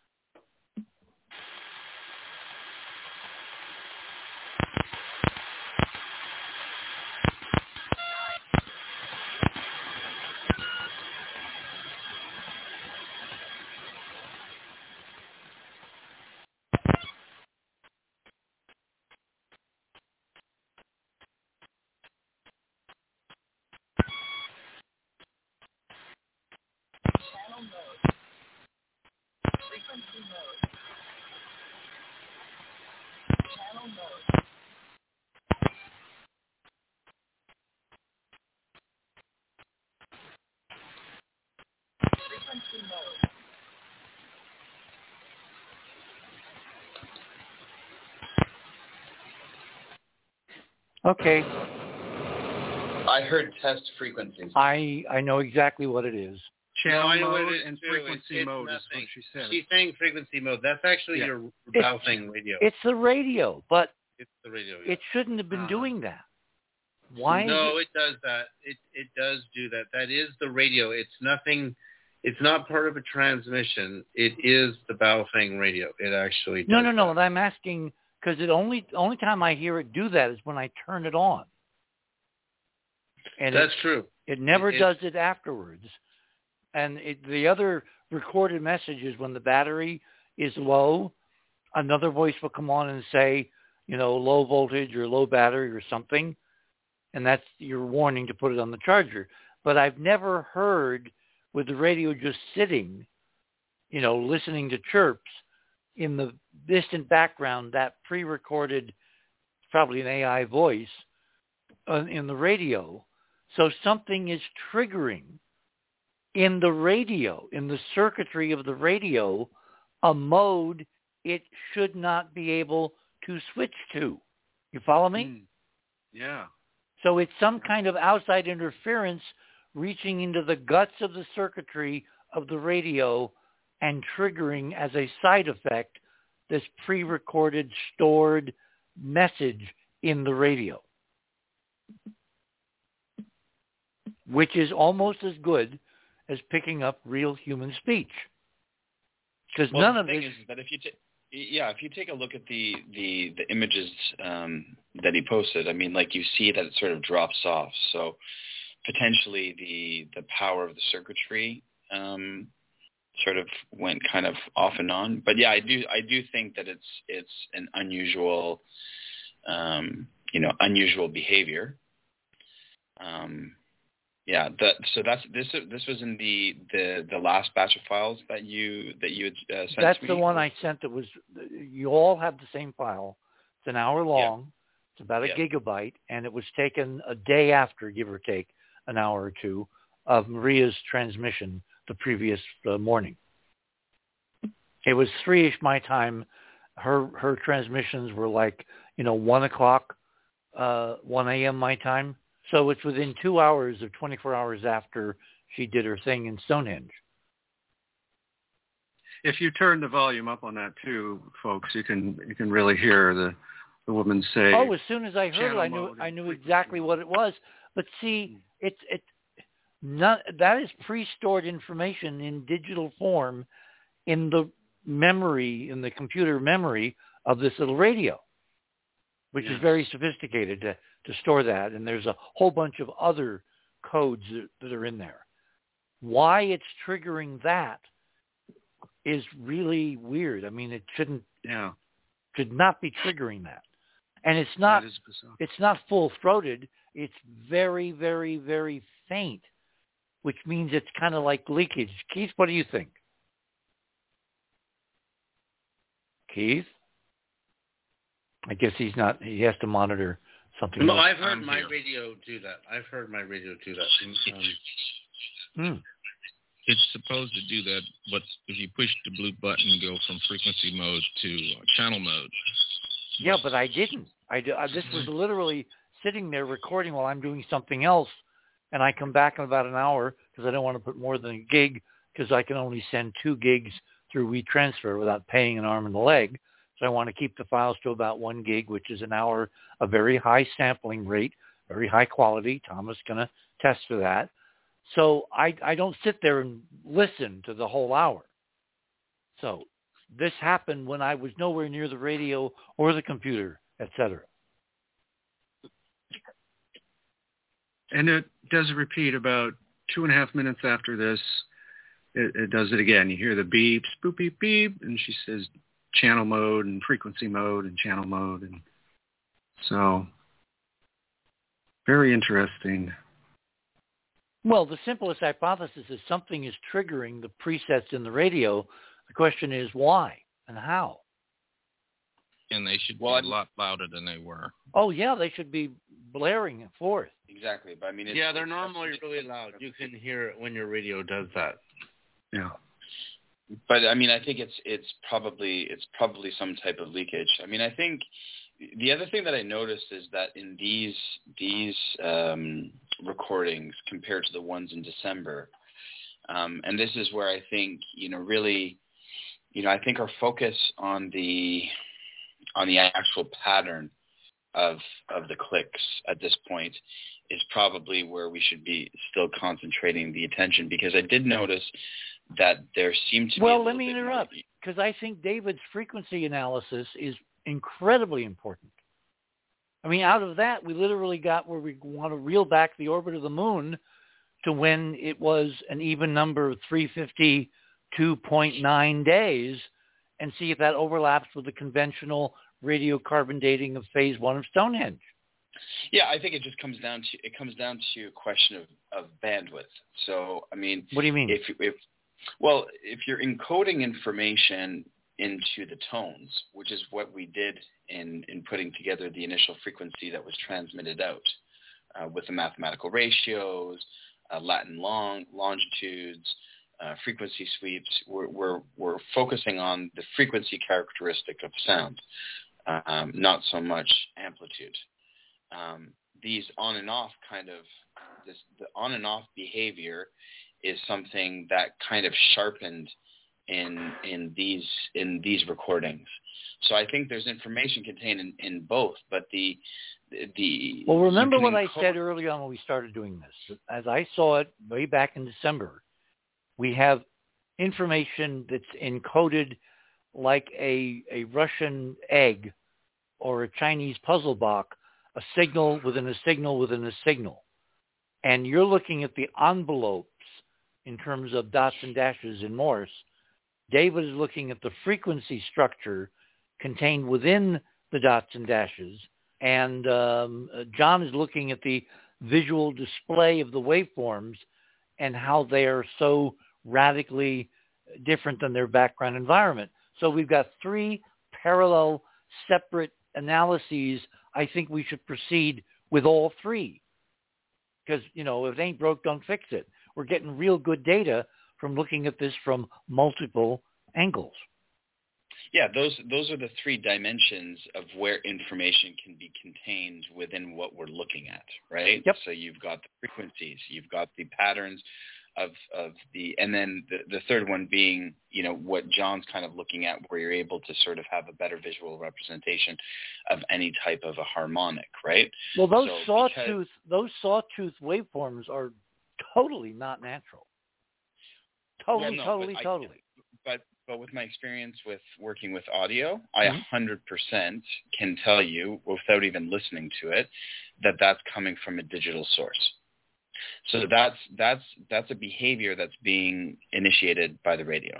Okay. I heard test frequencies. I I know exactly what it is. Channel No, I know what mode it is and too. frequency It's- it's mode is nothing. what she said. She's saying frequency mode. That's actually Yeah. your It's- bow thing radio. It's the radio, but It's the radio. Yeah. it shouldn't have been Uh, doing that. Why? No, is it does that. It it does do that. That is the radio. It's nothing. It's not part of a transmission. It is the bow thing radio. It actually does No, no, no. that. And I'm asking because it only only time I hear it do that is when I turn it on. And That's it, true. It never It- it- does it afterwards. And it, the other recorded message is when the battery is low, another voice will come on and say, you know, low voltage or low battery or something, and that's your warning to put it on the charger. But I've never heard with the radio just sitting, you know, listening to chirps in the distant background, that pre-recorded, probably an A I voice uh, in the radio. So something is triggering in the radio, in the circuitry of the radio, a mode it should not be able to switch to. You follow me? Mm. Yeah. So it's some kind of outside interference reaching into the guts of the circuitry of the radio and triggering as a side effect this pre-recorded, stored message in the radio, which is almost as good as picking up real human speech. Because well, none the of thing this... is that if you t- yeah, if you take a look at the the, the images um, that he posted, I mean, like you see that it sort of drops off. So potentially the the power of the circuitry um, sort of went kind of off and on. But yeah, I do I do think that it's it's an unusual um, you know unusual behavior. Um, yeah, that so that's this this was in the, the, the last batch of files that you that you had uh, sent That's to me. the one I sent. That was, you all have the same file. It's an hour long. Yeah. It's about a yeah. gigabyte, and it was taken a day after, give or take, an hour or two of Maria's transmission the previous uh, morning. It was three-ish my time. Her her transmissions were like, you know, one o'clock, uh, one a.m. my time. So it's within two hours of twenty-four hours after she did her thing in Stonehenge. If you turn the volume up on that too, folks, you can you can really hear the the woman say. Oh, as soon as I heard it, I knew I knew exactly what it was. But see, it's it not that is pre-stored information in digital form in the memory, in the computer memory of this little radio, which yes. is very sophisticated to, to store that. And there's a whole bunch of other codes that, that are in there. Why it's triggering that is really weird. I mean, it shouldn't, yeah. should not be triggering that. And it's not, it's not full-throated. It's very, very, very faint, which means it's kind of like leakage. Keith, what do you think? Keith? I guess he's not, he has to monitor something No, else. I've heard I'm my here. radio do that. I've heard my radio do that. Um, Hmm. It's supposed to do that, but if you push the blue button and go from frequency mode to uh, channel mode. Yeah, but I didn't. I, I, this was literally sitting there recording while I'm doing something else, and I come back in about an hour because I don't want to put more than a gig because I can only send two gigs through WeTransfer without paying an arm and a leg. So I want to keep the files to about one gig, which is an hour, a very high sampling rate, very high quality. Tom is going to test for that. So I, I don't sit there and listen to the whole hour. So this happened when I was nowhere near the radio or the computer, et cetera. And it does repeat about two and a half minutes after this. It, it does it again. You hear the beeps, boop, beep, beep, and she says channel mode and frequency mode and channel mode. And so very interesting. Well, the simplest hypothesis is something is triggering the presets in the radio. The question is why and how? And they should well, be a lot louder than they were. Oh, yeah, they should be blaring forth. Exactly. But I mean, it's, yeah, they're it's, normally really loud. You can hear it when your radio does that. Yeah. But I mean, I think it's it's probably it's probably some type of leakage. I mean, I think the other thing that I noticed is that in these these um, recordings compared to the ones in December, um, and this is where I think you know really, you know, I think our focus on the on the actual pattern of of the clicks at this point is probably where we should be still concentrating the attention, because I did notice that there seemed to be well, a let me interrupt, because I think David's frequency analysis is incredibly important. I mean, out of that, we literally got where we want to reel back the orbit of the moon to when it was an even number of three hundred fifty-two point nine days and see if that overlaps with the conventional radiocarbon dating of phase one of Stonehenge. Yeah, I think it just comes down to it comes down to a question of, of bandwidth. So, I mean, what do you mean? If if well, if you're encoding information into the tones, which is what we did in in putting together the initial frequency that was transmitted out uh, with the mathematical ratios, uh, Latin long longitudes, uh, frequency sweeps, we're, we're we're focusing on the frequency characteristic of sound, um, not so much amplitude. Um, these on and off kind of this the on and off behavior is something that kind of sharpened in in these in these recordings. So I think there's information contained in, in both, but the the well, remember what encode- I said early on when we started doing this. As I saw it way back in December, we have information that's encoded like a a Russian egg or a Chinese puzzle box, a signal within a signal within a signal. And you're looking at the envelopes in terms of dots and dashes in Morse. David is looking at the frequency structure contained within the dots and dashes. And um, John is looking at the visual display of the waveforms and how they are so radically different than their background environment. So we've got three parallel, separate analyses. I think we should proceed with all three because, you know, if it ain't broke, don't fix it. We're getting real good data from looking at this from multiple angles. Yeah, those those are the three dimensions of where information can be contained within what we're looking at, right? Yep. So you've got the frequencies, you've got the patterns of of the, and then the, the third one being, you know, what John's kind of looking at, where you're able to sort of have a better visual representation of any type of a harmonic, right? Well, those so sawtooth because, those sawtooth waveforms are totally not natural. Totally, well, no, totally, but totally. I, but but with my experience with working with audio, I Mm-hmm. one hundred percent can tell you, without even listening to it, that that's coming from a digital source. So that's that's that's a behavior that's being initiated by the radio.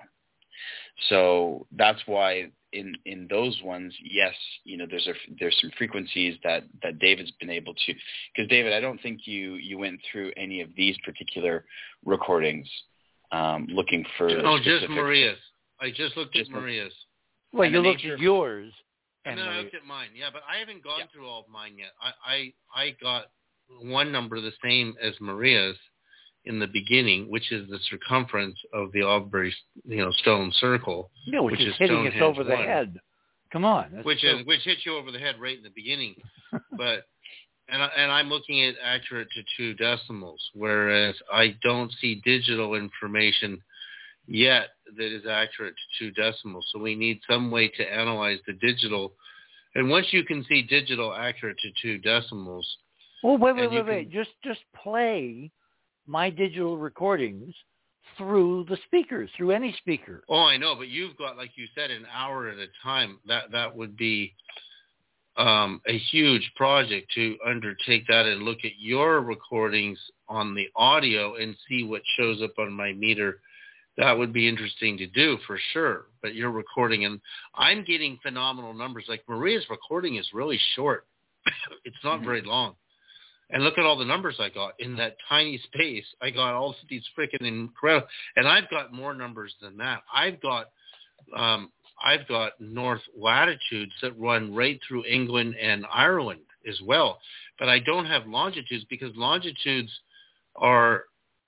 So that's why in in those ones, yes, you know, there's a there's some frequencies that that David's been able to, because David, I don't think you you went through any of these particular recordings um, looking for. Oh, specific, just Maria's. I just looked just at Maria's. Well, and you the looked nature at of- yours. And then I looked at mine. Yeah, but I haven't gone yeah. through all of mine yet. I, I I got one number the same as Maria's in the beginning, which is the circumference of the Albury, you know, stone circle. Yeah, which, which is, is hitting us Stonehenge over the one. head. Come on. That's which true. is which hits you over the head right in the beginning. But and I, and I'm looking at accurate to two decimals, whereas I don't see digital information yet that is accurate to two decimals. So we need some way to analyze the digital. And once you can see digital accurate to two decimals, well, wait, wait, wait, can, wait. Just just play my digital recordings through the speakers, through any speaker. Oh, I know, but you've got, like you said, an hour at a time. That that would be um, a huge project to undertake that and look at your recordings on the audio and see what shows up on my meter. That would be interesting to do for sure. But you're recording, and I'm getting phenomenal numbers. Like Maria's recording is really short. It's not mm-hmm. very long. And look at all the numbers I got in that tiny space. I got all these freaking incredible, and I've got more numbers than that. I've got, um, I've got north latitudes that run right through England and Ireland as well. But I don't have longitudes because longitudes are,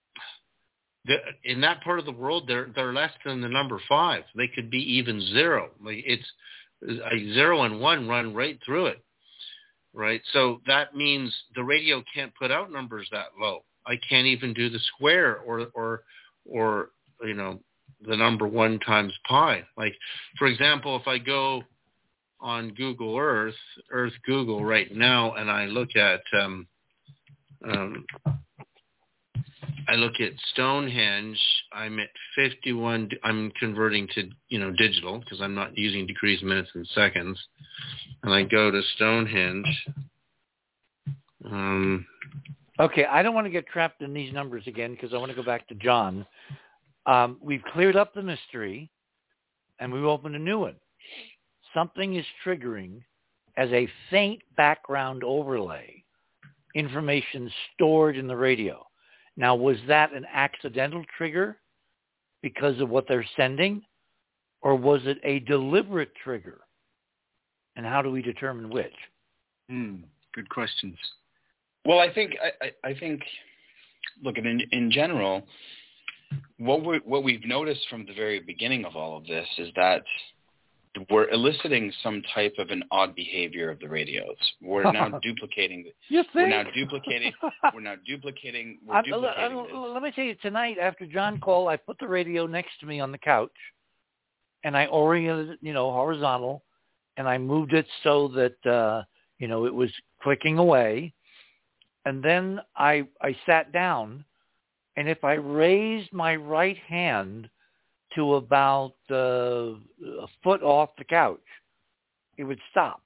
in that part of the world, they're they're less than the number five. They could be even zero. Like it's a zero and one run right through it. Right, so that means the radio can't put out numbers that low. I can't even do the square or or or you know the number one times pi. Like for example, if I go on Google Earth, Earth Google right now, and I look at um, um, I look at Stonehenge, I'm at fifty-one. I'm converting to you know digital because I'm not using degrees, minutes, and seconds. And I go to Stonehenge. Um, Okay, I don't want to get trapped in these numbers again because I want to go back to John. Um, we've cleared up the mystery, and we've opened a new one. Something is triggering as a faint background overlay, information stored in the radio. Now, was that an accidental trigger because of what they're sending, or was it a deliberate trigger? And how do we determine which? Hmm, good questions. Well, I think I, I, I think look, in in general, what we what we've noticed from the very beginning of all of this is that we're eliciting some type of an odd behavior of the radios. We're now duplicating. The, you think? We're now duplicating. We're now duplicating. We're I'm, duplicating uh, this. Let me tell you, tonight after John called, I put the radio next to me on the couch, and I oriented it, you know, horizontal, and I moved it so that uh, you know it was clicking away, and then I I sat down, and if I raised my right hand to about uh, a foot off the couch, it would stop.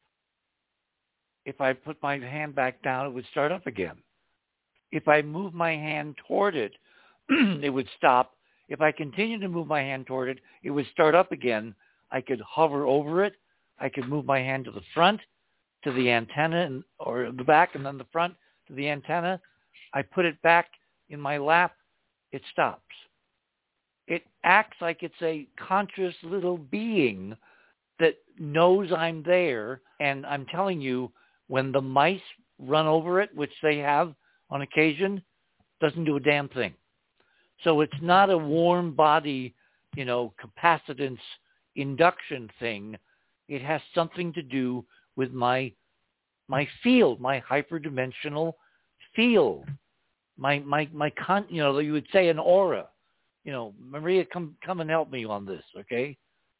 If I put my hand back down, it would start up again. If I moved my hand toward it, it would stop. If I continued to move my hand toward it, it would start up again. I could hover over it. I could move my hand to the front, to the antenna, and, or the back, and then the front to the antenna. I put it back in my lap. It stops. It acts like it's a conscious little being that knows I'm there. And I'm telling you, when the mice run over it, which they have on occasion, doesn't do a damn thing. So it's not a warm body, you know, capacitance induction thing. It has something to do with my my field, my hyperdimensional field, my my my con. You know, you would say an aura. You know, Maria, come come and help me on this, okay?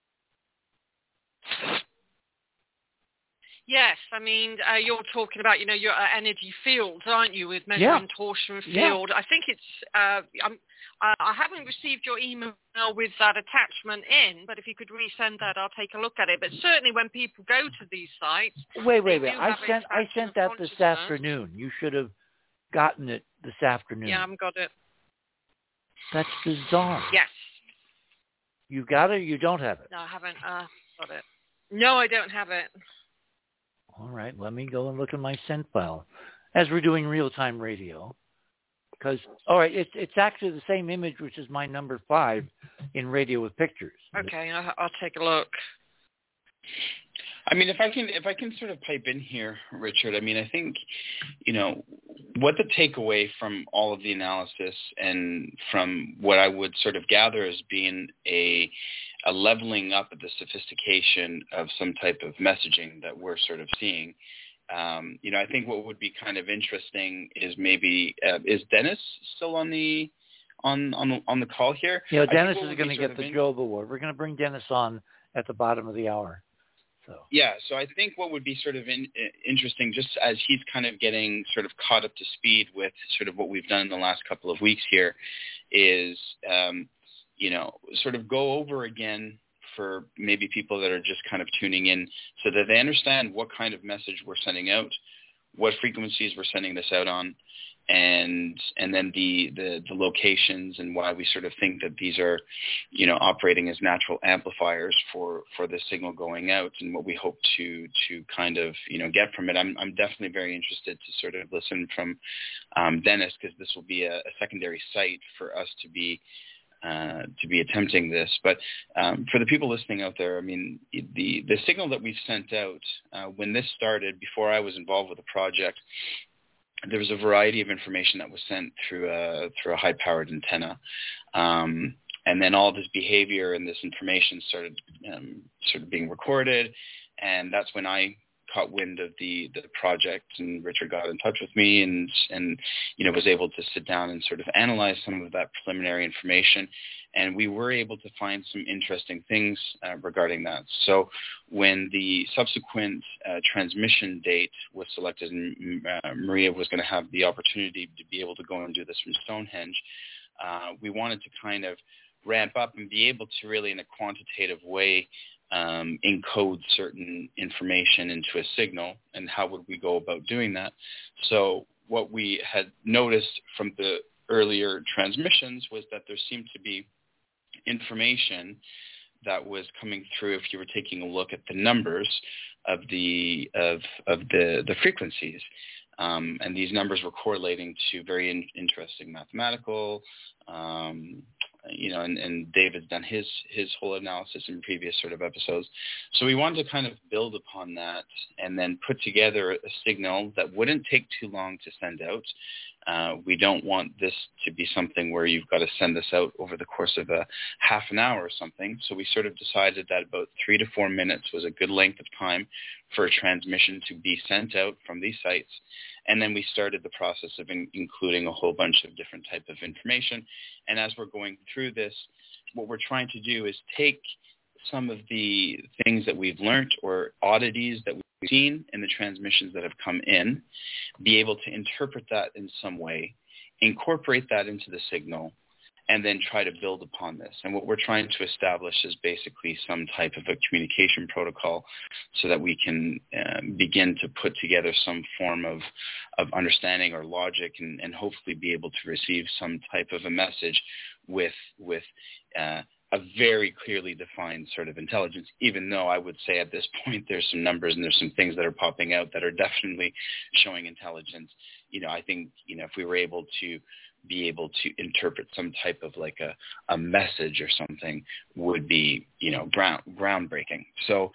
Yes, I mean, uh, you're talking about, you know, your uh, energy fields, aren't you, with measuring Yeah. torsion field? Yeah. I think it's, uh, I'm, uh, I haven't received your email with that attachment in, but if you could resend that, I'll take a look at it. But certainly when people go to these sites... Wait, wait, wait. I sent I sent that this afternoon. You should have gotten it this afternoon. Yeah, I haven't got it. That's bizarre. Yes. You got it or you don't have it? No, I haven't uh, got it. No, I don't have it. All right, let me go and look at my sent file as we're doing real-time radio. Because, all right, it's it's actually the same image, which is my number five in Radio with Pictures. Okay, I'll, I'll take a look. I mean, if I can, if I can sort of pipe in here, Richard. I mean, I think, you know, what the takeaway from all of the analysis and from what I would sort of gather as being a a leveling up of the sophistication of some type of messaging that we're sort of seeing. Um, you know, I think what would be kind of interesting is maybe uh, is Dennis still on the on on the, on the call here? Yeah, Dennis is going to get the in- Job Award. We're going to bring Dennis on at the bottom of the hour. So. Yeah, so I think what would be sort of in, interesting, just as he's kind of getting sort of caught up to speed with sort of what we've done in the last couple of weeks here, is, um, you know, sort of go over again for maybe people that are just kind of tuning in so that they understand what kind of message we're sending out, what frequencies we're sending this out on, and and then the, the, the locations and why we sort of think that these are, you know, operating as natural amplifiers for, for the signal going out and what we hope to to kind of, you know, get from it. I'm I'm definitely very interested to sort of listen from um, Dennis, because this will be a, a secondary site for us to be uh, to be attempting this. But um, for the people listening out there, I mean, the the signal that we've sent out uh, when this started, before I was involved with the project, there was a variety of information that was sent through a through a high-powered antenna, um, and then all this behavior and this information started um, sort of being recorded, and that's when I caught wind of the, the project, and Richard got in touch with me, and and you know was able to sit down and sort of analyze some of that preliminary information, and we were able to find some interesting things uh, regarding that. So when the subsequent uh, transmission date was selected, and uh, Maria was going to have the opportunity to be able to go and do this from Stonehenge, uh, we wanted to kind of ramp up and be able to really, in a quantitative way, um, encode certain information into a signal. And how would we go about doing that? So what we had noticed from the earlier transmissions was that there seemed to be information that was coming through if you were taking a look at the numbers of the of of the the frequencies, um, and these numbers were correlating to very in, interesting mathematical. Um, you know, and, and David's done his his whole analysis in previous sort of episodes. So we wanted to kind of build upon that and then put together a signal that wouldn't take too long to send out. Uh, we don't want this to be something where you've got to send this out over the course of a half an hour or something. So we sort of decided that about three to four minutes was a good length of time for a transmission to be sent out from these sites. And then we started the process of in, including a whole bunch of different type of information. And as we're going through this, what we're trying to do is take some of the things that we've learned or oddities that we've seen in the transmissions that have come in, be able to interpret that in some way, incorporate that into the signal, and then try to build upon this. And what we're trying to establish is basically some type of a communication protocol so that we can uh, begin to put together some form of, of understanding or logic and, and hopefully be able to receive some type of a message with, with uh, a very clearly defined sort of intelligence, even though I would say at this point there's some numbers and there's some things that are popping out that are definitely showing intelligence. You know, I think, you know, if we were able to be able to interpret some type of like a, a message or something would be, you know, ground, groundbreaking. So,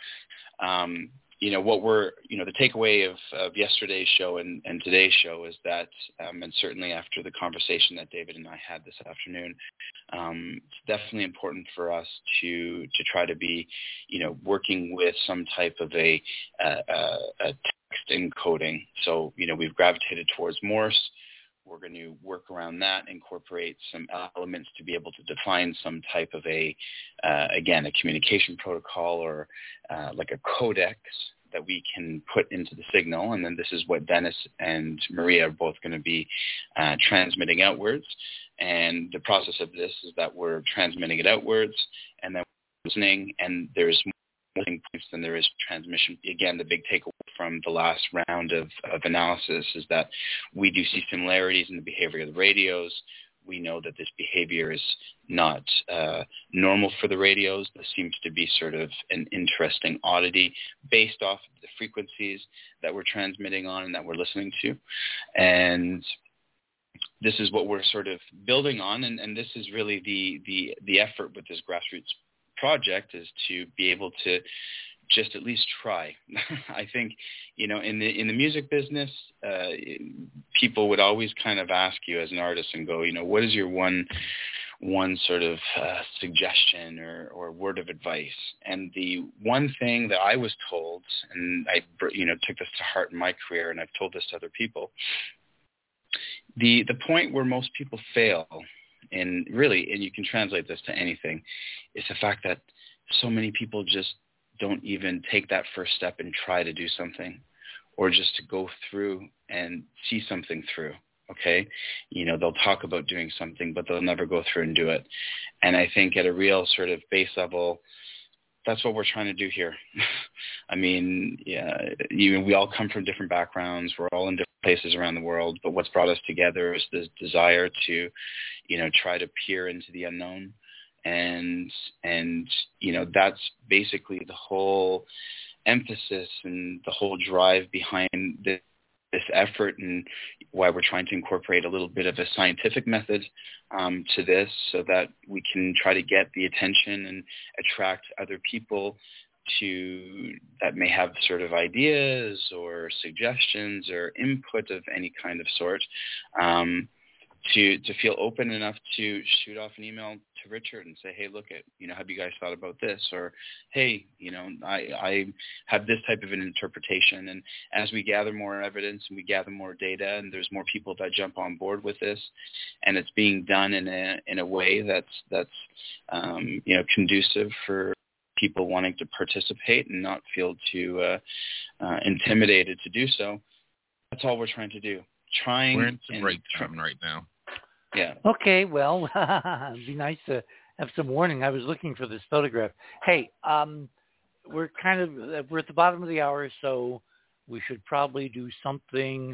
um, you know, what we're, you know, the takeaway of, of yesterday's show and, and today's show is that, um, and certainly after the conversation that David and I had this afternoon, um, it's definitely important for us to, to try to be, you know, working with some type of a, uh, uh, a text encoding. So, you know, we've gravitated towards Morse. We're going to work around that, incorporate some elements to be able to define some type of a, uh, again, a communication protocol or uh, like a codex that we can put into the signal. And then this is what Dennis and Maria are both going to be uh, transmitting outwards. And the process of this is that we're transmitting it outwards and then we're listening, and there's more points than there is transmission. Again, the big takeaway from the last round of, of analysis is that we do see similarities in the behavior of the radios. We know that this behavior is not uh, normal for the radios. This seems to be sort of an interesting oddity based off of the frequencies that we're transmitting on and that we're listening to. And this is what we're sort of building on, and, and this is really the, the, the effort with this grassroots project, is to be able to just at least try. I think, you know, in the in the music business, uh, people would always kind of ask you as an artist and go, you know, what is your one one sort of uh, suggestion or, or word of advice? And the one thing that I was told, and I, you know, took this to heart in my career, and I've told this to other people, the the point where most people fail, and really, and you can translate this to anything, is the fact that so many people just don't even take that first step and try to do something, or just to go through and see something through. Okay. You know, they'll talk about doing something, but they'll never go through and do it. And I think at a real sort of base level, that's what we're trying to do here. I mean, yeah, you, we all come from different backgrounds. We're all in different places around the world, but what's brought us together is this desire to, you know, try to peer into the unknown. And, and, you know, that's basically the whole emphasis and the whole drive behind this, this effort, and why we're trying to incorporate a little bit of a scientific method um, to this, so that we can try to get the attention and attract other people to that may have sort of ideas or suggestions or input of any kind of sort, um, to to feel open enough to shoot off an email to Richard and say, hey, look, at, you know, have you guys thought about this? Or, hey, you know, I, I have this type of an interpretation. And as we gather more evidence and we gather more data, and there's more people that jump on board with this, and it's being done in a in a way that's that's um, you know, conducive for people wanting to participate and not feel too uh, uh, intimidated to do so. That's all we're trying to do. Trying. We're into break time right now. Yeah. Okay, well, it'd be nice to have some warning. I was looking for this photograph. Hey, um, we're kind of, we're at the bottom of the hour, so we should probably do something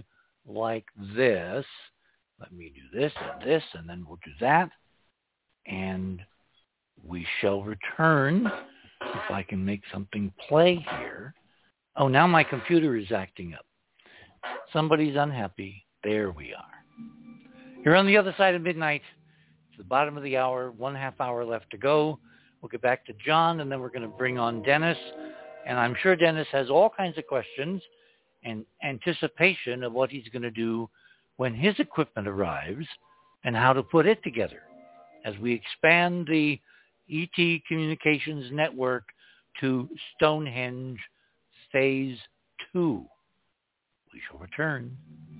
like this. Let me do this and this, and then we'll do that. And we shall return. If I can make something play here. Oh, now my computer is acting up. Somebody's unhappy. There we are. You're on the other side of midnight. It's the bottom of the hour, one half hour left to go. We'll get back to John, and then we're going to bring on Dennis. And I'm sure Dennis has all kinds of questions and anticipation of what he's going to do when his equipment arrives and how to put it together as we expand the E T Communications Network to Stonehenge Phase two. We shall return.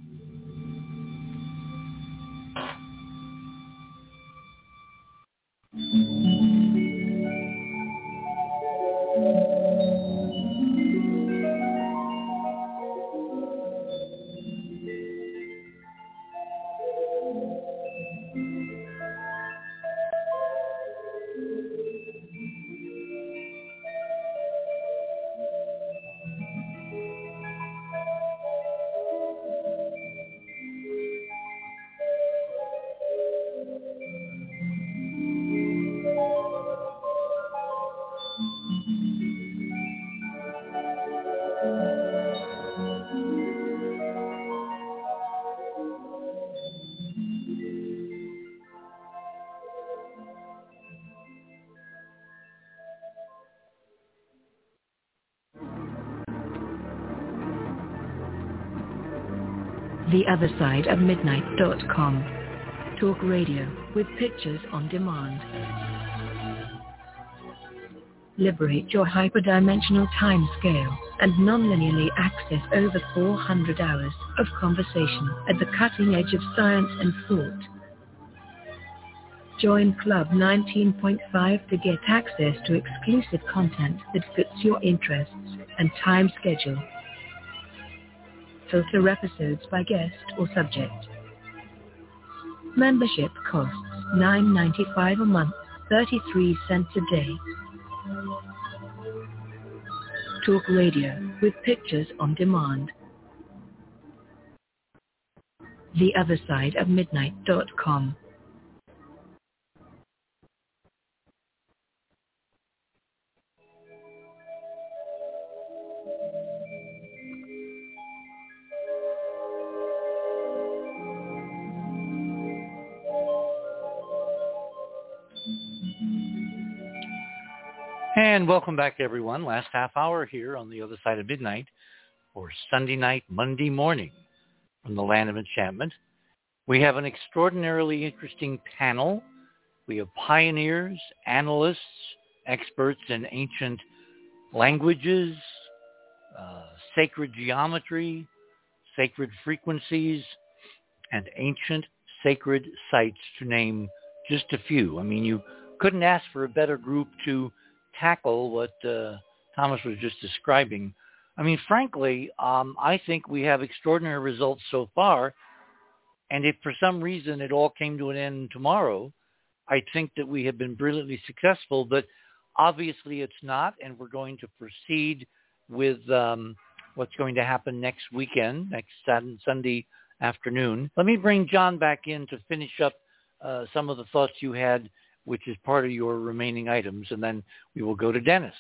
the other side of midnight dot com. Talk radio with pictures on demand. Liberate your hyperdimensional time scale and non-linearly access over four hundred hours of conversation at the cutting edge of science and thought. Join Club nineteen point five to get access to exclusive content that fits your interests and time schedule. Filter episodes by guest or subject. Membership costs nine ninety-five a month, thirty-three cents a day. Talk radio with pictures on demand. the other side of midnight dot com. And welcome back, everyone. Last half hour here on the other side of midnight for Sunday night, Monday morning from the Land of Enchantment. We have an extraordinarily interesting panel. We have pioneers, analysts, experts in ancient languages, uh, sacred geometry, sacred frequencies, and ancient sacred sites, to name just a few. I mean, you couldn't ask for a better group to tackle what uh, Thomas was just describing. I mean, frankly, um, I think we have extraordinary results so far, and if for some reason it all came to an end tomorrow, I think that we have been brilliantly successful, but obviously it's not, and we're going to proceed with um, what's going to happen next weekend, next Saturday, Sunday afternoon. Let me bring John back in to finish up uh, some of the thoughts you had, which is part of your remaining items, and then we will go to Dennis.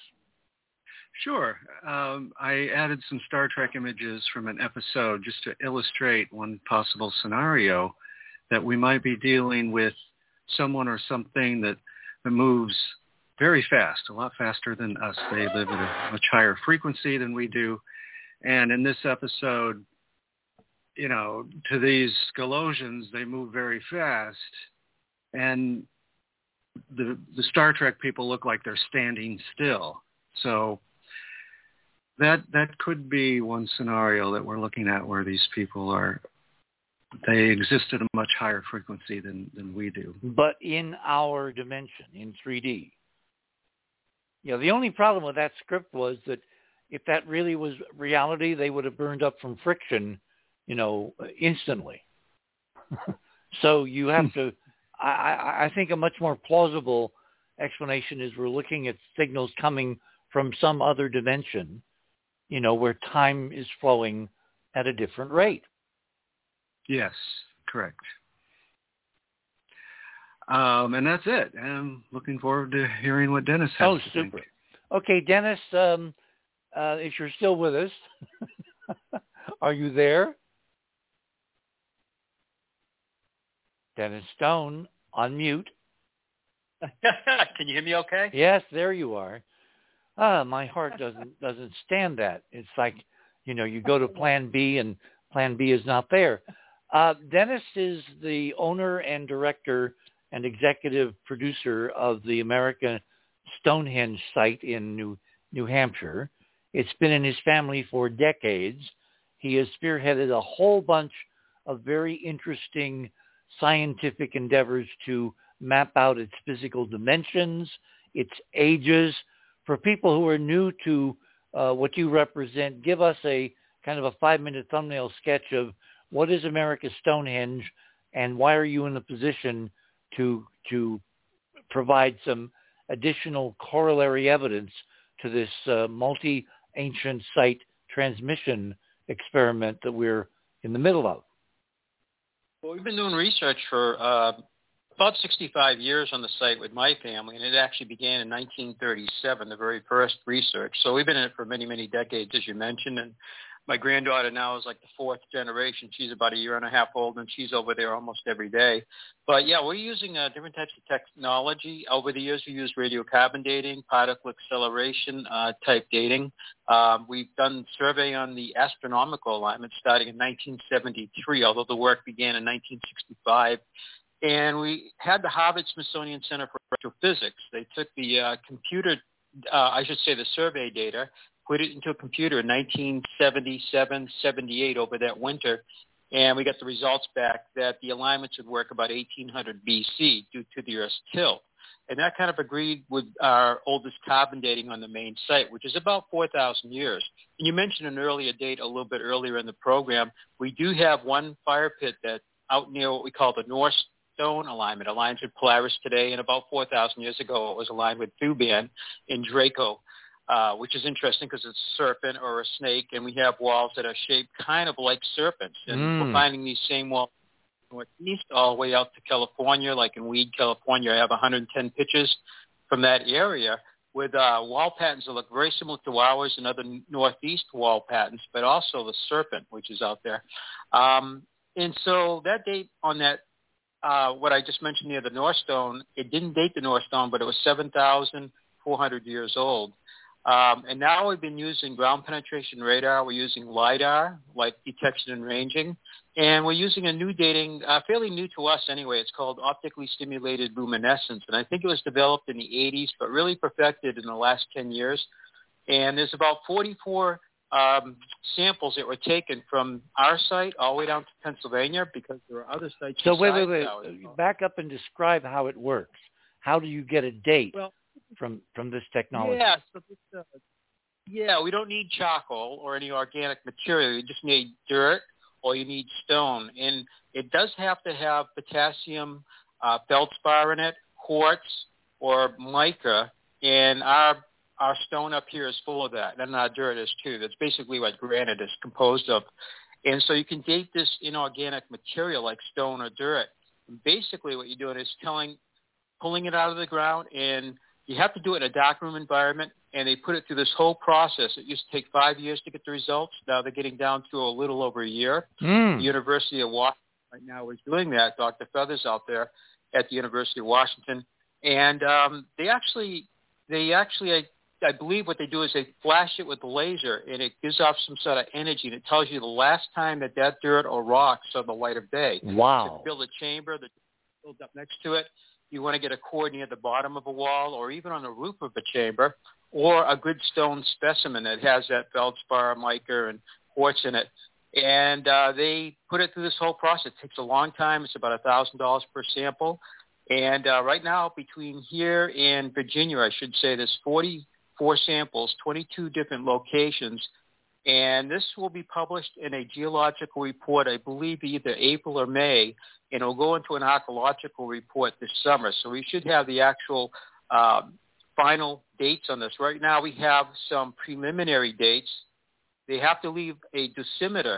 Sure. Um, I added some Star Trek images from an episode just to illustrate one possible scenario that we might be dealing with someone or something that, that moves very fast, a lot faster than us. They live at a much higher frequency than we do. And in this episode, you know, to these Galosians, they move very fast. And the the Star Trek people look like they're standing still. So that that could be one scenario that we're looking at, where these people are, they exist at a much higher frequency than, than we do. But in our dimension, in three D. You know, the only problem with that script was that if that really was reality, they would have burned up from friction, you know, instantly. So you have to... I, I think a much more plausible explanation is we're looking at signals coming from some other dimension, you know, where time is flowing at a different rate. Yes, correct. Um, and that's it. I'm looking forward to hearing what Dennis has oh, to super. think. Okay, Dennis, um, uh, if you're still with us, are you there? Dennis Stone, unmute. Can you hear me okay? Yes, there you are. Ah, my heart doesn't doesn't stand that. It's like, you know, you go to Plan B and Plan B is not there. Uh, Dennis is the owner and director and executive producer of the American Stonehenge site in New New Hampshire. It's been in his family for decades. He has spearheaded a whole bunch of very interesting scientific endeavors to map out its physical dimensions, its ages. For people who are new to uh, what you represent, give us a kind of a five-minute thumbnail sketch of what is America's Stonehenge and why are you in the position to to provide some additional corollary evidence to this uh, multi-ancient site transmission experiment that we're in the middle of. Well, we've been doing research for uh, about sixty-five years on the site with my family, and it actually began in nineteen thirty-seven, the very first research. So we've been in it for many, many decades, as you mentioned, and my granddaughter now is like the fourth generation. She's about a year and a half old, and she's over there almost every day. But, yeah, we're using uh, different types of technology. Over the years, we used radiocarbon dating, particle acceleration uh, type dating. Um, we've done survey on the astronomical alignment starting in nineteen seventy-three, although the work began in nineteen sixty-five. And we had the Harvard Smithsonian Center for Astrophysics. They took the uh, computer, uh, I should say the survey data, put it into a computer in nineteen seventy-seven, seventy-eight over that winter, and we got the results back that the alignments would work about eighteen hundred B C due to the Earth's tilt. And that kind of agreed with our oldest carbon dating on the main site, which is about four thousand years. And you mentioned an earlier date a little bit earlier in the program. We do have one fire pit that out near what we call the North Stone alignment, aligns with Polaris today, and about four thousand years ago it was aligned with Thuban in Draco. Uh, which is interesting because it's a serpent or a snake, and we have walls that are shaped kind of like serpents. And mm. we're finding these same walls northeast all the way out to California, like in Weed, California. I have one hundred ten pictures from that area with uh, wall patterns that look very similar to ours and other northeast wall patterns, but also the serpent, which is out there. Um, and so that date on that, uh, what I just mentioned near the North Stone, it didn't date the North Stone, but it was seven thousand four hundred years old. Um, and now we've been using ground penetration radar. We're using LIDAR, light detection and ranging. And we're using a new dating, uh, fairly new to us anyway. It's called optically stimulated luminescence. And I think it was developed in the eighties, but really perfected in the last ten years. And there's about forty-four um, samples that were taken from our site all the way down to Pennsylvania because there are other sites. So wait, wait, wait. Back up and describe how it works. How do you get a date? Well, from from this technology? Yeah, so this, uh, yeah, we don't need charcoal or any organic material. You just need dirt or you need stone. And it does have to have potassium uh, feldspar in it, quartz, or mica. And our our stone up here is full of that. And our dirt is too. That's basically what granite is composed of. And so you can date this inorganic material like stone or dirt. And basically what you're doing is telling, pulling it out of the ground, and you have to do it in a darkroom environment, and they put it through this whole process. It used to take five years to get the results. Now they're getting down to a little over a year. Mm. The University of Washington right now is doing that. Doctor Feathers out there at the University of Washington. And um, they actually, they actually, I, I believe what they do is they flash it with the laser, and it gives off some sort of energy, and it tells you the last time that that dirt or rock saw the light of day. Wow. So if you build a chamber that builds up next to it, you want to get a cord near the bottom of a wall or even on the roof of a chamber, or a good stone specimen that has that feldspar, mica, and quartz in it. And uh, they put it through this whole process. It takes a long time. It's about one thousand dollars per sample. And uh, right now, between here and Virginia, I should say, there's forty-four samples, twenty-two different locations. And this will be published in a geological report, I believe either April or May, and it'll go into an archaeological report this summer. So we should have the actual um, final dates on this. Right now we have some preliminary dates. They have to leave a dosimeter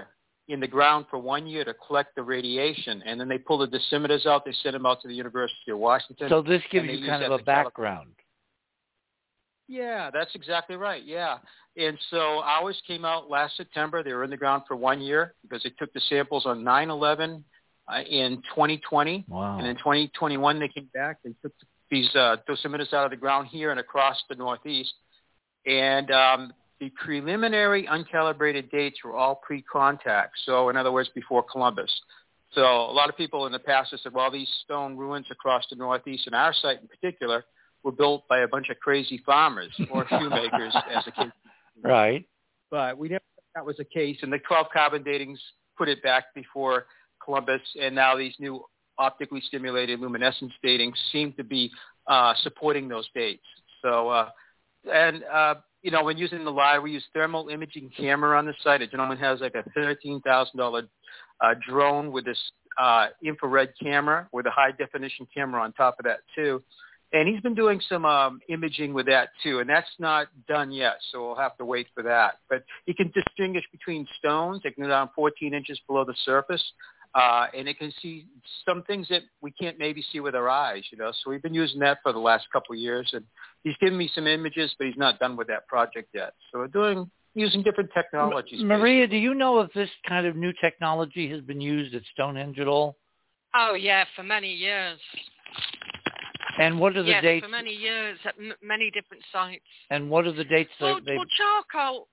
in the ground for one year to collect the radiation, and then they pull the dosimeters out. They send them out to the University of Washington. So this gives you kind of a background. Yeah, that's exactly right. Yeah. And so ours came out last September. They were in the ground for one year because they took the samples on nine eleven uh, in twenty twenty. Wow. And in twenty twenty-one, they came back. They took these uh, dosimeters out of the ground here and across the Northeast. And um, the preliminary uncalibrated dates were all pre-contact. So in other words, before Columbus. So a lot of people in the past have said, well, these stone ruins across the Northeast, and our site in particular, were built by a bunch of crazy farmers or shoemakers, as a case. Right. But we never thought that was the case, and the twelve carbon datings put it back before Columbus, and now these new optically stimulated luminescence datings seem to be uh, supporting those dates. So, uh, and, uh, you know, when using the live, we use thermal imaging camera on the site. A gentleman has like a thirteen thousand dollars uh, drone with this uh, infrared camera with a high-definition camera on top of that, too. And he's been doing some um, imaging with that, too, and that's not done yet, so we'll have to wait for that. But he can distinguish between stones. They can go down fourteen inches below the surface, uh, and it can see some things that we can't maybe see with our eyes, you know. So we've been using that for the last couple of years, and he's given me some images, but he's not done with that project yet. So we're doing using different technologies. Maria, basically. Do you know if this kind of new technology has been used at Stonehenge at all? Oh, yeah, for many years. And what are the yes, dates? Yes, for many years at m- many different sites. And what are the dates? Well, that they... well, charcoal.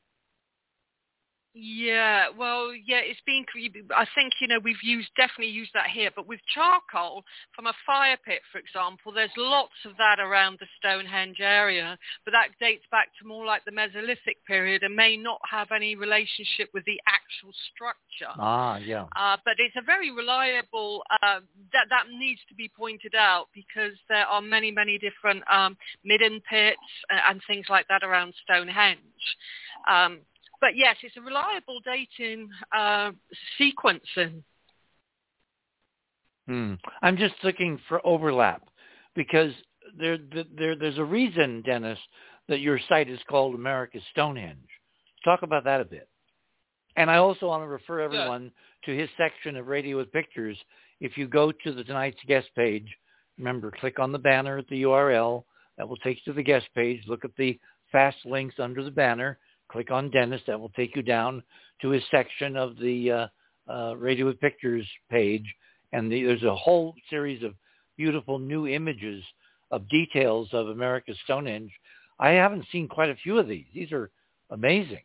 Yeah, well, yeah, it's been. I think you know we've used definitely used that here, but with charcoal from a fire pit, for example, there's lots of that around the Stonehenge area, but that dates back to more like the Mesolithic period and may not have any relationship with the actual structure. Ah, yeah. Uh, but it's a very reliable. Uh, that that needs to be pointed out because there are many many different um, midden pits and, and things like that around Stonehenge. Um, But yes, it's a reliable dating uh, sequencing. Hmm. I'm just looking for overlap because there, there, there's a reason, Dennis, that your site is called America's Stonehenge. Talk about that a bit. And I also want to refer everyone yeah. to his section of Radio with Pictures. If you go to the tonight's guest page, remember, click on the banner at the U R L. That will take you to the guest page. Look at the fast links under the banner. Click on Dennis. That will take you down to his section of the uh, uh, Radio with Pictures page. And the, there's a whole series of beautiful new images of details of America's Stonehenge. I haven't seen quite a few of these. These are amazing.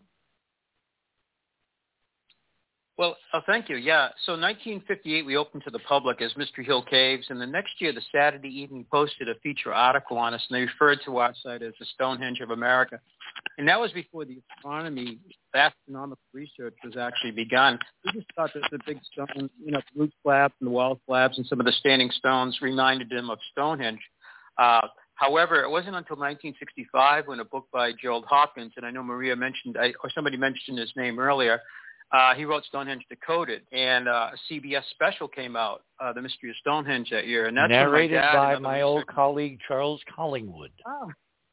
Well, oh, thank you. Yeah. So nineteen fifty-eight, we opened to the public as Mystery Hill Caves. And the next year, the Saturday Evening posted a feature article on us, and they referred to our site as the Stonehenge of America. And that was before the astronomy, astronomical research was actually begun. We just thought that the big stone, you know, the roof slabs and the wall slabs and some of the standing stones reminded them of Stonehenge. Uh, however, it wasn't until nineteen sixty-five when a book by Gerald Hopkins, and I know Maria mentioned, I, or somebody mentioned his name earlier, Uh, he wrote Stonehenge Decoded, and uh, a C B S special came out, uh, The Mystery of Stonehenge, that year. And that's narrated my by my old colleague, Charles Collingwood. Oh,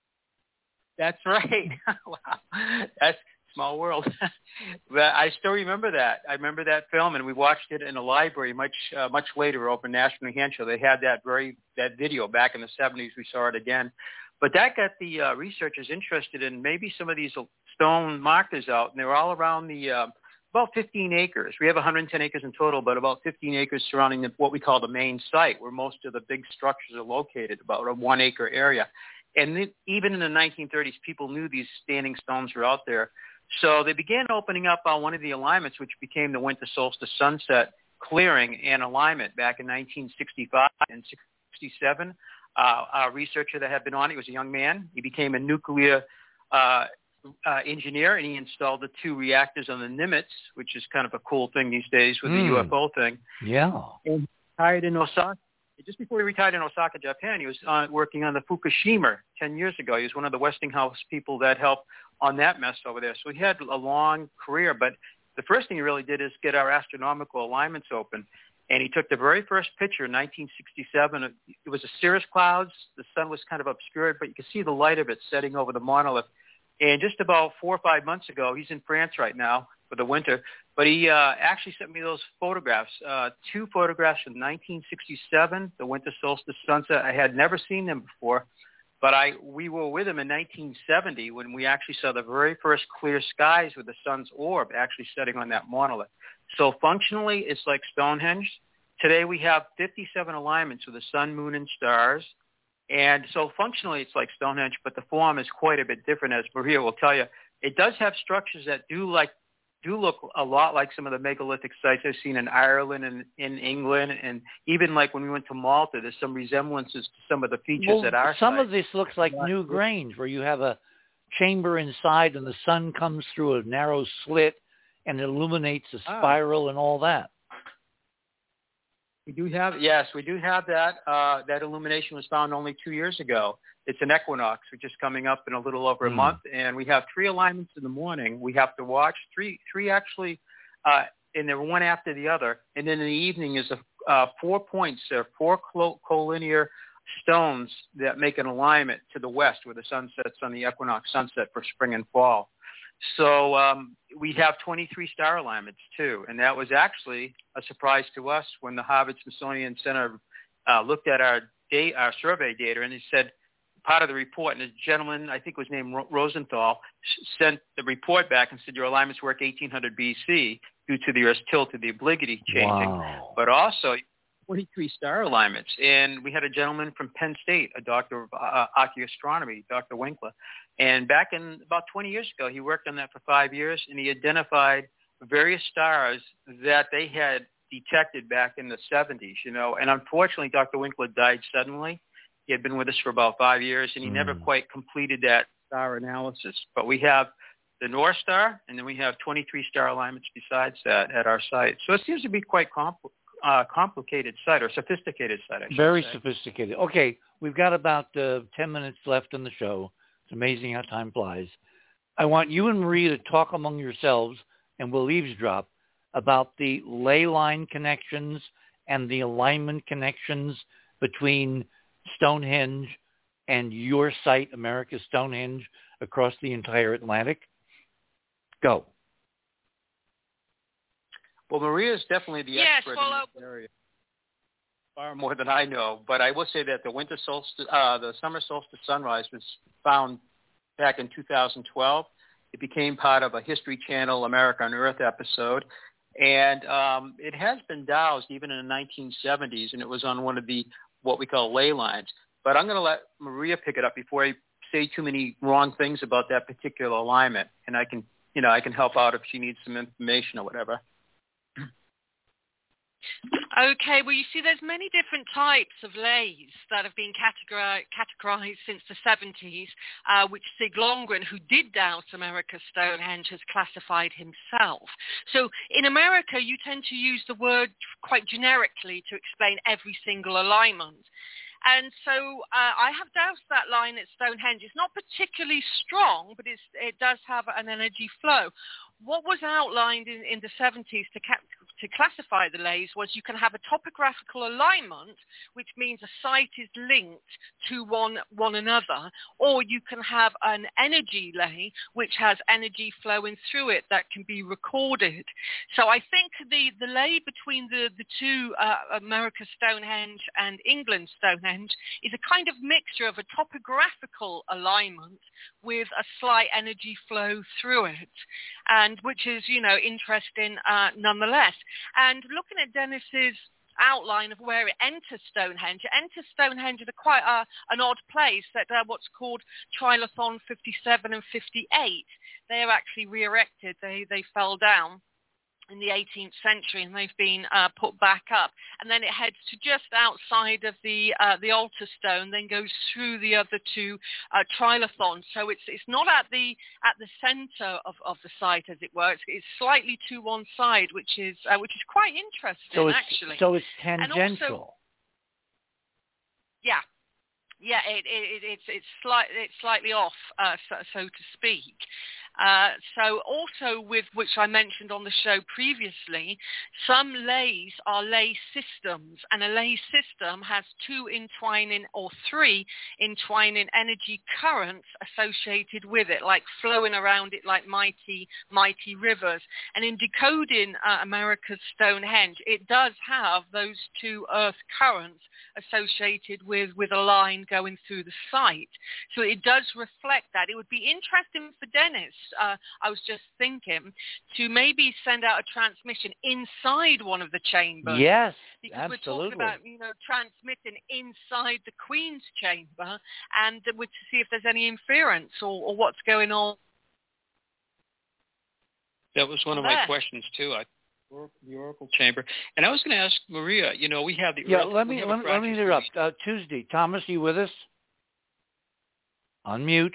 that's right. Wow. That's small world. But I still remember that. I remember that film, and we watched it in a library much uh, much later over in Nashville, New Hampshire. They had that very that video back in the seventies. We saw it again. But that got the uh, researchers interested in maybe some of these stone markers out, and they were all around the uh, about fifteen acres. We have one hundred ten acres in total, but about fifteen acres surrounding the, what we call the main site, where most of the big structures are located, about a one-acre area. And then, even in the nineteen thirties, people knew these standing stones were out there. So they began opening up on one of the alignments, which became the Winter Solstice Sunset Clearing and Alignment back in nineteen sixty-five and sixty-seven. Uh, our researcher that had been on it was a young man. He became a nuclear uh, Uh, engineer, and he installed the two reactors on the Nimitz, which is kind of a cool thing these days with mm. the U F O thing. Yeah. And he retired in Osaka. Just before he retired in Osaka, Japan, he was uh, working on the Fukushima ten years ago. He was one of the Westinghouse people that helped on that mess over there. So he had a long career, but the first thing he really did is get our astronomical alignments open. And he took the very first picture in nineteen sixty-seven. It was a cirrus clouds. The sun was kind of obscured, but you could see the light of it setting over the monolith. And just about four or five months ago, he's in France right now for the winter, But he uh, actually sent me those photographs, uh, two photographs from nineteen sixty-seven, the winter solstice sunset. I had never seen them before, but I we were with him in nineteen seventy when we actually saw the very first clear skies with the sun's orb actually setting on that monolith. So functionally, it's like Stonehenge. Today we have fifty-seven alignments with the sun, moon, and stars. And so functionally it's like Stonehenge, but the form is quite a bit different, as Maria will tell you. It does have structures that do like do look a lot like some of the megalithic sites I've seen in Ireland and in England, and even like when we went to Malta, there's some resemblances to some of the features well, at our some site. of this looks like New Grange, where you have a chamber inside and the sun comes through a narrow slit and illuminates a spiral ah. and all that. We do have, yes, we do have that. Uh, that illumination was found only two years ago. It's an equinox, which is coming up in a little over a mm. month, and we have three alignments in the morning. We have to watch three, three actually, uh, and they're one after the other. And then in the evening is a uh, four points, uh, four col- collinear stones that make an alignment to the west, where the sun sets on the equinox sunset for spring and fall. So um, we have twenty-three star alignments too, and that was actually a surprise to us when the Harvard Smithsonian Center uh, looked at our data, our survey data, and he said part of the report, and a gentleman, I think was named Rosenthal, sent the report back and said your alignments work eighteen hundred B C due to the Earth's tilt to the obliquity changing, wow. but also twenty-three star alignments. And we had a gentleman from Penn State, a doctor of uh, archaeoastronomy, Doctor Winkler. And back in about twenty years ago, he worked on that for five years, and he identified various stars that they had detected back in the seventies, you know. And unfortunately, Doctor Winkler died suddenly. He had been with us for about five years, and he mm. never quite completed that star analysis. But we have the North Star, and then we have twenty-three star alignments besides that at our site. So it seems to be quite compl- uh, complicated site, or sophisticated site, I should Very say. sophisticated. Okay, we've got about uh, ten minutes left in the show. It's amazing how time flies. I want you and Maria to talk among yourselves, and we'll eavesdrop, about the ley line connections and the alignment connections between Stonehenge and your site, America's Stonehenge, across the entire Atlantic. Go. Well, Maria is definitely the yes, expert well, in this area, far more than I know. But I will say that the winter solstice, uh, the summer solstice sunrise was found back in two thousand twelve. It became part of a History Channel America on Earth episode, and um, it has been dowsed even in the nineteen seventies, and it was on one of the what we call ley lines. But I'm going to let Maria pick it up before I say too many wrong things about that particular alignment, and I can, you know, I can help out if she needs some information or whatever. Okay, well, you see, there's many different types of leys that have been categorized, categorized since the seventies, uh, which Sig Longren, who did douse America's Stonehenge, has classified himself. So in America, you tend to use the word quite generically to explain every single alignment. And so uh, I have doused that line at Stonehenge. It's not particularly strong, but it's, it does have an energy flow. What was outlined in, in the seventies to, cap- to classify the leys was you can have a topographical alignment, which means a site is linked to one, one another, or you can have an energy ley, which has energy flowing through it that can be recorded. So I think the, the ley between the, the two, uh, America Stonehenge and England Stonehenge, is a kind of mixture of a topographical alignment with a slight energy flow through it. And which is, you know, interesting uh, nonetheless. And looking at Dennis's outline of where it enters Stonehenge, it enters Stonehenge at a quite uh, an odd place that uh, what's called Trilithon fifty-seven and fifty-eight. They are actually re-erected. They they fell down in the eighteenth century, and they've been uh, put back up. And then it heads to just outside of the uh, the altar stone, then goes through the other two uh, trilithons. So it's it's not at the at the centre of, of the site, as it were. It's, it's slightly to one side, which is uh, which is quite interesting, so it's, actually. So it's tangential. And also, yeah. Yeah, it, it, it's it's slight, it's slightly off, uh, so, so to speak. Uh, so also with which I mentioned on the show previously, some lays are lay systems, and a lay system has two entwining or three entwining energy currents associated with it, like flowing around it like mighty, mighty rivers. And in decoding uh, America's Stonehenge, it does have those two earth currents associated with, with a line going through the site. So it does reflect that. It would be interesting for Dennis, uh, I was just thinking, to maybe send out a transmission inside one of the chambers. Yes, because absolutely. we're talking about, you know, transmitting inside the Queen's chamber, and uh, to see if there's any interference or, or what's going on. That was one of there. my questions too. I the Oracle Chamber, and I was going to ask Maria. You know, we have the yeah. Earth, Let me let me, let me interrupt. Uh, Tuesday, Thomas, are you with us? Unmute.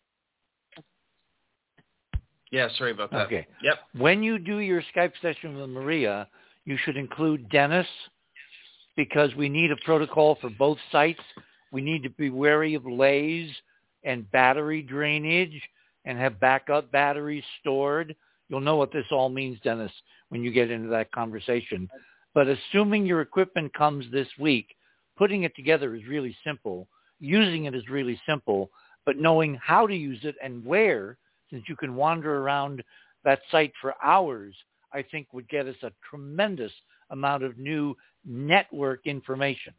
Yeah, sorry about that. Okay. Yep. When you do your Skype session with Maria, you should include Dennis, because we need a protocol for both sites. We need to be wary of lays and battery drainage and have backup batteries stored. You'll know what this all means, Dennis, when you get into that conversation. But assuming your equipment comes this week, putting it together is really simple. Using it is really simple. But knowing how to use it and where, since you can wander around that site for hours, I think would get us a tremendous amount of new network information.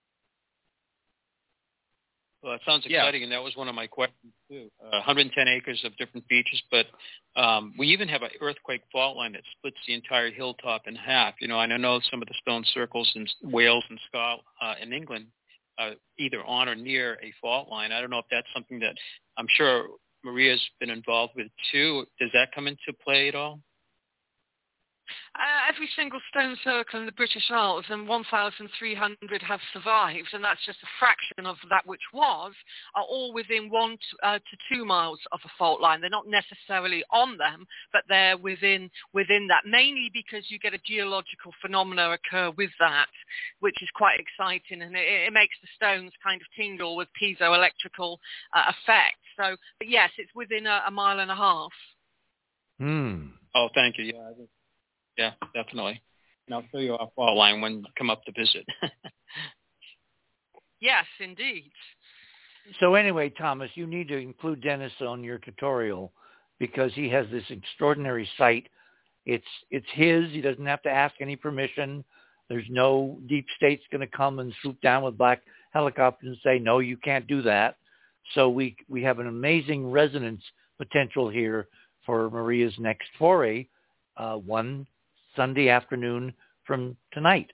Well, it sounds exciting, yeah. And that was one of my questions too. Uh, one hundred ten acres of different features, but um, we even have an earthquake fault line that splits the entire hilltop in half. You know, and I know some of the stone circles in Wales and Scotland, uh, in England, uh, either on or near a fault line. I don't know if that's something that I'm sure Maria's been involved with too. Does that come into play at all? Uh, every single stone circle in the British Isles, and one thousand three hundred have survived, and that's just a fraction of that which was, are all within one to, uh, to two miles of a fault line. They're not necessarily on them, but they're within within that, mainly because you get a geological phenomena occur with that, which is quite exciting, and it, it makes the stones kind of tingle with piezoelectrical uh, effect. So, but yes, it's within a, a mile and a half. Hmm. Oh, thank you. Yeah, I think Yeah, definitely. And I'll show you our fault line when you come up to visit. Yes, indeed. So anyway, Thomas, you need to include Dennis on your tutorial because he has this extraordinary site. It's it's his. He doesn't have to ask any permission. There's no deep state's going to come and swoop down with black helicopters and say, no, you can't do that. So we we have an amazing resonance potential here for Maria's next foray, uh, one Sunday afternoon from tonight.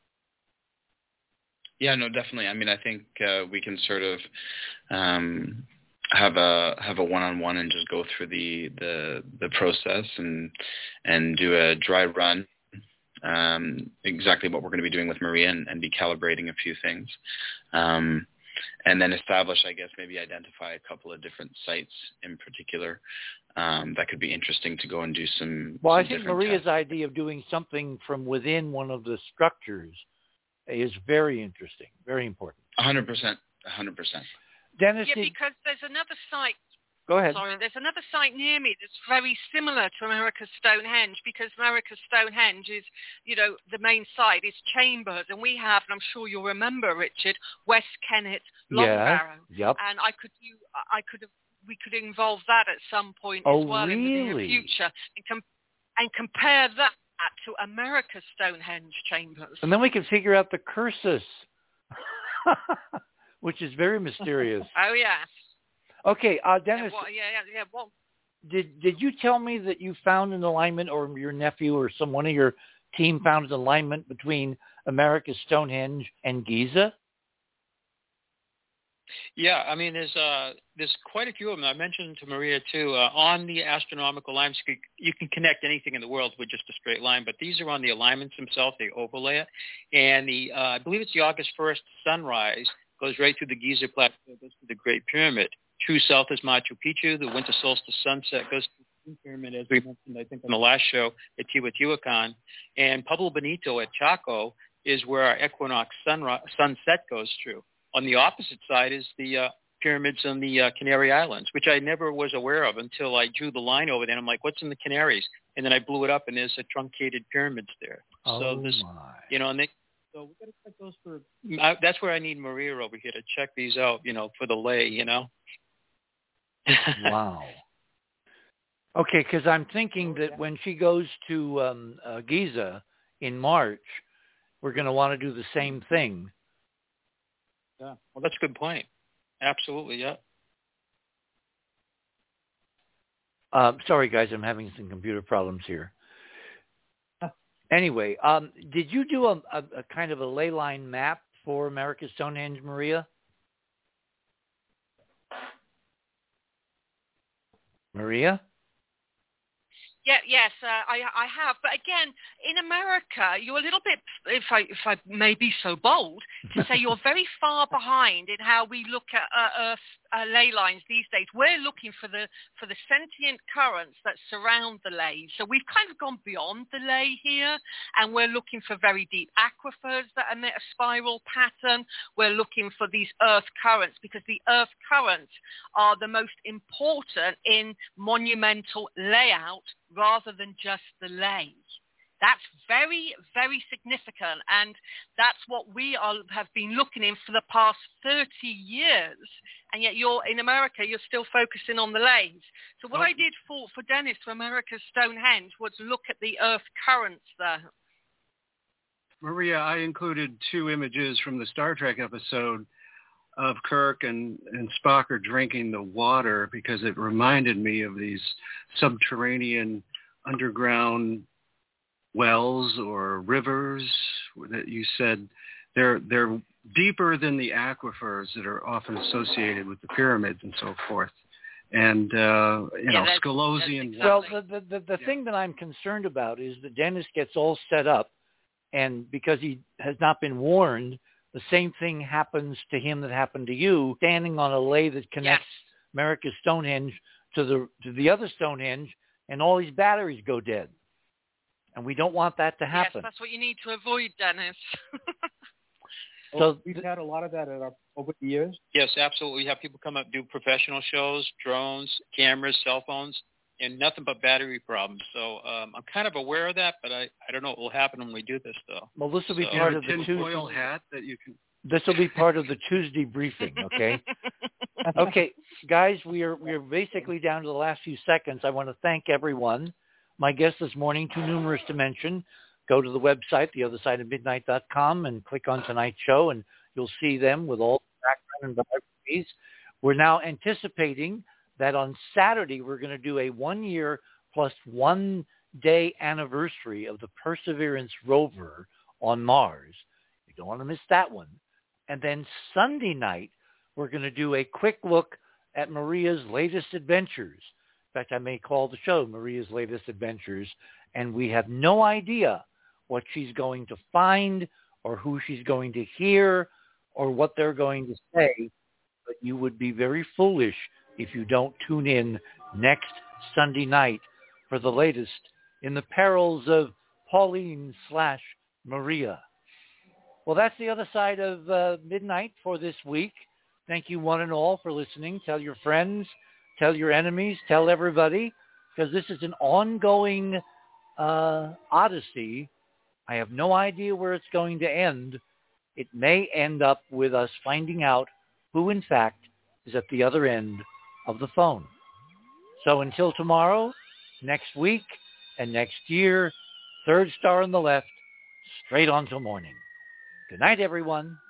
Yeah, no, definitely. I mean, I think uh, we can sort of um, have a have a one-on-one and just go through the the, the process and and do a dry run. Um, exactly what we're going to be doing with Maria and, and be calibrating a few things. Um, and then establish, I guess, maybe identify a couple of different sites in particular um, that could be interesting to go and do some. Well, some I think Maria's tests. idea of doing something from within one of the structures is very interesting, very important. one hundred percent, one hundred percent. Dennis, yeah, did... because there's another site. Go ahead. Sorry, there's another site near me that's very similar to America's Stonehenge, because America's Stonehenge is, you know, the main site is Chambers, and we have, and I'm sure you'll remember, Richard, West Kennet, Long Barrow. Yep. And I could, you, I could have, we could involve that at some point oh, as well really? in the near future, and, com- and compare that to America's Stonehenge Chambers. And then we can figure out the curses, which is very mysterious. Oh yeah. Okay, uh, Dennis. Yeah, well, yeah, yeah, yeah. Well, did did you tell me that you found an alignment, or your nephew or some one of your team found an alignment between America's Stonehenge and Giza? Yeah, I mean, there's uh, there's quite a few of them. I mentioned to Maria too. Uh, on the astronomical lines, you can connect anything in the world with just a straight line, but these are on the alignments themselves. They overlay it, and the uh, I believe it's the August first sunrise goes right through the Giza Plateau, goes to the Great Pyramid. True south is Machu Picchu. The winter solstice sunset goes to the pyramid, as we mentioned, I think, on the last show, at Teotihuacan. And Pueblo Bonito at Chaco is where our equinox sunrise, sunset goes through. On the opposite side is the uh, pyramids on the uh, Canary Islands, which I never was aware of until I drew the line over there. And I'm like, what's in the Canaries? And then I blew it up, and there's a truncated pyramids there. Oh, so this, my. you know, and they, so we got to check those for. I, that's where I need Maria over here to check these out, you know, for the lay, you know. Wow. Okay, because I'm thinking that when she goes to um, uh, Giza in March, we're going to want to do the same thing. Yeah, well, that's a good point. Absolutely, yeah. Uh, sorry, guys, I'm having some computer problems here. Anyway, um, did you do a, a, a kind of a ley line map for America's Stonehenge, Maria? Maria? Yeah, yes, uh, I, I have. But again, in America, you're a little bit, if I, if I may be so bold, to say you're very far behind in how we look at uh, Earth uh, ley lines these days. We're looking for the for the sentient currents that surround the ley. So we've kind of gone beyond the ley here, and we're looking for very deep aquifers that emit a spiral pattern. We're looking for these Earth currents because the Earth currents are the most important in monumental layout rather than just the ley. That's very, very significant, and that's what we are, have been looking in for the past thirty years, and yet you're in America, you're still focusing on the lays. So what I did for, for Dennis for America's Stonehenge was look at the Earth currents there. Maria, I included two images from the Star Trek episode of Kirk and, and Spock are drinking the water because it reminded me of these subterranean underground wells or rivers that you said they're they're deeper than the aquifers that are often associated with the pyramids and so forth. And, uh, you yeah, know, Scalosian. exactly. Well, the, the, the, the yeah. thing that I'm concerned about is that Dennis gets all set up, and because he has not been warned, the same thing happens to him that happened to you, standing on a ley that connects yes. America's Stonehenge to the to the other Stonehenge, and all these batteries go dead. And we don't want that to happen. Yes, that's what you need to avoid, Dennis. So well, we've had a lot of that at our, over the years. Yes, absolutely. We have people come up and do professional shows, drones, cameras, cell phones, and nothing but battery problems. So um, I'm kind of aware of that, but I, I don't know what will happen when we do this, though. Well, this will be so, part you of know, the Tuesday foil hat that you can. This will be part of the Tuesday briefing, okay? Okay, guys, we are we are basically down to the last few seconds. I want to thank everyone. My guests this morning, too numerous to mention. Go to the website, the other side of midnight dot com, and click on tonight's show, and you'll see them with all the background and biographies. We're now anticipating that on Saturday we're going to do a one-year plus one-day anniversary of the Perseverance rover on Mars. You don't want to miss that one. And then Sunday night, we're going to do a quick look at Maria's latest adventures. In fact, I may call the show Maria's Latest Adventures, and we have no idea what she's going to find or who she's going to hear or what they're going to say, but you would be very foolish if you don't tune in next Sunday night for the latest in the perils of Pauline slash Maria. Well, that's the other side of uh, midnight for this week. Thank you one and all for listening. Tell your friends. Tell your enemies, tell everybody, because this is an ongoing uh, odyssey. I have no idea where it's going to end. It may end up with us finding out who, in fact, is at the other end of the phone. So until tomorrow, next week, and next year, third star on the left, straight on till morning. Good night, everyone.